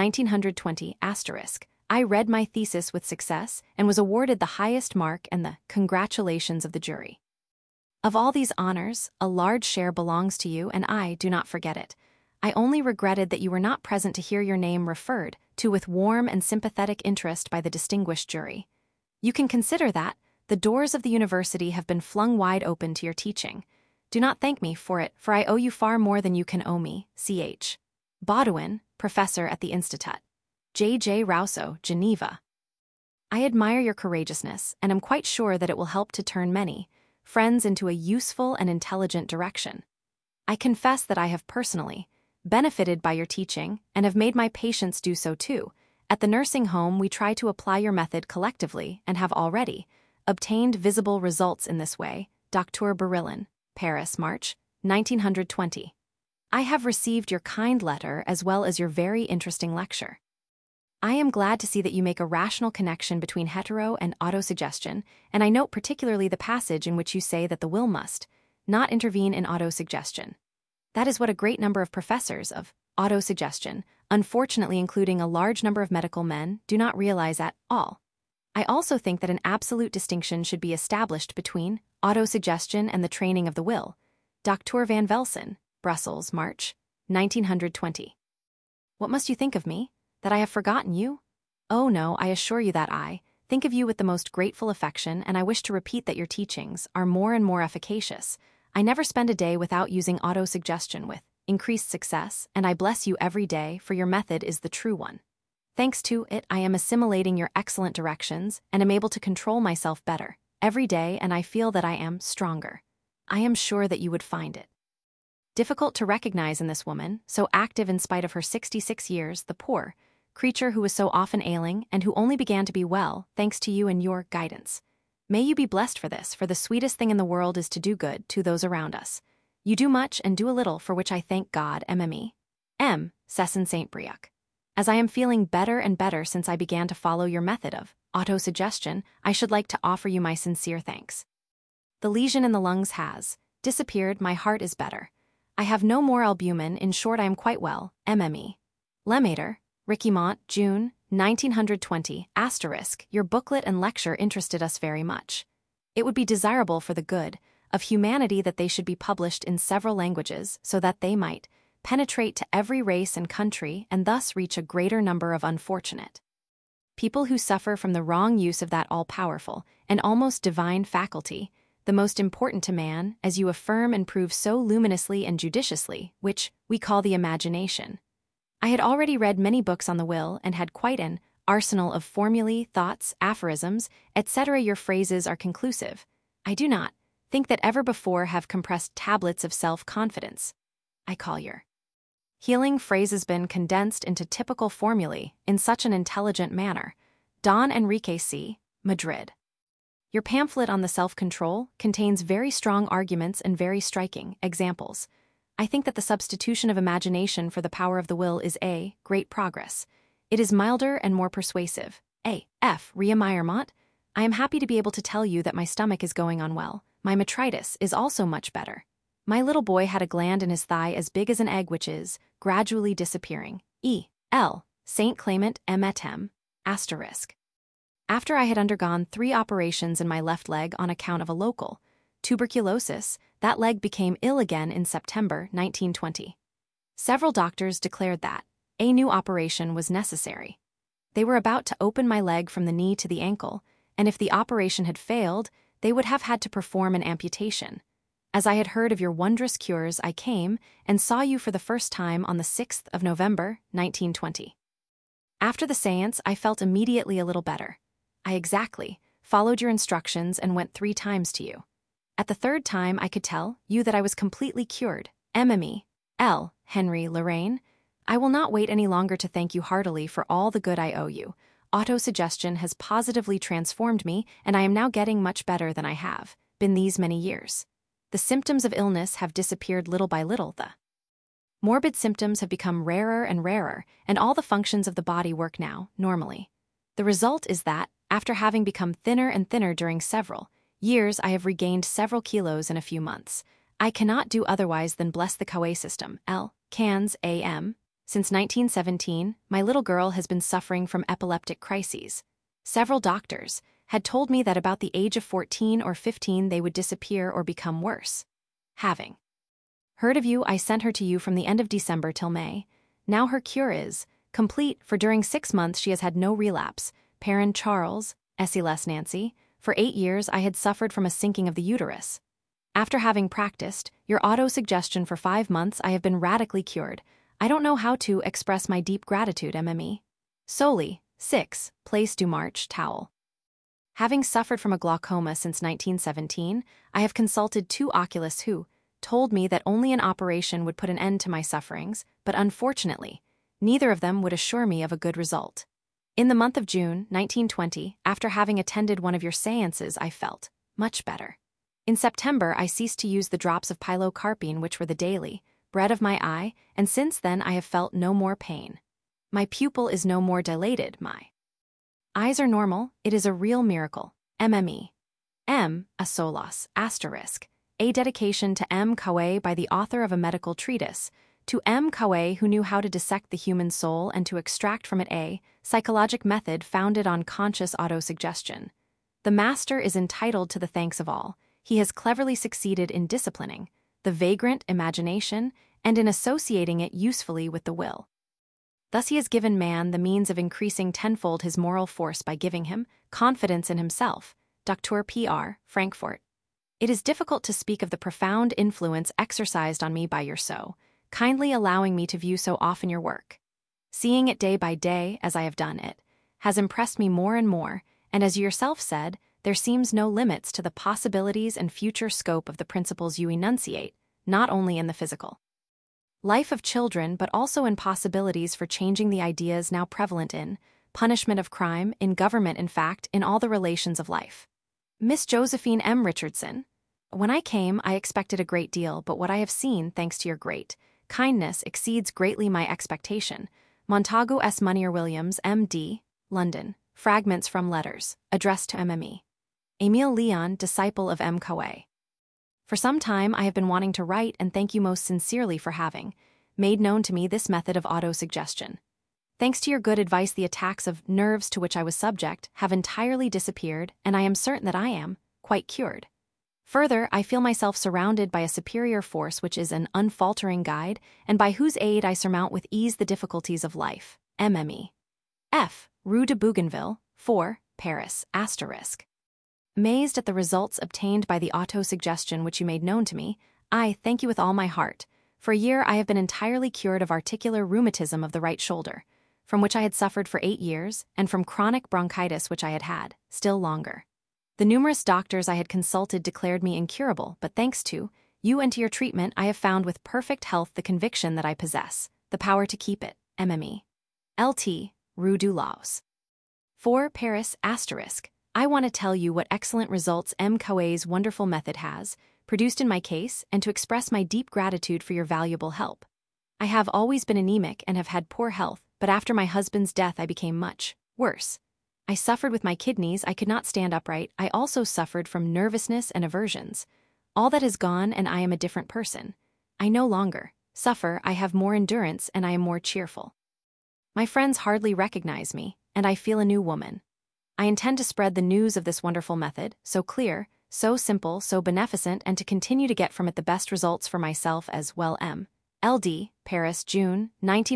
1920 *. I read my thesis with success, and was awarded the highest mark and the congratulations of the jury. Of all these honors, a large share belongs to you, and I do not forget it. I only regretted that you were not present to hear your name referred to with warm and sympathetic interest by the distinguished jury. You can consider that the doors of the university have been flung wide open to your teaching. Do not thank me for it, for I owe you far more than you can owe me. Ch. Baudouin, professor at the Institut J. J. Rousseau, Geneva. I admire your courageousness, and am quite sure that it will help to turn many friends into a useful and intelligent direction. I confess that I have personally benefited by your teaching, and have made my patients do so too. At the nursing home we try to apply your method collectively, and have already obtained visible results in this way. Dr. Berillon, Paris, March, 1920. I have received your kind letter as well as your very interesting lecture. I am glad to see that you make a rational connection between hetero and autosuggestion, and I note particularly the passage in which you say that the will must not intervene in autosuggestion. That is what a great number of professors of autosuggestion, unfortunately including a large number of medical men, do not realize at all. I also think that an absolute distinction should be established between autosuggestion and the training of the will. Dr. Van Velsen, Brussels, March, 1920. What must you think of me? That I have forgotten you? Oh no, I assure you that I think of you with the most grateful affection, and I wish to repeat that your teachings are more and more efficacious. I never spend a day without using autosuggestion with increased success, and I bless you every day, for your method is the true one. Thanks to it, I am assimilating your excellent directions and am able to control myself better every day, and I feel that I am stronger. I am sure that you would find it difficult to recognize in this woman, so active in spite of her 66 years, the poor creature who was so often ailing and who only began to be well thanks to you and your guidance. May you be blessed for this, for the sweetest thing in the world is to do good to those around us. You do much and do a little, for which I thank God. MME. M. Cesson St. Brieuc. As I am feeling better and better since I began to follow your method of autosuggestion, I should like to offer you my sincere thanks. The lesion in the lungs has disappeared, my heart is better. I have no more albumin, in short I am quite well. MME. Lemaitre, Riquimont, June, 1920, *. Your booklet and lecture interested us very much. It would be desirable for the good of humanity that they should be published in several languages so that they might penetrate to every race and country and thus reach a greater number of unfortunate people who suffer from the wrong use of that all-powerful and almost divine faculty, the most important to man, as you affirm and prove so luminously and judiciously, which we call the imagination. I had already read many books on the will and had quite an arsenal of formulae, thoughts, aphorisms, etc. Your phrases are conclusive. I do not think that ever before have compressed tablets of self-confidence. I call your healing phrases been condensed into typical formulae in such an intelligent manner. Don Enrique C., Madrid. Your pamphlet on the self-control contains very strong arguments and very striking examples. I think that the substitution of imagination for the power of the will is a great progress. It is milder and more persuasive. A. F. Ria Meyermont. I am happy to be able to tell you that my stomach is going on well. My metritis is also much better. My little boy had a gland in his thigh as big as an egg which is gradually disappearing. E. L. Saint Clement Etem, *. After I had undergone 3 operations in my left leg on account of a local tuberculosis, that leg became ill again in September 1920. Several doctors declared that a new operation was necessary. They were about to open my leg from the knee to the ankle, and if the operation had failed, they would have had to perform an amputation. As I had heard of your wondrous cures, I came and saw you for the first time on the 6th of November, 1920. After the séance, I felt immediately a little better. I exactly followed your instructions and went 3 times to you. At the 3rd time, I could tell you that I was completely cured. MME. L. Henry Lorraine. I will not wait any longer to thank you heartily for all the good I owe you. Autosuggestion has positively transformed me, and I am now getting much better than I have been these many years. The symptoms of illness have disappeared little by little. The morbid symptoms have become rarer and rarer, and all the functions of the body work now normally. The result is that, after having become thinner and thinner during several years, I have regained several kilos in a few months. I cannot do otherwise than bless the Coué system. L. Cans A.M. Since 1917, my little girl has been suffering from epileptic crises. Several doctors had told me that about the age of 14 or 15 they would disappear or become worse. Having heard of you, I sent her to you from the end of December till May. Now her cure is complete, for during 6 months she has had no relapse. Parent Charles, SLS Nancy. For 8 years I had suffered from a sinking of the uterus. After having practiced your autosuggestion for 5 months, I have been radically cured. I don't know how to express my deep gratitude. MME. Solely, 6, Place du Marche, Towel. Having suffered from a glaucoma since 1917, I have consulted 2 oculists who told me that only an operation would put an end to my sufferings, but unfortunately, neither of them would assure me of a good result. In the month of June, 1920, after having attended one of your séances, I felt much better. In September, I ceased to use the drops of pilocarpine, which were the daily bread of my eye, and since then I have felt no more pain. My pupil is no more dilated, my eyes are normal. It is a real miracle. MME. M. A Solas, asterisk. A dedication to M. Kawe by the author of a medical treatise, to M. Kawe who knew how to dissect the human soul and to extract from it a psychologic method founded on conscious autosuggestion. The master is entitled to the thanks of all. He has cleverly succeeded in disciplining the vagrant imagination and in associating it usefully with the will. Thus he has given man the means of increasing tenfold his moral force by giving him confidence in himself. Dr. P.R., Frankfurt. It is difficult to speak of the profound influence exercised on me by your so kindly allowing me to view so often your work. Seeing it day by day, as I have done it, has impressed me more and more, and as you yourself said, there seems no limits to the possibilities and future scope of the principles you enunciate, not only in the physical life of children but also in possibilities for changing the ideas now prevalent in punishment of crime, in government, in fact, in all the relations of life. Miss Josephine M. Richardson. When I came, I expected a great deal, but what I have seen, thanks to your great kindness, exceeds greatly my expectation. Montagu S. Munier Williams, M.D., London. Fragments from Letters, addressed to MME. Emile Leon, disciple of M. Kawe. For some time I have been wanting to write and thank you most sincerely for having made known to me this method of autosuggestion. Thanks to your good advice, the attacks of nerves to which I was subject have entirely disappeared, and I am certain that I am quite cured. Further, I feel myself surrounded by a superior force which is an unfaltering guide, and by whose aid I surmount with ease the difficulties of life. MME. F. Rue de Bougainville, 4, Paris, asterisk. Amazed at the results obtained by the autosuggestion which you made known to me, I thank you with all my heart. For a year I have been entirely cured of articular rheumatism of the right shoulder, from which I had suffered for 8 years, and from chronic bronchitis which I had had, still longer. The numerous doctors I had consulted declared me incurable, but thanks to you and to your treatment I have found with perfect health the conviction that I possess the power to keep it. MME. L.T. Rue du Laus. 4, Paris, asterisk. I want to tell you what excellent results M. Kawe's wonderful method has produced in my case and to express my deep gratitude for your valuable help. I have always been anemic and have had poor health, but after my husband's death I became much worse. I suffered with my kidneys, I could not stand upright. I also suffered from nervousness and aversions. All that is gone and I am a different person. I no longer suffer, I have more endurance and I am more cheerful. My friends hardly recognize me, and I feel a new woman. I intend to spread the news of this wonderful method, so clear, so simple, so beneficent, and to continue to get from it the best results for myself as well. M. L.D., Paris, June,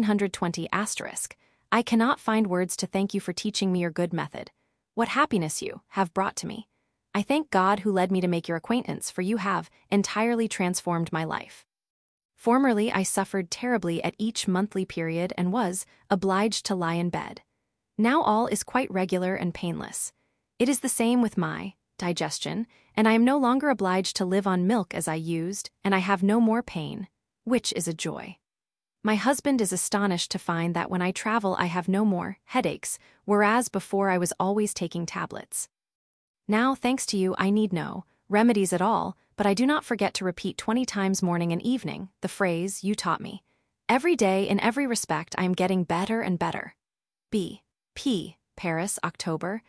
1920 asterisk. I cannot find words to thank you for teaching me your good method. What happiness you have brought to me. I thank God who led me to make your acquaintance, for you have entirely transformed my life. Formerly I suffered terribly at each monthly period and was obliged to lie in bed. Now all is quite regular and painless. It is the same with my digestion, and I am no longer obliged to live on milk as I used, and I have no more pain, which is a joy. My husband is astonished to find that when I travel I have no more headaches, whereas before I was always taking tablets. Now, thanks to you, I need no remedies at all, but I do not forget to repeat 20 times morning and evening the phrase you taught me. Every day, in every respect, I am getting better and better. B. P. Paris, October,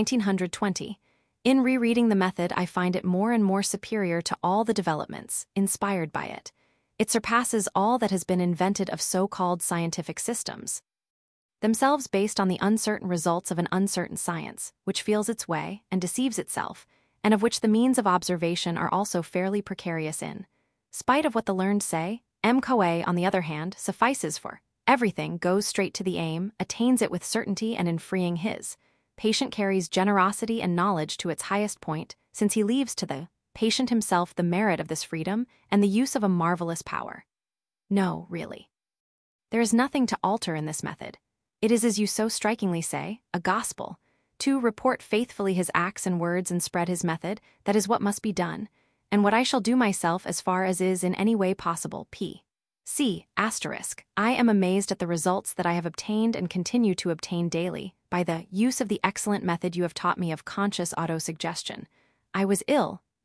1920. In rereading the method, I find it more and more superior to all the developments inspired by it. It surpasses all that has been invented of so-called scientific systems, themselves based on the uncertain results of an uncertain science, which feels its way and deceives itself, and of which the means of observation are also fairly precarious in spite of what the learned say. M. Kawe, on the other hand, suffices for everything, goes straight to the aim, attains it with certainty, and in freeing his patient carries generosity and knowledge to its highest point, since he leaves to the patient himself the merit of this freedom and the use of a marvelous power. No, really. There is nothing to alter in this method. It is, as you so strikingly say, a gospel. To report faithfully his acts and words and spread his method, that is what must be done, and what I shall do myself as far as is in any way possible. P. C. Asterisk. I am amazed at the results that I have obtained and continue to obtain daily by the use of the excellent method you have taught me of conscious autosuggestion. I was ill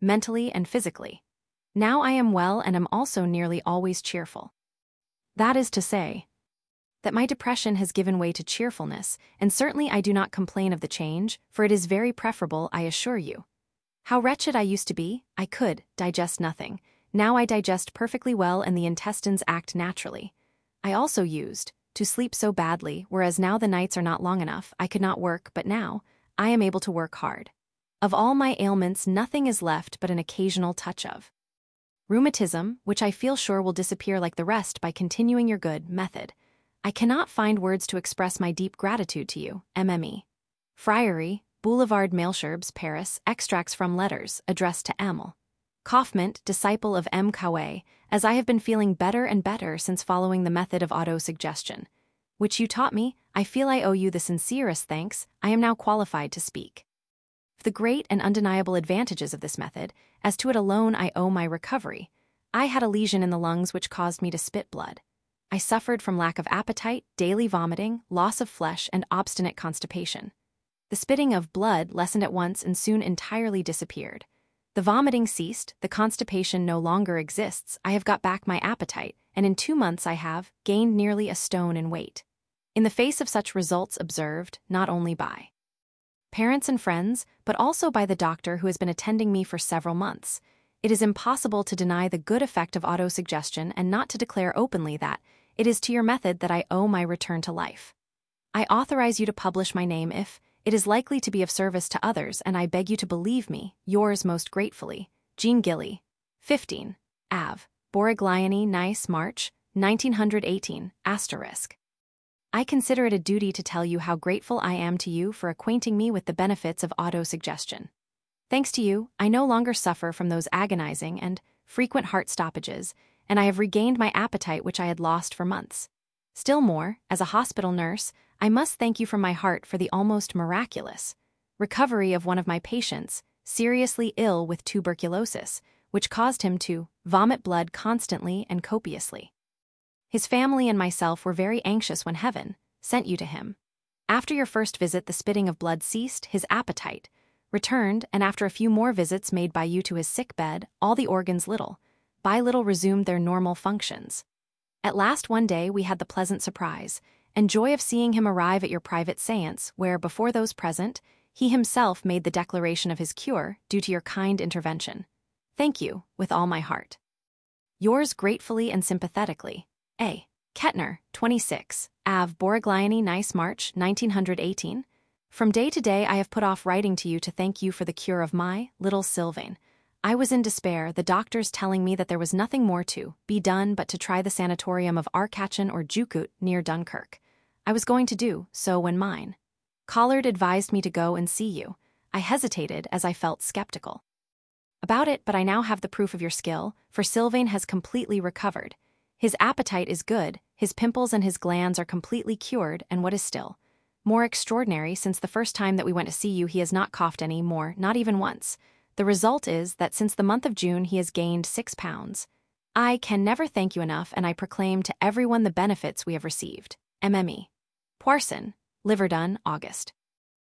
mentally and physically. Now I am well and am also nearly always cheerful. That is to say, that my depression has given way to cheerfulness, and certainly I do not complain of the change, for it is very preferable, I assure you. How wretched I used to be, I could digest nothing. Now I digest perfectly well and the intestines act naturally. I also used to sleep so badly, whereas now the nights are not long enough, I could not work, but now I am able to work hard. Of all my ailments nothing is left but an occasional touch of rheumatism, which I feel sure will disappear like the rest by continuing your good method. I cannot find words to express my deep gratitude to you, MME. Friary, Boulevard Malesherbes, Paris, extracts from letters addressed to Emil Kaufmann, disciple of M. Coué, as I have been feeling better and better since following the method of autosuggestion, which you taught me. I feel I owe you the sincerest thanks. I am now qualified to speak of the great and undeniable advantages of this method. As to it alone I owe my recovery. I had a lesion in the lungs which caused me to spit blood. I suffered from lack of appetite, daily vomiting, loss of flesh, and obstinate constipation. The spitting of blood lessened at once and soon entirely disappeared. The vomiting ceased, the constipation no longer exists, I have got back my appetite, and in 2 months I have gained nearly a stone in weight. In the face of such results observed, not only by parents and friends, but also by the doctor who has been attending me for several months, it is impossible to deny the good effect of autosuggestion and not to declare openly that it is to your method that I owe my return to life. I authorize you to publish my name if it is likely to be of service to others, and I beg you to believe me, yours most gratefully, Jean Gilly. 15. Ave. Borigliani, Nice, March, 1918, ***. I consider it a duty to tell you how grateful I am to you for acquainting me with the benefits of autosuggestion. Thanks to you, I no longer suffer from those agonizing and frequent heart stoppages, and I have regained my appetite which I had lost for months. Still more, as a hospital nurse, I must thank you from my heart for the almost miraculous recovery of one of my patients, seriously ill with tuberculosis, which caused him to vomit blood constantly and copiously. His family and myself were very anxious when heaven sent you to him. After your first visit the spitting of blood ceased, his appetite returned, and after a few more visits made by you to his sick bed, all the organs little by little resumed their normal functions. At last one day we had the pleasant surprise and joy of seeing him arrive at your private séance, where, before those present, he himself made the declaration of his cure due to your kind intervention. Thank you, with all my heart. Yours gratefully and sympathetically, A. Kettner, 26, Ave. Borigliani, Nice, March, 1918. From day to day I have put off writing to you to thank you for the cure of my little Sylvain. I was in despair, the doctors telling me that there was nothing more to be done but to try the sanatorium of Arcachon or Jucut near Dunkirk. I was going to do so when mine Collard advised me to go and see you. I hesitated as I felt skeptical about it, but I now have the proof of your skill, for Sylvain has completely recovered. His appetite is good, his pimples and his glands are completely cured, and what is still more extraordinary, since the first time that we went to see you he has not coughed any more, not even once. The result is that since the month of June he has gained 6 pounds. I can never thank you enough, and I proclaim to everyone the benefits we have received. MME. Poisson, Liverdun, August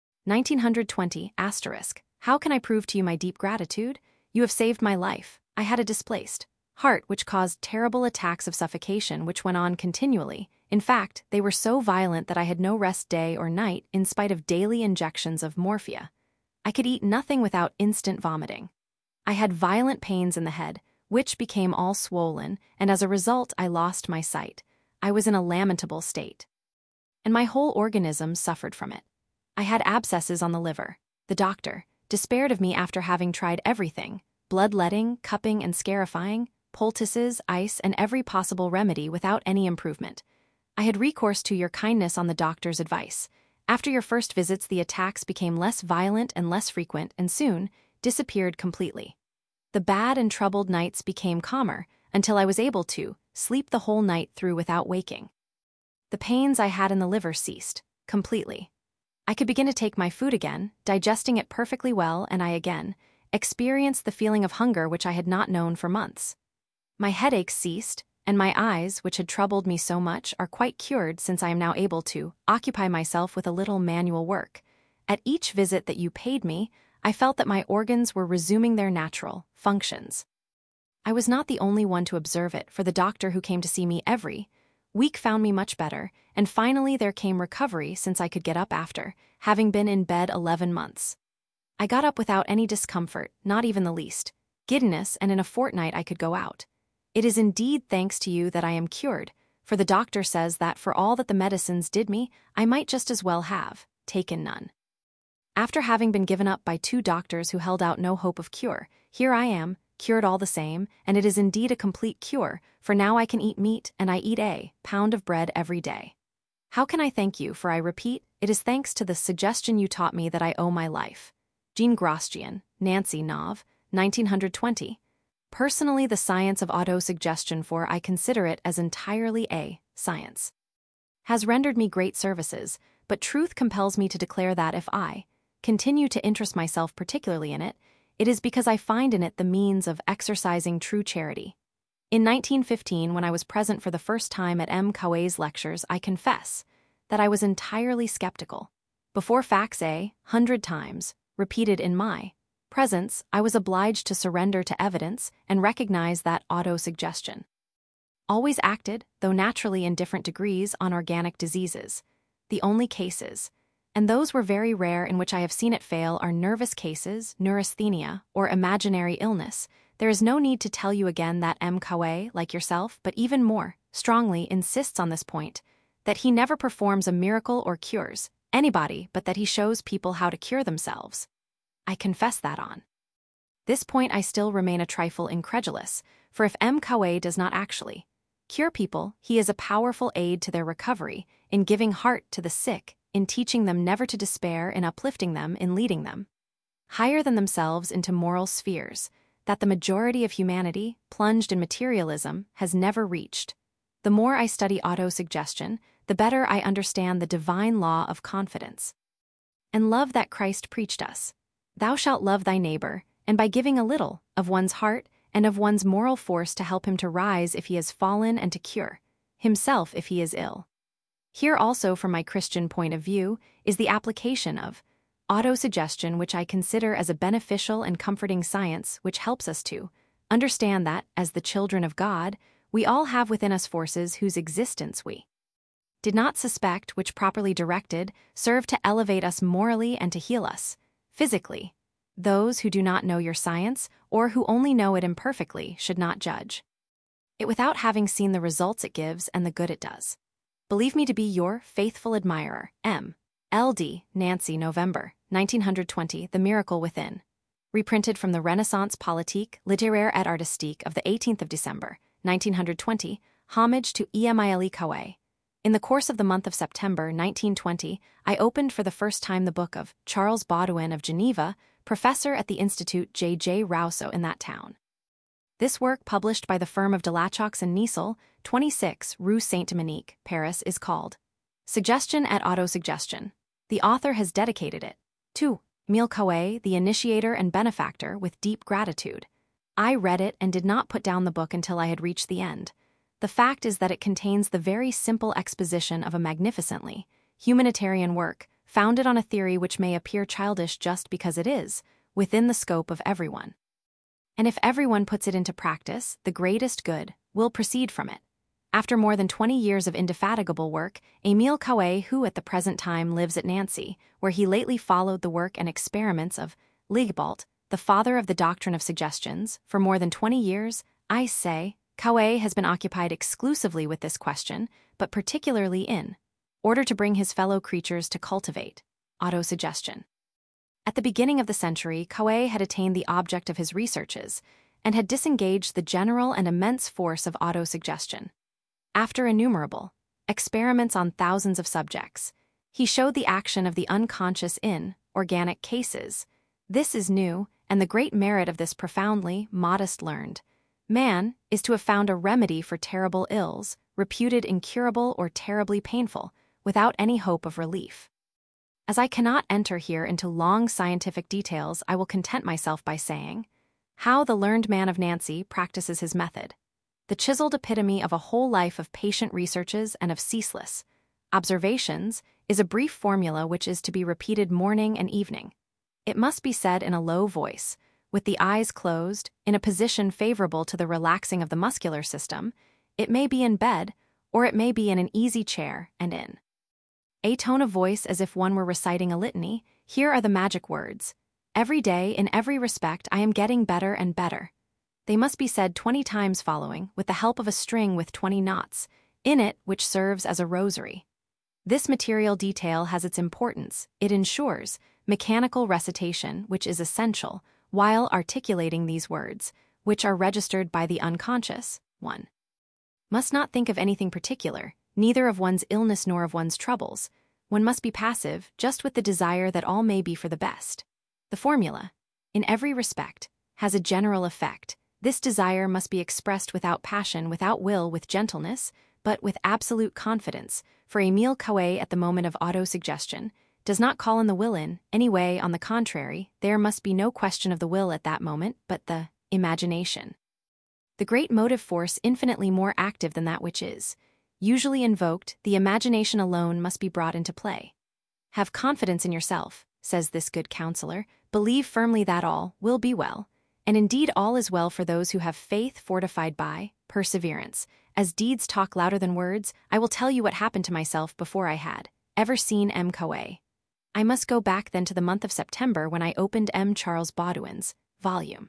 1920, ***. How can I prove to you my deep gratitude? You have saved my life. I had a displaced heart which caused terrible attacks of suffocation which went on continually. In fact, they were so violent that I had no rest day or night in spite of daily injections of morphia. I could eat nothing without instant vomiting. I had violent pains in the head, which became all swollen, and as a result I lost my sight. I was in a lamentable state, and my whole organism suffered from it. I had abscesses on the liver. The doctor despaired of me after having tried everything: bloodletting, cupping and scarifying, poultices, ice, and every possible remedy without any improvement. I had recourse to your kindness on the doctor's advice. After your first visits the attacks became less violent and less frequent, and soon disappeared completely. The bad and troubled nights became calmer, until I was able to sleep the whole night through without waking. The pains I had in the liver ceased completely. I could begin to take my food again, digesting it perfectly well, and I again experienced the feeling of hunger which I had not known for months. My headaches ceased, and my eyes, which had troubled me so much, are quite cured since I am now able to occupy myself with a little manual work. At each visit that you paid me, I felt that my organs were resuming their natural functions. I was not the only one to observe it, for the doctor who came to see me every week found me much better, and finally there came recovery since I could get up after having been in bed 11 months. I got up without any discomfort, not even the least giddiness, and in a fortnight I could go out. It is indeed thanks to you that I am cured, for the doctor says that for all that the medicines did me, I might just as well have taken none. After having been given up by 2 doctors who held out no hope of cure, here I am, cured all the same, and it is indeed a complete cure, for now I can eat meat and I eat a pound of bread every day. How can I thank you, for I repeat, it is thanks to the suggestion you taught me that I owe my life. Jean Grosjean, Nancy Nov, 1920. Personally, the science of autosuggestion, for I consider it as entirely a science, has rendered me great services, but truth compels me to declare that if I continue to interest myself particularly in it, it is because I find in it the means of exercising true charity. In 1915, when I was present for the first time at M. Coué's lectures, I confess that I was entirely skeptical. Before facts 100 times repeated in my presence, I was obliged to surrender to evidence and recognize that autosuggestion always acted, though naturally in different degrees, on organic diseases. The only cases, and those were very rare, in which I have seen it fail are nervous cases, neurasthenia, or imaginary illness. There is no need to tell you again that M. Coué, like yourself, but even more strongly insists on this point, that he never performs a miracle or cures anybody, but that he shows people how to cure themselves. I confess that on this point I still remain a trifle incredulous, for if M. Coué does not actually cure people, he is a powerful aid to their recovery, in giving heart to the sick, in teaching them never to despair, in uplifting them, in leading them higher than themselves into moral spheres that the majority of humanity, plunged in materialism, has never reached. The more I study autosuggestion, the better I understand the divine law of confidence and love that Christ preached us. Thou shalt love thy neighbor, and by giving a little of one's heart and of one's moral force to help him to rise if he has fallen, and to cure himself if he is ill. Here also, from my Christian point of view, is the application of autosuggestion, which I consider as a beneficial and comforting science which helps us to understand that, as the children of God, we all have within us forces whose existence we did not suspect, which properly directed, serve to elevate us morally and to heal us physically. Those who do not know your science, or who only know it imperfectly, should not judge it without having seen the results it gives and the good it does. Believe me to be your faithful admirer, M. L.D. Nancy, November, 1920, The Miracle Within. Reprinted from the Renaissance Politique, Littéraire et Artistique of the 18th of December, 1920, homage to Emile Coué. In the course of the month of September 1920, I opened for the first time the book of Charles Baudouin of Geneva, professor at the Institut J.J. Rousseau in that town. This work, published by the firm of Delachox and Niesel, 26 Rue Saint-Dominique, Paris, is called Suggestion et Autosuggestion. The author has dedicated it to Emile Coué, the initiator and benefactor, with deep gratitude. I read it and did not put down the book until I had reached the end. The fact is that it contains the very simple exposition of a magnificently humanitarian work, founded on a theory which may appear childish just because it is within the scope of everyone. And if everyone puts it into practice, the greatest good will proceed from it. After more than 20 years of indefatigable work, Emile Coué, who at the present time lives at Nancy, where he lately followed the work and experiments of Ligobalt, the father of the doctrine of suggestions, for more than 20 years, I say, Coué has been occupied exclusively with this question, but particularly in order to bring his fellow creatures to cultivate autosuggestion. At the beginning of the century, Coué had attained the object of his researches and had disengaged the general and immense force of autosuggestion. After innumerable experiments on thousands of subjects, he showed the action of the unconscious in organic cases. This is new, and the great merit of this profoundly modest learned man is to have found a remedy for terrible ills, reputed incurable or terribly painful, without any hope of relief. As I cannot enter here into long scientific details, I will content myself by saying how the learned man of Nancy practices his method. The chiseled epitome of a whole life of patient researches and of ceaseless observations is a brief formula which is to be repeated morning and evening. It must be said in a low voice, with the eyes closed, in a position favorable to the relaxing of the muscular system. It may be in bed, or it may be in an easy chair and in a tone of voice as if one were reciting a litany. Here are the magic words. Every day, in every respect, I am getting better and better. They must be said 20 times following, with the help of a string with 20 knots in it, which serves as a rosary. This material detail has its importance. It ensures mechanical recitation, which is essential, while articulating these words, which are registered by the unconscious. 1. Must not think of anything particular, neither of one's illness nor of one's troubles. One must be passive, just with the desire that all may be for the best. The formula, in every respect, has a general effect. This desire must be expressed without passion, without will, with gentleness, but with absolute confidence, for Emile Coué at the moment of autosuggestion does not call in the will in any way. On the contrary, there must be no question of the will at that moment, but the imagination. The great motive force infinitely more active than that which is usually invoked, the imagination alone must be brought into play. Have confidence in yourself, says this good counselor, believe firmly that all will be well, and indeed all is well for those who have faith fortified by perseverance. As deeds talk louder than words, I will tell you what happened to myself before I had ever seen M. Coué. I must go back then to the month of September when I opened M. Charles Baudouin's volume.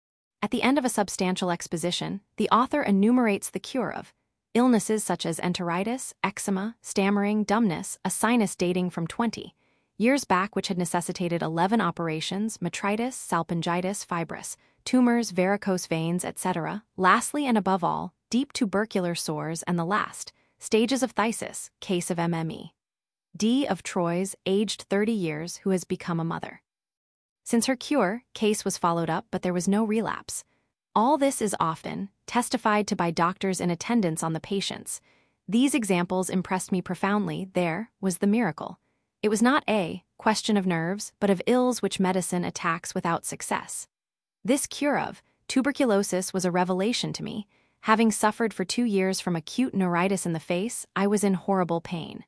At the end of a substantial exposition, the author enumerates the cure of illnesses such as enteritis, eczema, stammering, dumbness, a sinus dating from 20 years back which had necessitated 11 operations, metritis, salpingitis, fibrous tumors, varicose veins, etc. Lastly and above all, deep tubercular sores, and the last stages of phthisis, case of MME. D. of Troyes, aged 30 years, who has become a mother. Since her cure, case was followed up, but there was no relapse. All this is often testified to by doctors in attendance on the patients. These examples impressed me profoundly. There was the miracle. It was not a question of nerves, but of ills which medicine attacks without success. This cure of tuberculosis was a revelation to me. Having suffered for 2 years from acute neuritis in the face, I was in horrible pain.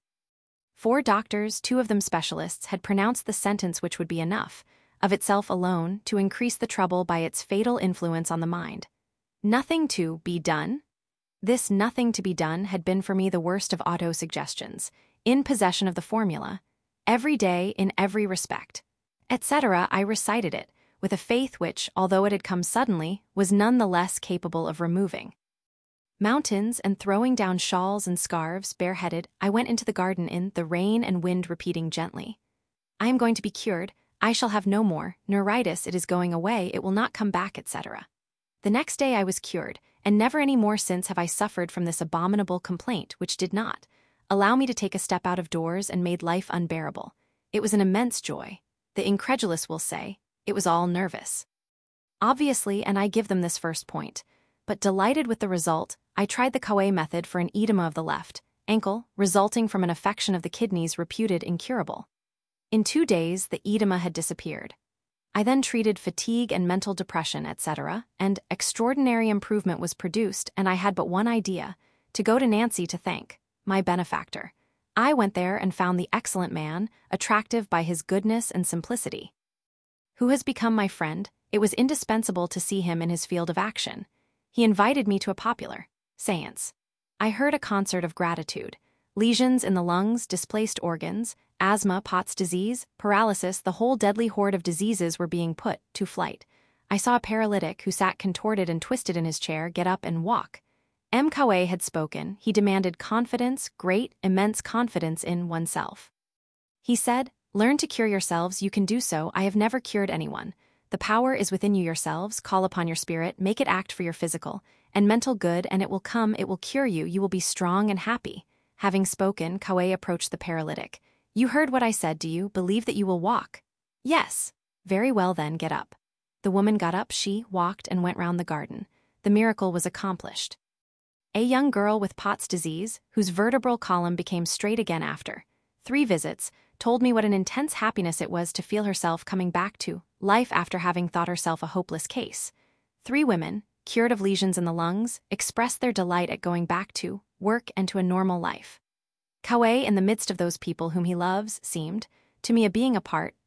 4 doctors, 2 of them specialists, had pronounced the sentence which would be enough, of itself alone, to increase the trouble by its fatal influence on the mind. Nothing to be done? This nothing to be done had been for me the worst of auto-suggestions, in possession of the formula, every day in every respect, etc. I recited it, with a faith which, although it had come suddenly, was none the less capable of removing mountains and throwing down shawls and scarves. Bareheaded, I went into the garden in the rain and wind, repeating gently, I am going to be cured, I shall have no more neuritis, it is going away, it will not come back, etc. The next day I was cured, and never any more since have I suffered from this abominable complaint, which did not allow me to take a step out of doors and made life unbearable. It was an immense joy. The incredulous will say, it was all nervous. Obviously, and I give them this first point. But delighted with the result, I tried the Coué method for an edema of the left ankle, resulting from an affection of the kidneys reputed incurable. In 2 days, the edema had disappeared. I then treated fatigue and mental depression, etc., and extraordinary improvement was produced, and I had but one idea, to go to Nancy to thank my benefactor. I went there and found the excellent man, attractive by his goodness and simplicity, who has become my friend. It was indispensable to see him in his field of action. He invited me to a popular séance. I heard a concert of gratitude. Lesions in the lungs, displaced organs, asthma, Pott's disease, paralysis, the whole deadly horde of diseases were being put to flight. I saw a paralytic who sat contorted and twisted in his chair get up and walk. M. Coué had spoken. He demanded confidence, great, immense confidence in oneself. He said, learn to cure yourselves, you can do so, I have never cured anyone. The power is within you yourselves, call upon your spirit, make it act for your physical and mental good, and it will come, it will cure you, you will be strong and happy. Having spoken, Coué approached the paralytic. You heard what I said, do you believe that you will walk? Yes. Very well then, get up. The woman got up, she walked and went round the garden. The miracle was accomplished. A young girl with Pott's disease, whose vertebral column became straight again after 3 visits, told me what an intense happiness it was to feel herself coming back to life after having thought herself a hopeless case. 3 women, cured of lesions in the lungs, expressed their delight at going back to work and to a normal life. Coué, in the midst of those people whom he loves, seemed, to me, a being apart,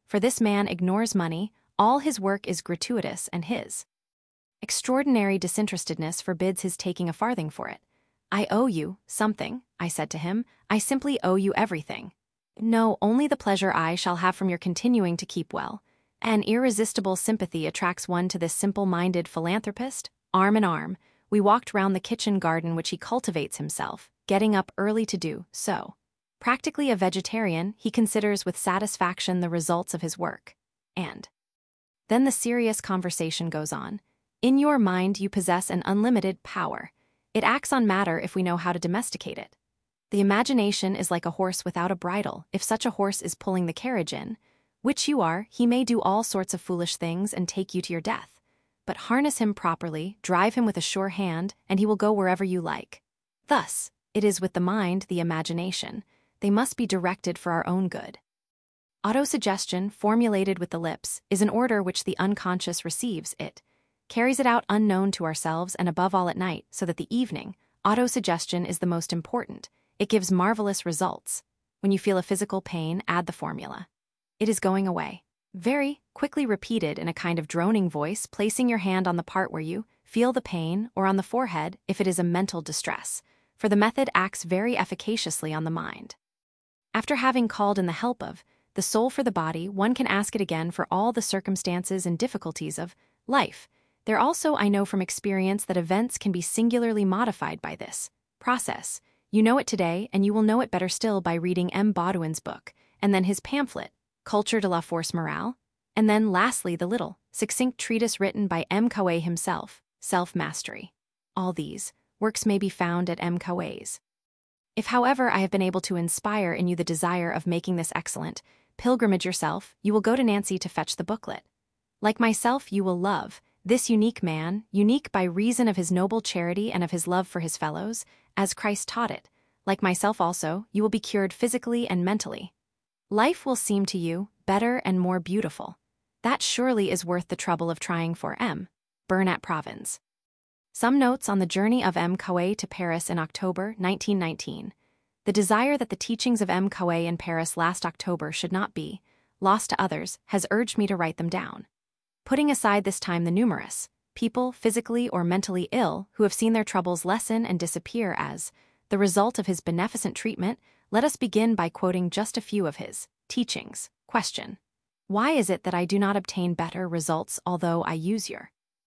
for this man ignores money, all his work is gratuitous and his extraordinary disinterestedness forbids his taking a farthing for it. I owe you something, I said to him. I simply owe you everything. No, only the pleasure I shall have from your continuing to keep well. An irresistible sympathy attracts one to this simple-minded philanthropist. Arm in arm, we walked round the kitchen garden which he cultivates himself, getting up early to do so. Practically a vegetarian, he considers with satisfaction the results of his work. And then the serious conversation goes on. In your mind you possess an unlimited power. It acts on matter if we know how to domesticate it. The imagination is like a horse without a bridle. If such a horse is pulling the carriage in, which you are, he may do all sorts of foolish things and take you to your death. But harness him properly, drive him with a sure hand, and he will go wherever you like. Thus, it is with the mind, the imagination. They must be directed for our own good. Autosuggestion, formulated with the lips, is an order which the unconscious receives. It carries it out unknown to ourselves and above all at night, so that the evening, autosuggestion is the most important. It gives marvelous results. When you feel a physical pain, add the formula. It is going away. Very quickly repeated in a kind of droning voice, placing your hand on the part where you feel the pain or on the forehead if it is a mental distress, for the method acts very efficaciously on the mind. After having called in the help of the soul for the body, one can ask it again for all the circumstances and difficulties of life. There also, I know from experience that events can be singularly modified by this process. You know it today, and you will know it better still by reading M. Baudouin's book, and then his pamphlet, Culture de la Force Morale, and then lastly the little, succinct treatise written by M. Coué himself, Self-Mastery. All these works may be found at M. Coué's. If, however, I have been able to inspire in you the desire of making this excellent pilgrimage yourself, you will go to Nancy to fetch the booklet. Like myself, you will love this unique man, unique by reason of his noble charity and of his love for his fellows, as Christ taught it. Like myself also, you will be cured physically and mentally. Life will seem to you better and more beautiful. That surely is worth the trouble of trying for M. Bernat Provins. Some notes on the journey of M. Coué to Paris in October 1919. The desire that the teachings of M. Coué in Paris last October should not be lost to others has urged me to write them down. Putting aside this time the numerous people, physically or mentally ill, who have seen their troubles lessen and disappear as the result of his beneficent treatment, let us begin by quoting just a few of his teachings. Question: why is it that I do not obtain better results although I use your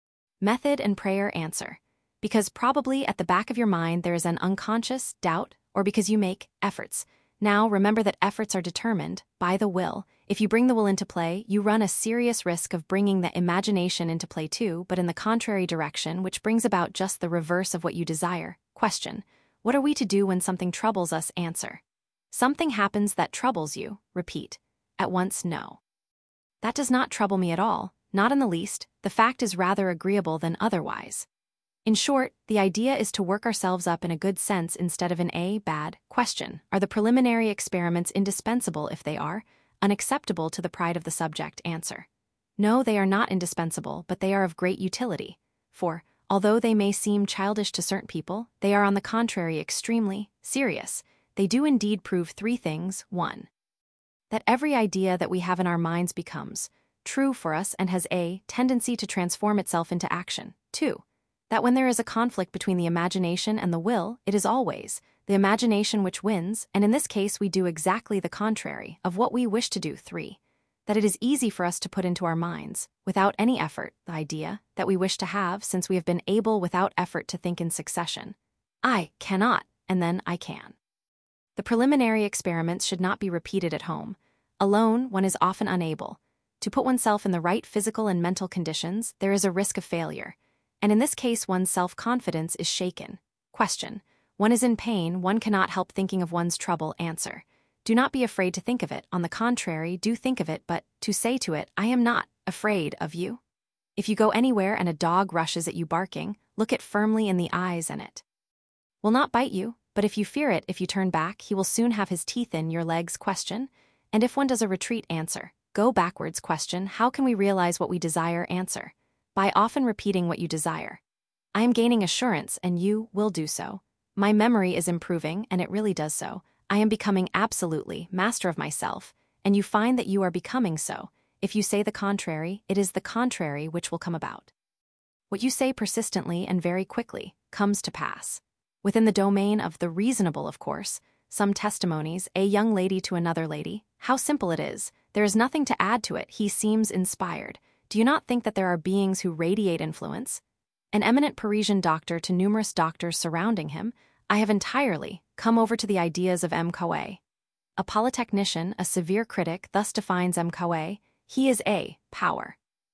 method and prayer? Answer: because probably at the back of your mind there is an unconscious doubt, or because you make efforts. Now remember that efforts are determined by the will. If you bring the will into play, you run a serious risk of bringing the imagination into play too, but in the contrary direction, which brings about just the reverse of what you desire. Question: what are we to do when something troubles us? Answer: something happens that troubles you. Repeat. At once, no. That does not trouble me at all, not in the least. The fact is rather agreeable than otherwise. In short, the idea is to work ourselves up in a good sense instead of in a bad. Question: are the preliminary experiments indispensable? If they are, unacceptable to the pride of the subject? Answer: no, they are not indispensable, but they are of great utility. For, although they may seem childish to certain people, they are on the contrary extremely serious. They do indeed prove three things. 1. That every idea that we have in our minds becomes true for us and has a tendency to transform itself into action. 2. That when there is a conflict between the imagination and the will, it is always the imagination which wins, and in this case we do exactly the contrary of what we wish to do. 3. That it is easy for us to put into our minds, without any effort, the idea that we wish to have, since we have been able without effort to think in succession. I cannot, and then I can. The preliminary experiments should not be repeated at home. Alone, one is often unable to put oneself in the right physical and mental conditions. There is a risk of failure, and in this case one's self-confidence is shaken. Question: one is in pain, one cannot help thinking of one's trouble. Answer: do not be afraid to think of it. On the contrary, do think of it, but to say to it, I am not afraid of you. If you go anywhere and a dog rushes at you barking, look it firmly in the eyes and it will not bite you, but if you fear it, if you turn back, he will soon have his teeth in your legs. Question: and if one does a retreat? Answer: go backwards. Question: how can we realize what we desire? Answer: by often repeating what you desire. I am gaining assurance, and you will do so. My memory is improving, and it really does so. I am becoming absolutely master of myself, and you find that you are becoming so. If you say the contrary, it is the contrary which will come about. What you say persistently and very quickly comes to pass. Within the domain of the reasonable, of course, some testimonies, a young lady to another lady, how simple it is. There is nothing to add to it. He seems inspired. Do you not think that there are beings who radiate influence? An eminent Parisian doctor to numerous doctors surrounding him, I have entirely come over to the ideas of M. Coué. A polytechnician, a severe critic, thus defines M. Coué: he is a power.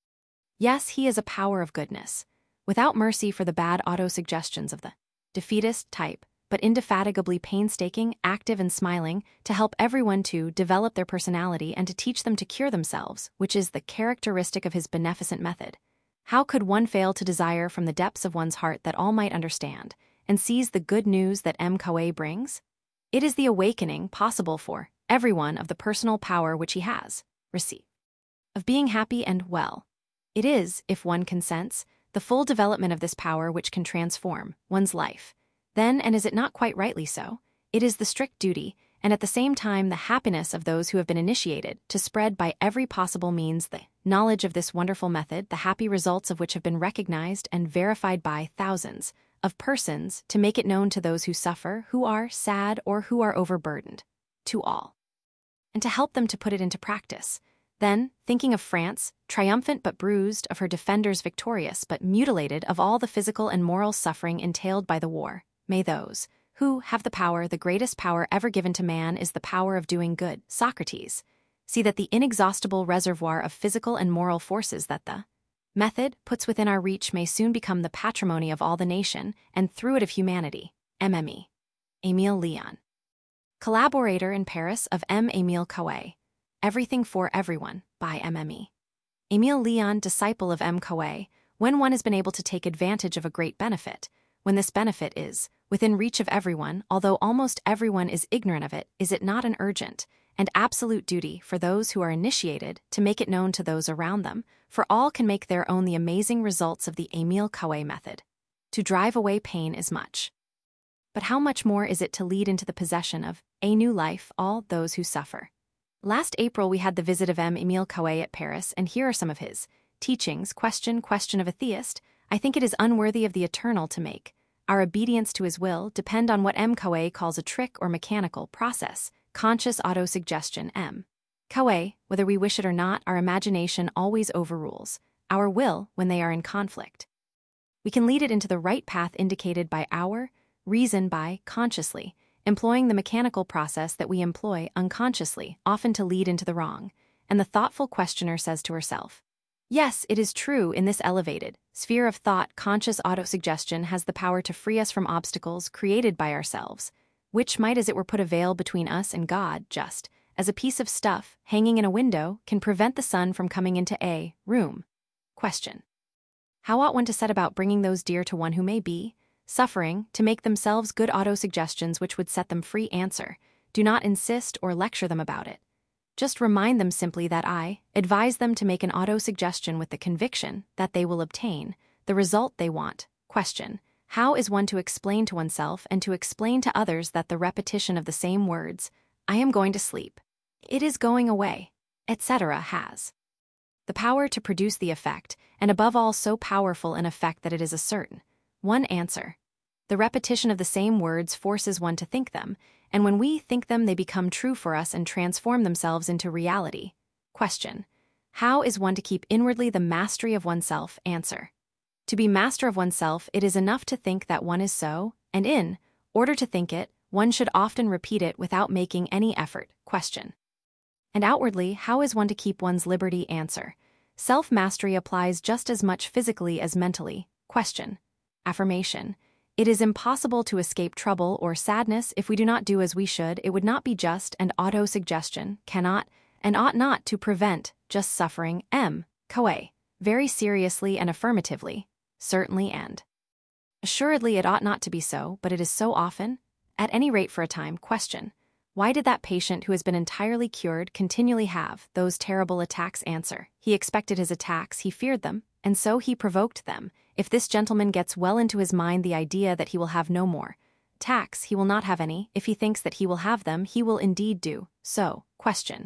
Yes, he is a power of goodness, without mercy for the bad autosuggestions of the defeatist type, but indefatigably painstaking, active and smiling, to help everyone to develop their personality and to teach them to cure themselves, which is the characteristic of his beneficent method. How could one fail to desire from the depths of one's heart that all might understand and seize the good news that M. Coué brings? It is the awakening possible for everyone of the personal power which he has received, of being happy and well. It is, if one consents, the full development of this power which can transform one's life. Then, and is it not quite rightly so, it is the strict duty, and at the same time the happiness of those who have been initiated, to spread by every possible means the knowledge of this wonderful method, the happy results of which have been recognized and verified by thousands of persons, to make it known to those who suffer, who are sad, or who are overburdened, to all, and to help them to put it into practice. Then, thinking of France, triumphant but bruised, of her defenders victorious but mutilated, of all the physical and moral suffering entailed by the war, may those who have the power, the greatest power ever given to man is the power of doing good, Socrates, see that the inexhaustible reservoir of physical and moral forces that the method puts within our reach may soon become the patrimony of all the nation, and through it of humanity. MME. Émile Leon. Collaborator in Paris of M. Émile Coué. Everything for Everyone, by MME. Émile Leon, disciple of M. Coué. When one has been able to take advantage of a great benefit, when this benefit is within reach of everyone, although almost everyone is ignorant of it, is it not an urgent and absolute duty for those who are initiated to make it known to those around them, for all can make their own the amazing results of the Émile Coué method. To drive away pain is much, but how much more is it to lead into the possession of a new life all those who suffer? Last April we had the visit of M. Émile Coué at Paris, and here are some of his teachings. Question of a theist. I think it is unworthy of the Eternal to make our obedience to his will depend on what M. Coué calls a trick or mechanical process, conscious autosuggestion. M. Coué, whether we wish it or not, our imagination always overrules our will when they are in conflict. We can lead it into the right path indicated by our reason by consciously employing the mechanical process that we employ unconsciously, often to lead into the wrong. And the thoughtful questioner says to herself, yes, it is true, in this elevated sphere of thought, conscious autosuggestion has the power to free us from obstacles created by ourselves, which might, as it were, put a veil between us and God, just as a piece of stuff hanging in a window can prevent the sun from coming into a room. Question. How ought one to set about bringing those dear to one who may be suffering, to make themselves good autosuggestions which would set them free? Answer. Do not insist or lecture them about it. Just remind them simply that I advise them to make an autosuggestion with the conviction that they will obtain the result they want. Question. How is one to explain to oneself and to explain to others that the repetition of the same words, I am going to sleep, it is going away, etc., has the power to produce the effect, and above all so powerful an effect that it is a certain one? Answer. The repetition of the same words forces one to think them, and when we think them they become true for us and transform themselves into reality. Question. How is one to keep inwardly the mastery of oneself? Answer. To be master of oneself, it is enough to think that one is so, and in order to think it, one should often repeat it without making any effort. Question. And outwardly, how is one to keep one's liberty? Answer. Self-mastery applies just as much physically as mentally. Question. Affirmation. It is impossible to escape trouble or sadness if we do not do as we should. It would not be just, and auto-suggestion cannot and ought not to prevent just suffering. M. Coué. Very seriously and affirmatively. Certainly and assuredly it ought not to be so, but it is so often, at any rate for a time. Question. Why did that patient who has been entirely cured continually have those terrible attacks? Answer. He expected his attacks, he feared them, and so he provoked them. If this gentleman gets well into his mind the idea that he will have no more attacks, he will not have any. If he thinks that he will have them, he will indeed do so. Question.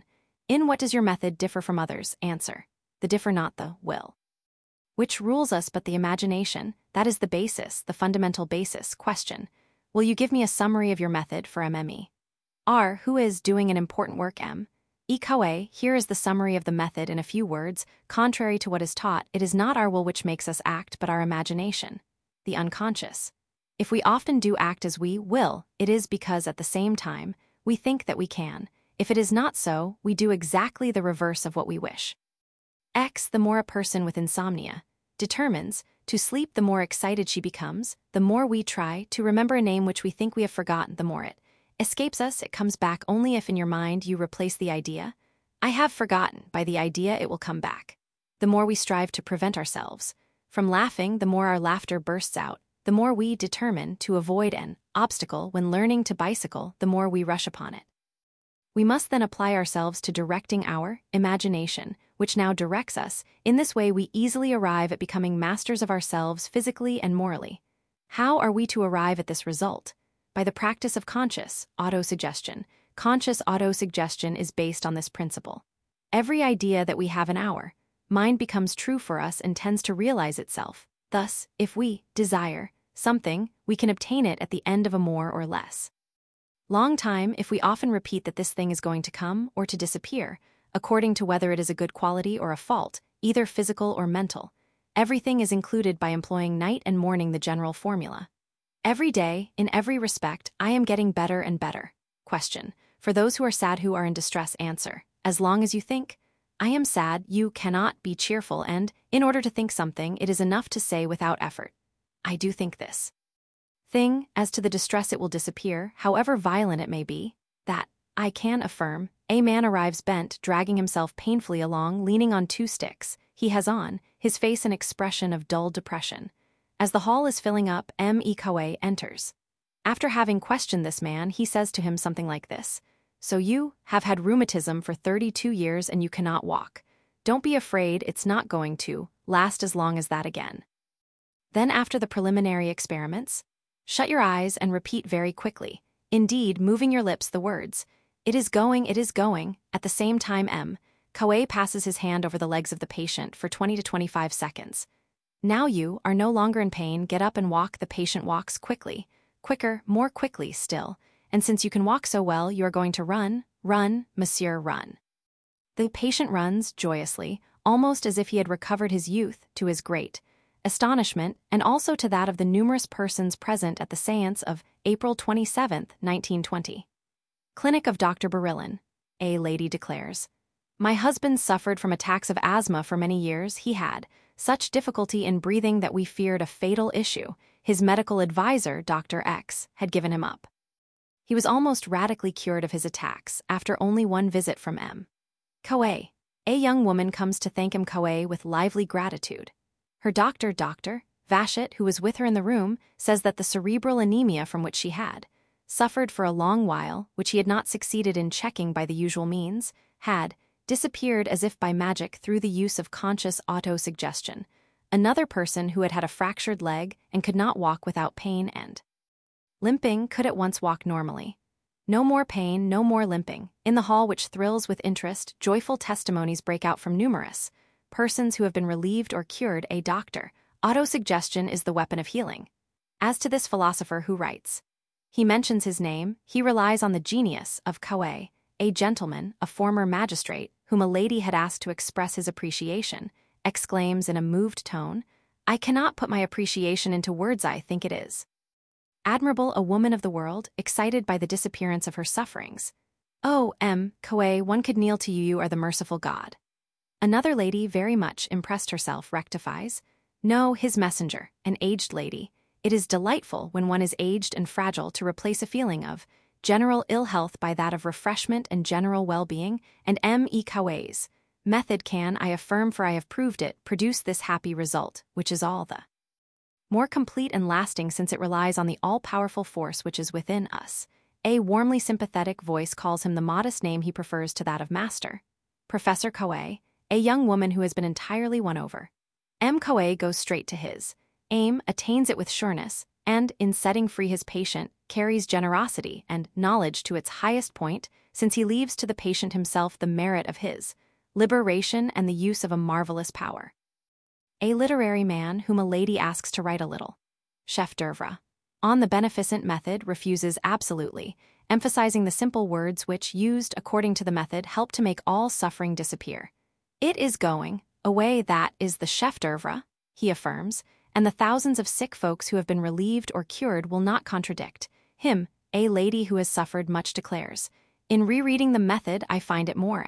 In what does your method differ from others? Answer. The differ not the will. Which rules us but the imagination? That is the basis, the fundamental basis. Question. Will you give me a summary of your method for MME? R. Who is doing an important work? M. E. Kawe, here is the summary of the method in a few words. Contrary to what is taught, it is not our will which makes us act, but our imagination, the unconscious. If we often do act as we will, it is because at the same time, we think that we can. If it is not so, we do exactly the reverse of what we wish. X. The more a person with insomnia determines to sleep, the more excited she becomes. The more we try to remember a name which we think we have forgotten, the more it escapes us. It comes back only if in your mind you replace the idea, I have forgotten, by the idea it will come back. The more we strive to prevent ourselves from laughing, the more our laughter bursts out. The more we determine to avoid an obstacle when learning to bicycle, the more we rush upon it. We must then apply ourselves to directing our imagination, which now directs us. In this way we easily arrive at becoming masters of ourselves physically and morally. How are we to arrive at this result? By the practice of conscious autosuggestion. Conscious autosuggestion is based on this principle. Every idea that we have in our mind becomes true for us and tends to realize itself. Thus, if we desire something, we can obtain it at the end of a more or less long time if we often repeat that this thing is going to come or to disappear, according to whether it is a good quality or a fault, either physical or mental. Everything is included by employing night and morning the general formula. Every day, in every respect, I am getting better and better. Question. For those who are sad, who are in distress, answer. As long as you think, I am sad, you cannot be cheerful, and, in order to think something, it is enough to say without effort, I do think this thing. As to the distress, it will disappear, however violent it may be. That, I can affirm. A man arrives bent, dragging himself painfully along, leaning on 2 sticks. He has on his face an expression of dull depression. As the hall is filling up, M.E. Kawe enters. After having questioned this man, he says to him something like this. So you have had rheumatism for 32 years and you cannot walk. Don't be afraid, it's not going to last as long as that again. Then after the preliminary experiments, shut your eyes and repeat very quickly, indeed moving your lips, the words, it is going, at the same time M. Kawe passes his hand over the legs of the patient for 20 to 25 seconds. Now you are no longer in pain, get up and walk. The patient walks quickly, quicker, more quickly still, and since you can walk so well, you are going to run, monsieur, run. The patient runs joyously, almost as if he had recovered his youth, to his great astonishment, and also to that of the numerous persons present at the séance of April 27, 1920. Clinic of Dr. Berillon. A lady declares, my husband suffered from attacks of asthma for many years. He had such difficulty in breathing that we feared a fatal issue. His medical advisor, Dr. X, had given him up. He was almost radically cured of his attacks after only 1 visit from M. Kawe. A young woman comes to thank M. Kawe with lively gratitude. Her doctor, Dr. Vachit, who was with her in the room, says that the cerebral anemia from which she had suffered for a long while, which he had not succeeded in checking by the usual means, had disappeared as if by magic through the use of conscious autosuggestion. Another person who had had a fractured leg and could not walk without pain and limping could at once walk normally. No more pain, no more limping. In the hall, which thrills with interest, joyful testimonies break out from numerous persons who have been relieved or cured. A doctor. Autosuggestion is the weapon of healing. As to this philosopher who writes, he mentions his name, he relies on the genius of Kawe, a gentleman, a former magistrate, whom a lady had asked to express his appreciation, exclaims in a moved tone, I cannot put my appreciation into words, I think it is admirable, a woman of the world, excited by the disappearance of her sufferings. Oh, M. Kawe, one could kneel to you, you are the merciful God. Another lady, very much impressed herself, rectifies, no, his messenger, an aged lady. It is delightful when one is aged and fragile to replace a feeling of general ill health by that of refreshment and general well-being, and M.E. Kawe's method can, I affirm, for I have proved it, produce this happy result, which is all the more complete and lasting since it relies on the all-powerful force which is within us. A warmly sympathetic voice calls him the modest name he prefers to that of master. Professor Kawe, a young woman who has been entirely won over. M. Kawe goes straight to his aim, attains it with sureness, and, in setting free his patient, carries generosity and knowledge to its highest point, since he leaves to the patient himself the merit of his liberation and the use of a marvelous power. A literary man whom a lady asks to write a little chef d'oeuvre on the beneficent method refuses absolutely, emphasizing the simple words which, used according to the method, help to make all suffering disappear. It is going away that is the chef d'oeuvre, he affirms, and the thousands of sick folks who have been relieved or cured will not contradict him. A lady who has suffered much declares, in rereading the method I find it more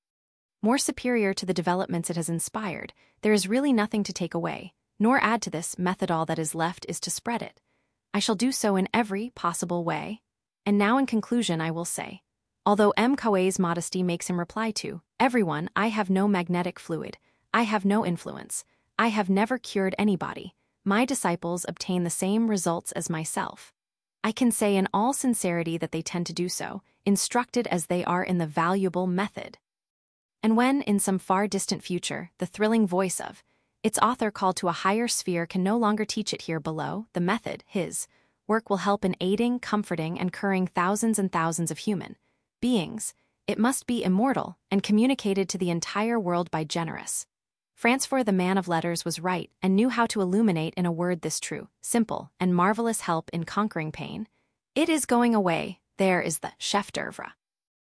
superior to the developments it has inspired. There is really nothing to take away, nor add to this method. All that is left is to spread it. I shall do so in every possible way. And now in conclusion I will say, although M. Coe's modesty makes him reply to everyone, I have no magnetic fluid, I have no influence, I have never cured anybody, my disciples obtain the same results as myself. I can say in all sincerity that they tend to do so, instructed as they are in the valuable method. And when, in some far distant future, the thrilling voice of its author called to a higher sphere can no longer teach it here below, the method, his work will help in aiding, comforting, and curing thousands and thousands of human beings. It must be immortal and communicated to the entire world by generous. Francois, the man of letters, was right and knew how to illuminate in a word this true, simple, and marvelous help in conquering pain. It is going away, there is the chef d'oeuvre.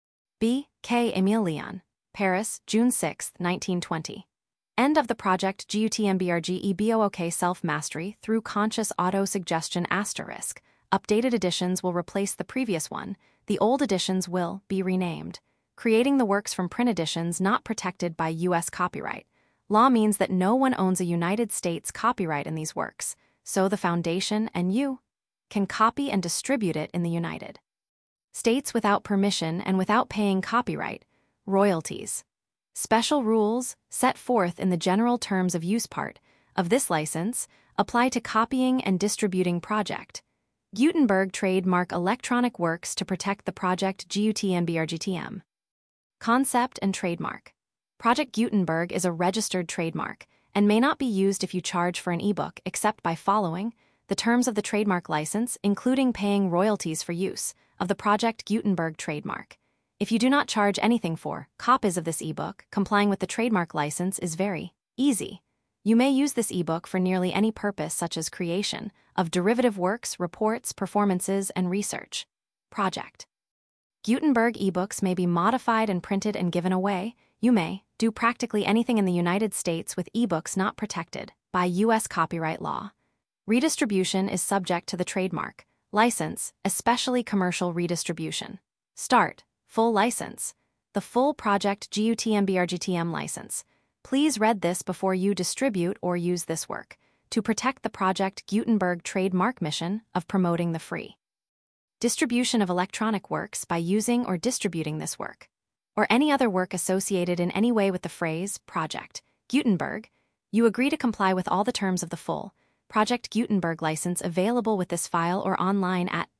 B. K. Émile Leon, Paris, June 6, 1920. End of the project GUTMBRGEBOOK Self-Mastery Through Conscious Auto-Suggestion *. Updated editions will replace the previous one. The old editions will be renamed. Creating the works from print editions not protected by U.S. copyright law means that no one owns a United States copyright in these works, so the Foundation and you can copy and distribute it in the United States without permission and without paying copyright royalties. Special rules, set forth in the general terms of use part of this license, apply to copying and distributing Project Gutenberg trademark electronic works to protect the Project GUTMBRGTM. Concept and trademark. Project Gutenberg is a registered trademark and may not be used if you charge for an ebook except by following the terms of the trademark license, including paying royalties for use of the Project Gutenberg trademark. If you do not charge anything for copies of this ebook, complying with the trademark license is very easy. You may use this ebook for nearly any purpose, such as creation of derivative works, reports, performances, and research. Project Gutenberg ebooks may be modified and printed and given away. You may do practically anything in the United States with ebooks not protected by U.S. copyright law. Redistribution is subject to the trademark license, especially commercial redistribution. Start. Full license. The full Project GUTMBRGTM license. Please read this before you distribute or use this work to protect the Project Gutenberg trademark mission of promoting the free distribution of electronic works by using or distributing this work, or any other work associated in any way with the phrase Project Gutenberg. You agree to comply with all the terms of the full Project Gutenberg license available with this file or online at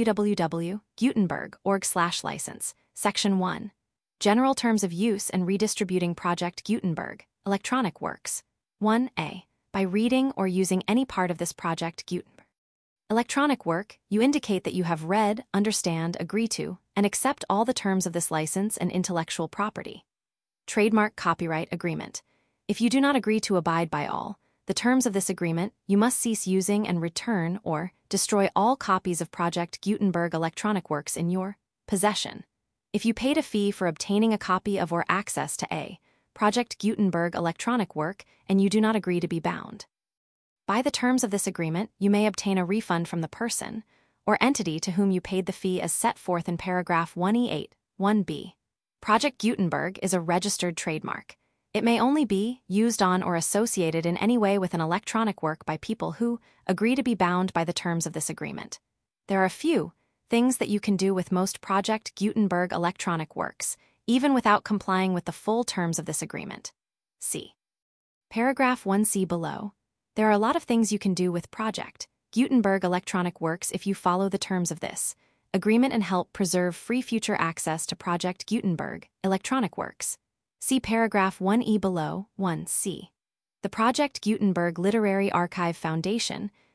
www.gutenberg.org/license. Section 1. General Terms of Use and Redistributing Project Gutenberg Electronic Works. 1a. By reading or using any part of this Project Gutenberg electronic work, you indicate that you have read, understand, agree to, and accept all the terms of this license and intellectual property. Trademark Copyright Agreement. If you do not agree to abide by all the terms of this agreement, you must cease using and return or destroy all copies of Project Gutenberg electronic works in your possession. If you paid a fee for obtaining a copy of or access to a Project Gutenberg electronic work and you do not agree to be bound by the terms of this agreement, you may obtain a refund from the person or entity to whom you paid the fee as set forth in paragraph 1E8, 1b. Project Gutenberg is a registered trademark. It may only be used on or associated in any way with an electronic work by people who agree to be bound by the terms of this agreement. There are a few things that you can do with most Project Gutenberg electronic works, even without complying with the full terms of this agreement. See paragraph 1c below. There are a lot of things you can do with Project Gutenberg electronic works if you follow the terms of this agreement and help preserve free future access to Project Gutenberg electronic works. See paragraph 1e below, 1c. The Project Gutenberg Literary Archive Foundation,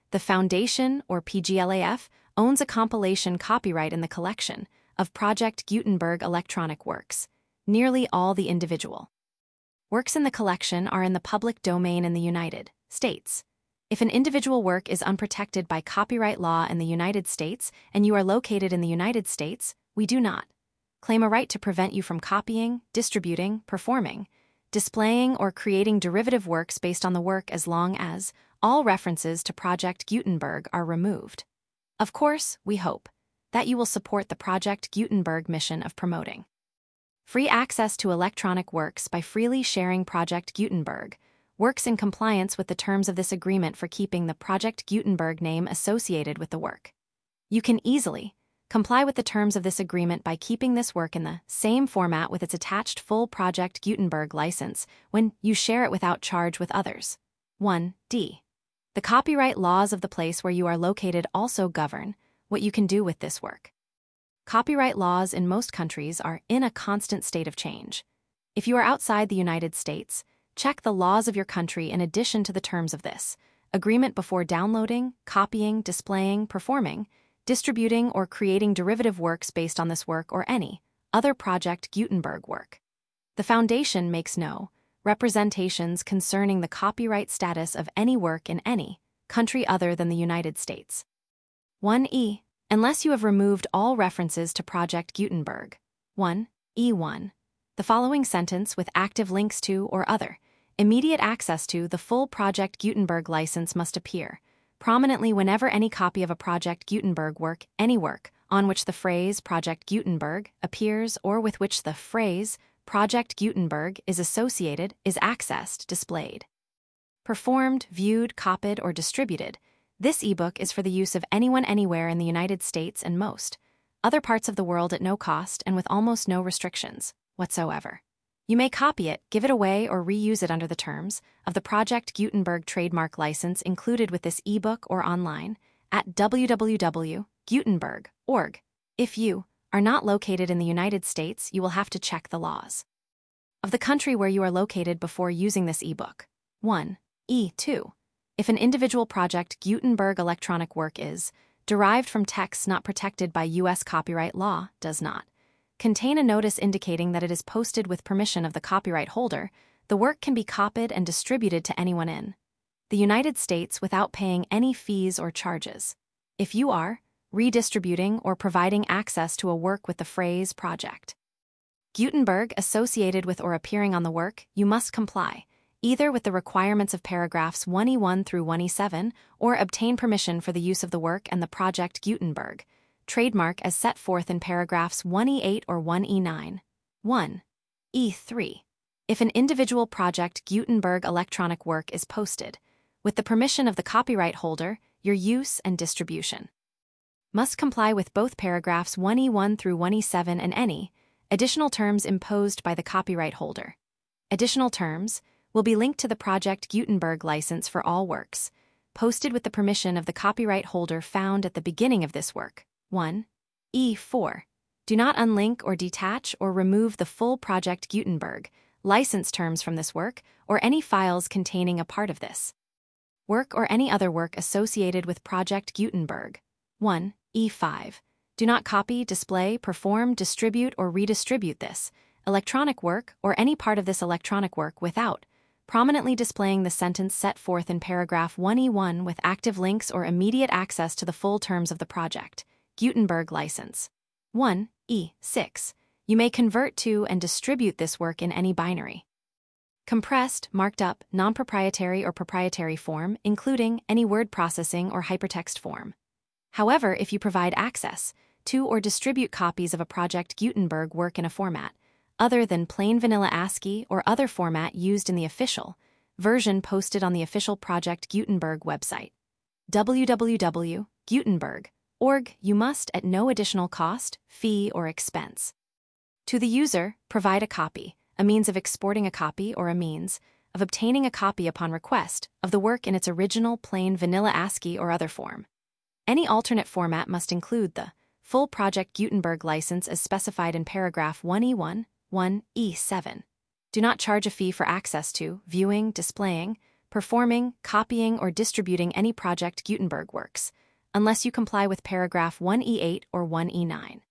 The Foundation, or PGLAF, owns a compilation copyright in the collection of Project Gutenberg electronic works. Nearly all the individual works in the collection are in the public domain in the United States. If an individual work is unprotected by copyright law in the United States and you are located in the United States, we do not claim a right to prevent you from copying, distributing, performing, displaying, or creating derivative works based on the work as long as all references to Project Gutenberg are removed. Of course, we hope that you will support the Project Gutenberg mission of promoting free access to electronic works by freely sharing Project Gutenberg works in compliance with the terms of this agreement for keeping the Project Gutenberg name associated with the work. You can easily comply with the terms of this agreement by keeping this work in the same format with its attached full Project Gutenberg license when you share it without charge with others. 1d. The copyright laws of the place where you are located also govern what you can do with this work. Copyright laws in most countries are in a constant state of change. If you are outside the United States, check the laws of your country in addition to the terms of this agreement before downloading, copying, displaying, performing, distributing, or creating derivative works based on this work or any other Project Gutenberg work. The Foundation makes no representations concerning the copyright status of any work in any country other than the United States. 1e. Unless you have removed all references to Project Gutenberg. 1e1. The following sentence with active links to or other immediate access to the full Project Gutenberg license must appear prominently whenever any copy of a Project Gutenberg work, any work, on which the phrase Project Gutenberg appears or with which the phrase Project Gutenberg is associated, is accessed, displayed, performed, viewed, copied, or distributed. This ebook is for the use of anyone anywhere in the United States and most other parts of the world at no cost and with almost no restrictions whatsoever. You may copy it, give it away, or reuse it under the terms of the Project Gutenberg trademark license included with this ebook or online at www.gutenberg.org. If you are not located in the United States, you will have to check the laws of the country where you are located before using this ebook. 1e2. If an individual Project Gutenberg electronic work is derived from texts not protected by U.S. copyright law, does not contain a notice indicating that it is posted with permission of the copyright holder, the work can be copied and distributed to anyone in the United States without paying any fees or charges. If you are redistributing or providing access to a work with the phrase Project Gutenberg associated with or appearing on the work, you must comply either with the requirements of paragraphs 1e1 through 1e7 or obtain permission for the use of the work and the Project Gutenberg trademark as set forth in paragraphs 1e8 or 1e9. 1e3. If an individual Project Gutenberg electronic work is posted with the permission of the copyright holder, your use and distribution must comply with both paragraphs 1e1 through 1e7 and any additional terms imposed by the copyright holder. Additional terms will be linked to the Project Gutenberg license for all works posted with the permission of the copyright holder found at the beginning of this work. 1e4. Do not unlink or detach or remove the full Project Gutenberg license terms from this work or any files containing a part of this work or any other work associated with Project Gutenberg. 1e5. Do not copy, display, perform, distribute, or redistribute this electronic work or any part of this electronic work without prominently displaying the sentence set forth in paragraph 1e1 with active links or immediate access to the full terms of the Project Gutenberg license. 1e6. You may convert to and distribute this work in any binary, compressed, marked up, non-proprietary or proprietary form, including any word processing or hypertext form. However, if you provide access to or distribute copies of a Project Gutenberg work in a format other than plain vanilla ASCII or other format used in the official version posted on the official Project Gutenberg website, www.gutenberg.org, you must, at no additional cost, fee, or expense to the user, provide a copy, a means of exporting a copy, or a means of obtaining a copy upon request of the work in its original plain vanilla ASCII or other form. Any alternate format must include the full Project Gutenberg license as specified in paragraph 1e1, 1e7. Do not charge a fee for access to, viewing, displaying, performing, copying, or distributing any Project Gutenberg works, unless you comply with paragraph 1E8 or 1E9.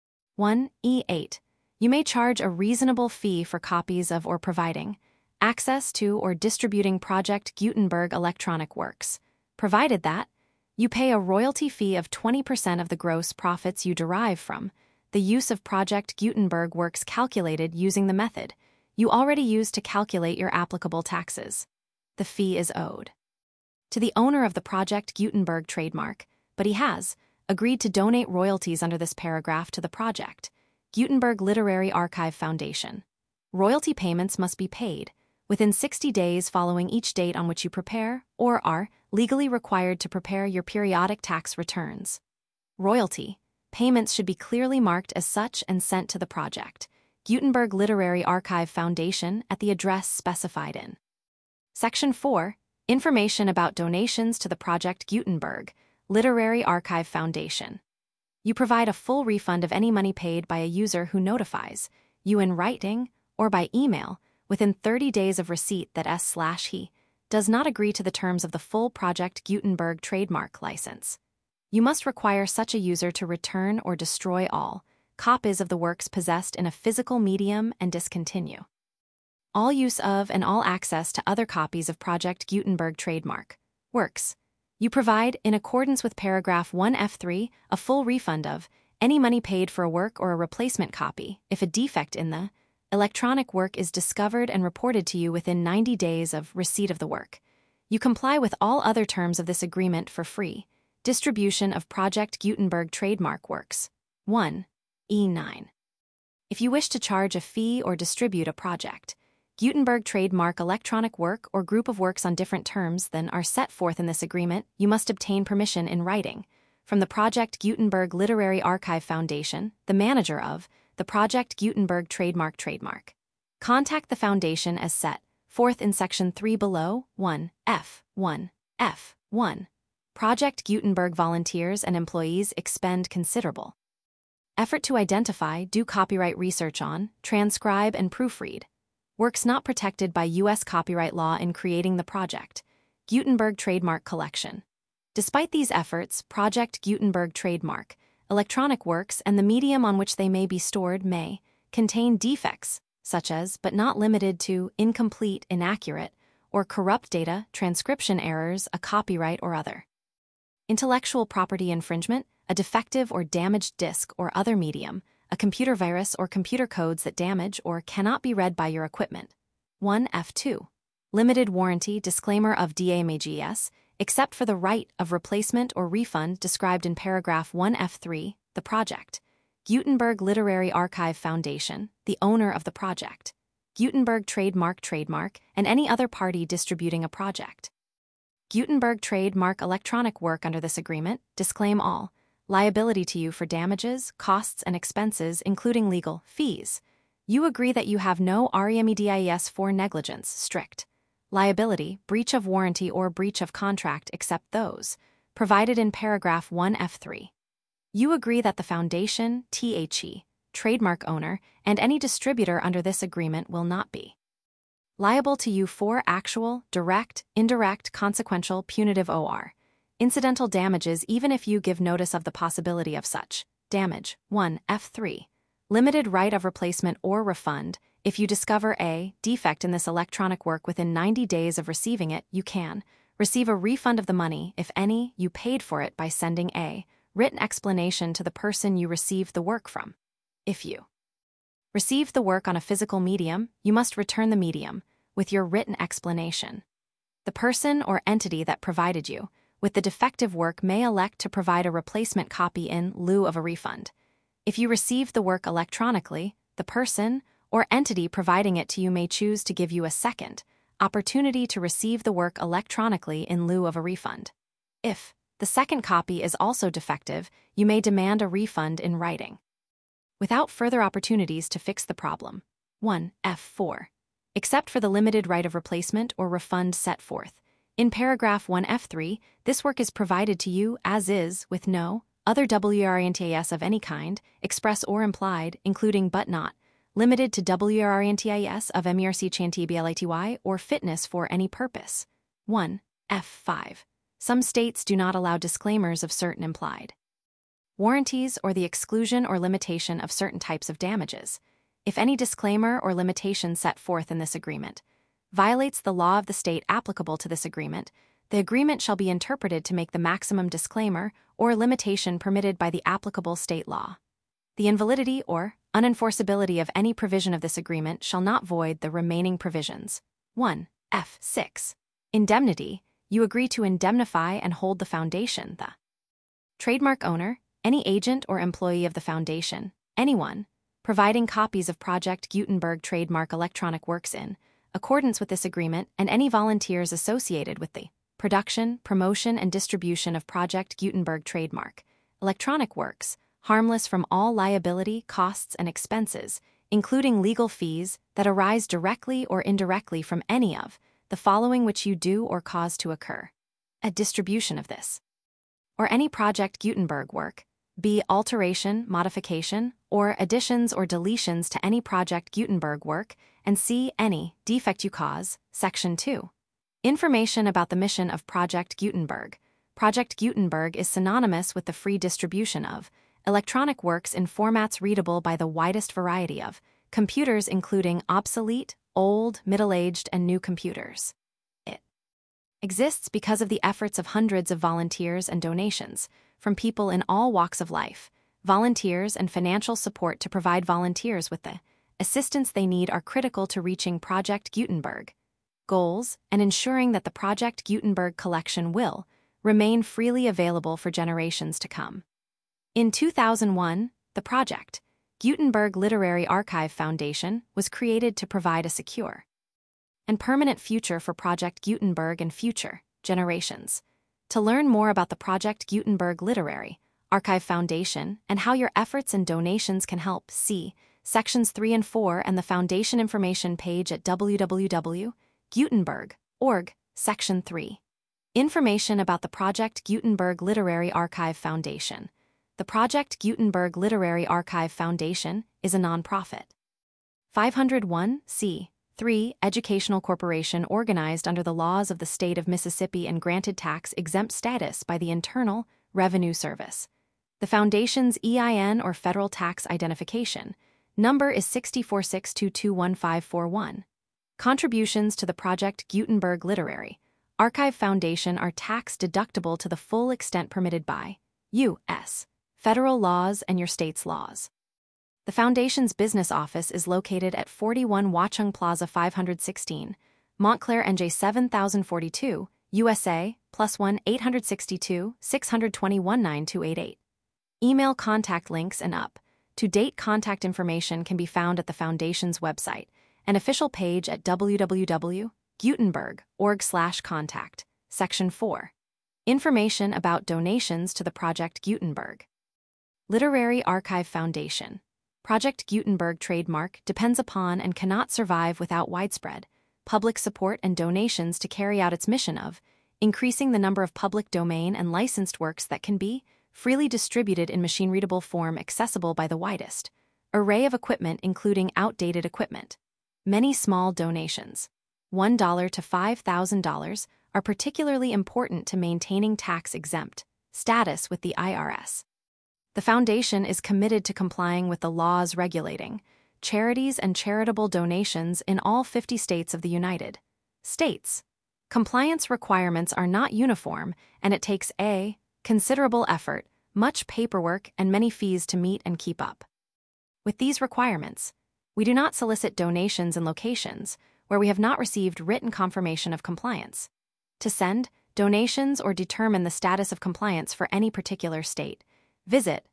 1E8. You may charge a reasonable fee for copies of or providing access to or distributing Project Gutenberg electronic works, provided that you pay a royalty fee of 20% of the gross profits you derive from the use of Project Gutenberg works calculated using the method you already used to calculate your applicable taxes. The fee is owed to the owner of the Project Gutenberg trademark, but he has agreed to donate royalties under this paragraph to the Project Gutenberg Literary Archive Foundation. Royalty payments must be paid within 60 days following each date on which you prepare or are legally required to prepare your periodic tax returns. Royalty payments should be clearly marked as such and sent to the Project Gutenberg Literary Archive Foundation at the address specified in Section 4, Information about donations to the Project Gutenberg Literary Archive Foundation. You provide a full refund of any money paid by a user who notifies you in writing or by email within 30 days of receipt that S/he does not agree to the terms of the full Project Gutenberg trademark license. You must require such a user to return or destroy all copies of the works possessed in a physical medium and discontinue all use of and all access to other copies of Project Gutenberg trademark works. You provide, in accordance with paragraph 1F3, a full refund of any money paid for a work or a replacement copy if a defect in the electronic work is discovered and reported to you within 90 days of receipt of the work. You comply with all other terms of this agreement for free distribution of Project Gutenberg trademark works. 1E9. If you wish to charge a fee or distribute a Project Gutenberg trademark electronic work or group of works on different terms than are set forth in this agreement, you must obtain permission in writing from the Project Gutenberg Literary Archive Foundation, the manager of the Project Gutenberg trademark. Contact the foundation as set forth in Section 3 below. 1F. 1F. 1. Project Gutenberg volunteers and employees expend considerable effort to identify, do copyright research on, transcribe, and proofread works not protected by U.S. copyright law in creating the Project Gutenberg trademark collection. Despite these efforts, Project Gutenberg trademark electronic works and the medium on which they may be stored may contain defects, such as, but not limited to, incomplete, inaccurate, or corrupt data, transcription errors, a copyright or other intellectual property infringement, a defective or damaged disk or other medium, a computer virus or computer codes that damage or cannot be read by your equipment. 1F2. Limited warranty disclaimer of DMAGS, except for the right of replacement or refund described in paragraph 1F3, the Project Gutenberg Literary Archive Foundation, the owner of the Project Gutenberg trademark, and any other party distributing a Project Gutenberg trademark electronic work under this agreement, disclaim all liability to you for damages, costs, and expenses, including legal fees. You agree that you have no REMEDIS for negligence, strict liability, breach of warranty, or breach of contract except those provided in paragraph 1F3. You agree that the foundation, THE, trademark owner, and any distributor under this agreement will not be liable to you for actual, direct, indirect, consequential, punitive or incidental damages even if you give notice of the possibility of such damage. 1F3. Limited right of replacement or refund. If you discover a defect in this electronic work within 90 days of receiving it, you can receive a refund of the money, if any, you paid for it by sending a written explanation to the person you received the work from. If you received the work on a physical medium, you must return the medium with your written explanation. The person or entity that provided you with the defective work may elect to provide a replacement copy in lieu of a refund. If you received the work electronically, the person or entity providing it to you may choose to give you a second opportunity to receive the work electronically in lieu of a refund. If the second copy is also defective, you may demand a refund in writing without further opportunities to fix the problem. 1F4. Except for the limited right of replacement or refund set forth in paragraph 1F3, this work is provided to you as is, with no other WRNTIS of any kind, express or implied, including but not limited to WRNTIS of MERC CHANTBLATY or fitness for any purpose. 1. F5. Some states do not allow disclaimers of certain implied warranties or the exclusion or limitation of certain types of damages. If any disclaimer or limitation set forth in this agreement violates the law of the state applicable to this agreement, the agreement shall be interpreted to make the maximum disclaimer or limitation permitted by the applicable state law. The invalidity or unenforceability of any provision of this agreement shall not void the remaining provisions. 1. F6. Indemnity. You agree to indemnify and hold the foundation, the trademark owner, any agent or employee of the foundation, anyone, providing copies of Project Gutenberg trademark electronic works in accordance with this agreement, and any volunteers associated with the production, promotion, and distribution of Project Gutenberg trademark electronic works, harmless from all liability, costs, and expenses, including legal fees that arise directly or indirectly from any of the following which you do or cause to occur: a distribution of this or any Project Gutenberg work, b. alteration, modification, or additions or deletions to any Project Gutenberg work, and c. any defect you cause. Section 2. Information about the mission of Project Gutenberg. Project Gutenberg is synonymous with the free distribution of electronic works in formats readable by the widest variety of computers, including obsolete, old, middle-aged, and new computers. It exists because of the efforts of hundreds of volunteers and donations from people in all walks of life. Volunteers and financial support to provide volunteers with the assistance they need are critical to reaching Project Gutenberg goals and ensuring that the Project Gutenberg collection will remain freely available for generations to come. In 2001, the Project Gutenberg Literary Archive Foundation was created to provide a secure and permanent future for Project Gutenberg and future generations. To learn more about the Project Gutenberg Literary Archive Foundation and how your efforts and donations can help, see Sections 3 and 4 and the Foundation information page at www.gutenberg.org, Section 3. Information about the Project Gutenberg Literary Archive Foundation. The Project Gutenberg Literary Archive Foundation is a nonprofit 501(c)(3) educational corporation organized under the laws of the state of Mississippi and granted tax-exempt status by the Internal Revenue Service. The Foundation's EIN or federal tax identification number is 646221541. Contributions to the Project Gutenberg Literary Archive Foundation are tax-deductible to the full extent permitted by U.S. federal laws and your state's laws. The Foundation's business office is located at 41 Watchung Plaza 516, Montclair, NJ 7042, USA, +1 862 621 9288. Email contact links and up-to-date contact information can be found at the Foundation's website and official page at www.gutenberg.org/contact, Section 4. Information about donations to the Project Gutenberg Literary Archive Foundation. Project Gutenberg trademark depends upon and cannot survive without widespread public support and donations to carry out its mission of increasing the number of public domain and licensed works that can be freely distributed in machine-readable form accessible by the widest array of equipment, including outdated equipment. Many small donations, $1 to $5,000, are particularly important to maintaining tax-exempt status with the IRS. The Foundation is committed to complying with the laws regulating charities and charitable donations in all 50 states of the United States. Compliance requirements are not uniform, and it takes a considerable effort, much paperwork, and many fees to meet and keep up with these requirements. We do not solicit donations in locations where we have not received written confirmation of compliance. To send donations or determine the status of compliance for any particular state, visit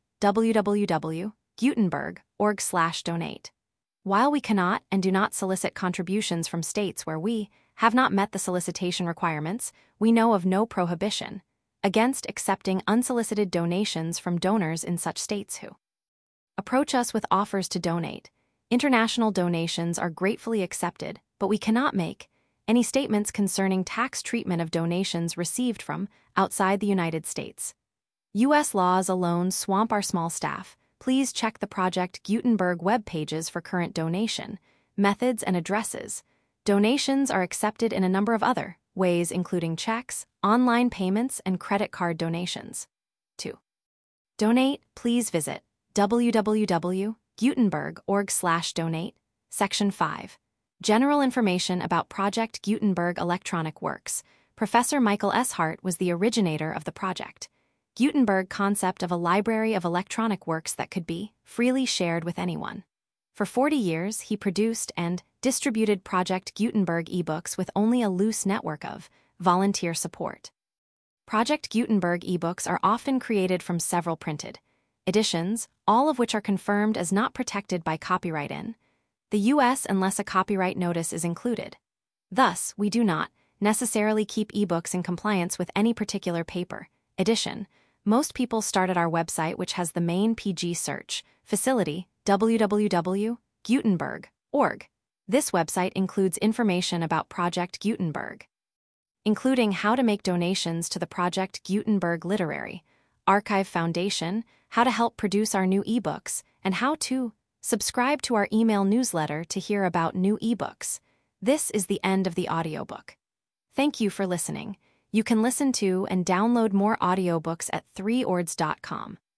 www.gutenberg.org/donate. While we cannot and do not solicit contributions from states where we have not met the solicitation requirements, we know of no prohibition against accepting unsolicited donations from donors in such states who approach us with offers to donate. International donations are gratefully accepted, but we cannot make any statements concerning tax treatment of donations received from outside the United States. U.S. laws alone swamp our small staff. Please check the Project Gutenberg web pages for current donation methods and addresses. Donations are accepted in a number of other ways including checks, online payments, and credit card donations. 2. Donate, please visit www.gutenberg.org/donate, Section 5. General information about Project Gutenberg Electronic Works. Professor Michael S. Hart was the originator of the project. Gutenberg concept of a library of electronic works that could be freely shared with anyone. For 40 years, he produced and distributed Project Gutenberg ebooks with only a loose network of volunteer support. Project Gutenberg ebooks are often created from several printed editions, all of which are confirmed as not protected by copyright in the U.S. unless a copyright notice is included. Thus, we do not necessarily keep ebooks in compliance with any particular paper edition. Most people start at our website, which has the main PG search facility, www.gutenberg.org. This website includes information about Project Gutenberg, including how to make donations to the Project Gutenberg Literary Archive Foundation, how to help produce our new ebooks, and how to subscribe to our email newsletter to hear about new ebooks. This is the end of the audiobook. Thank you for listening. You can listen to and download more audiobooks at 3ords.com.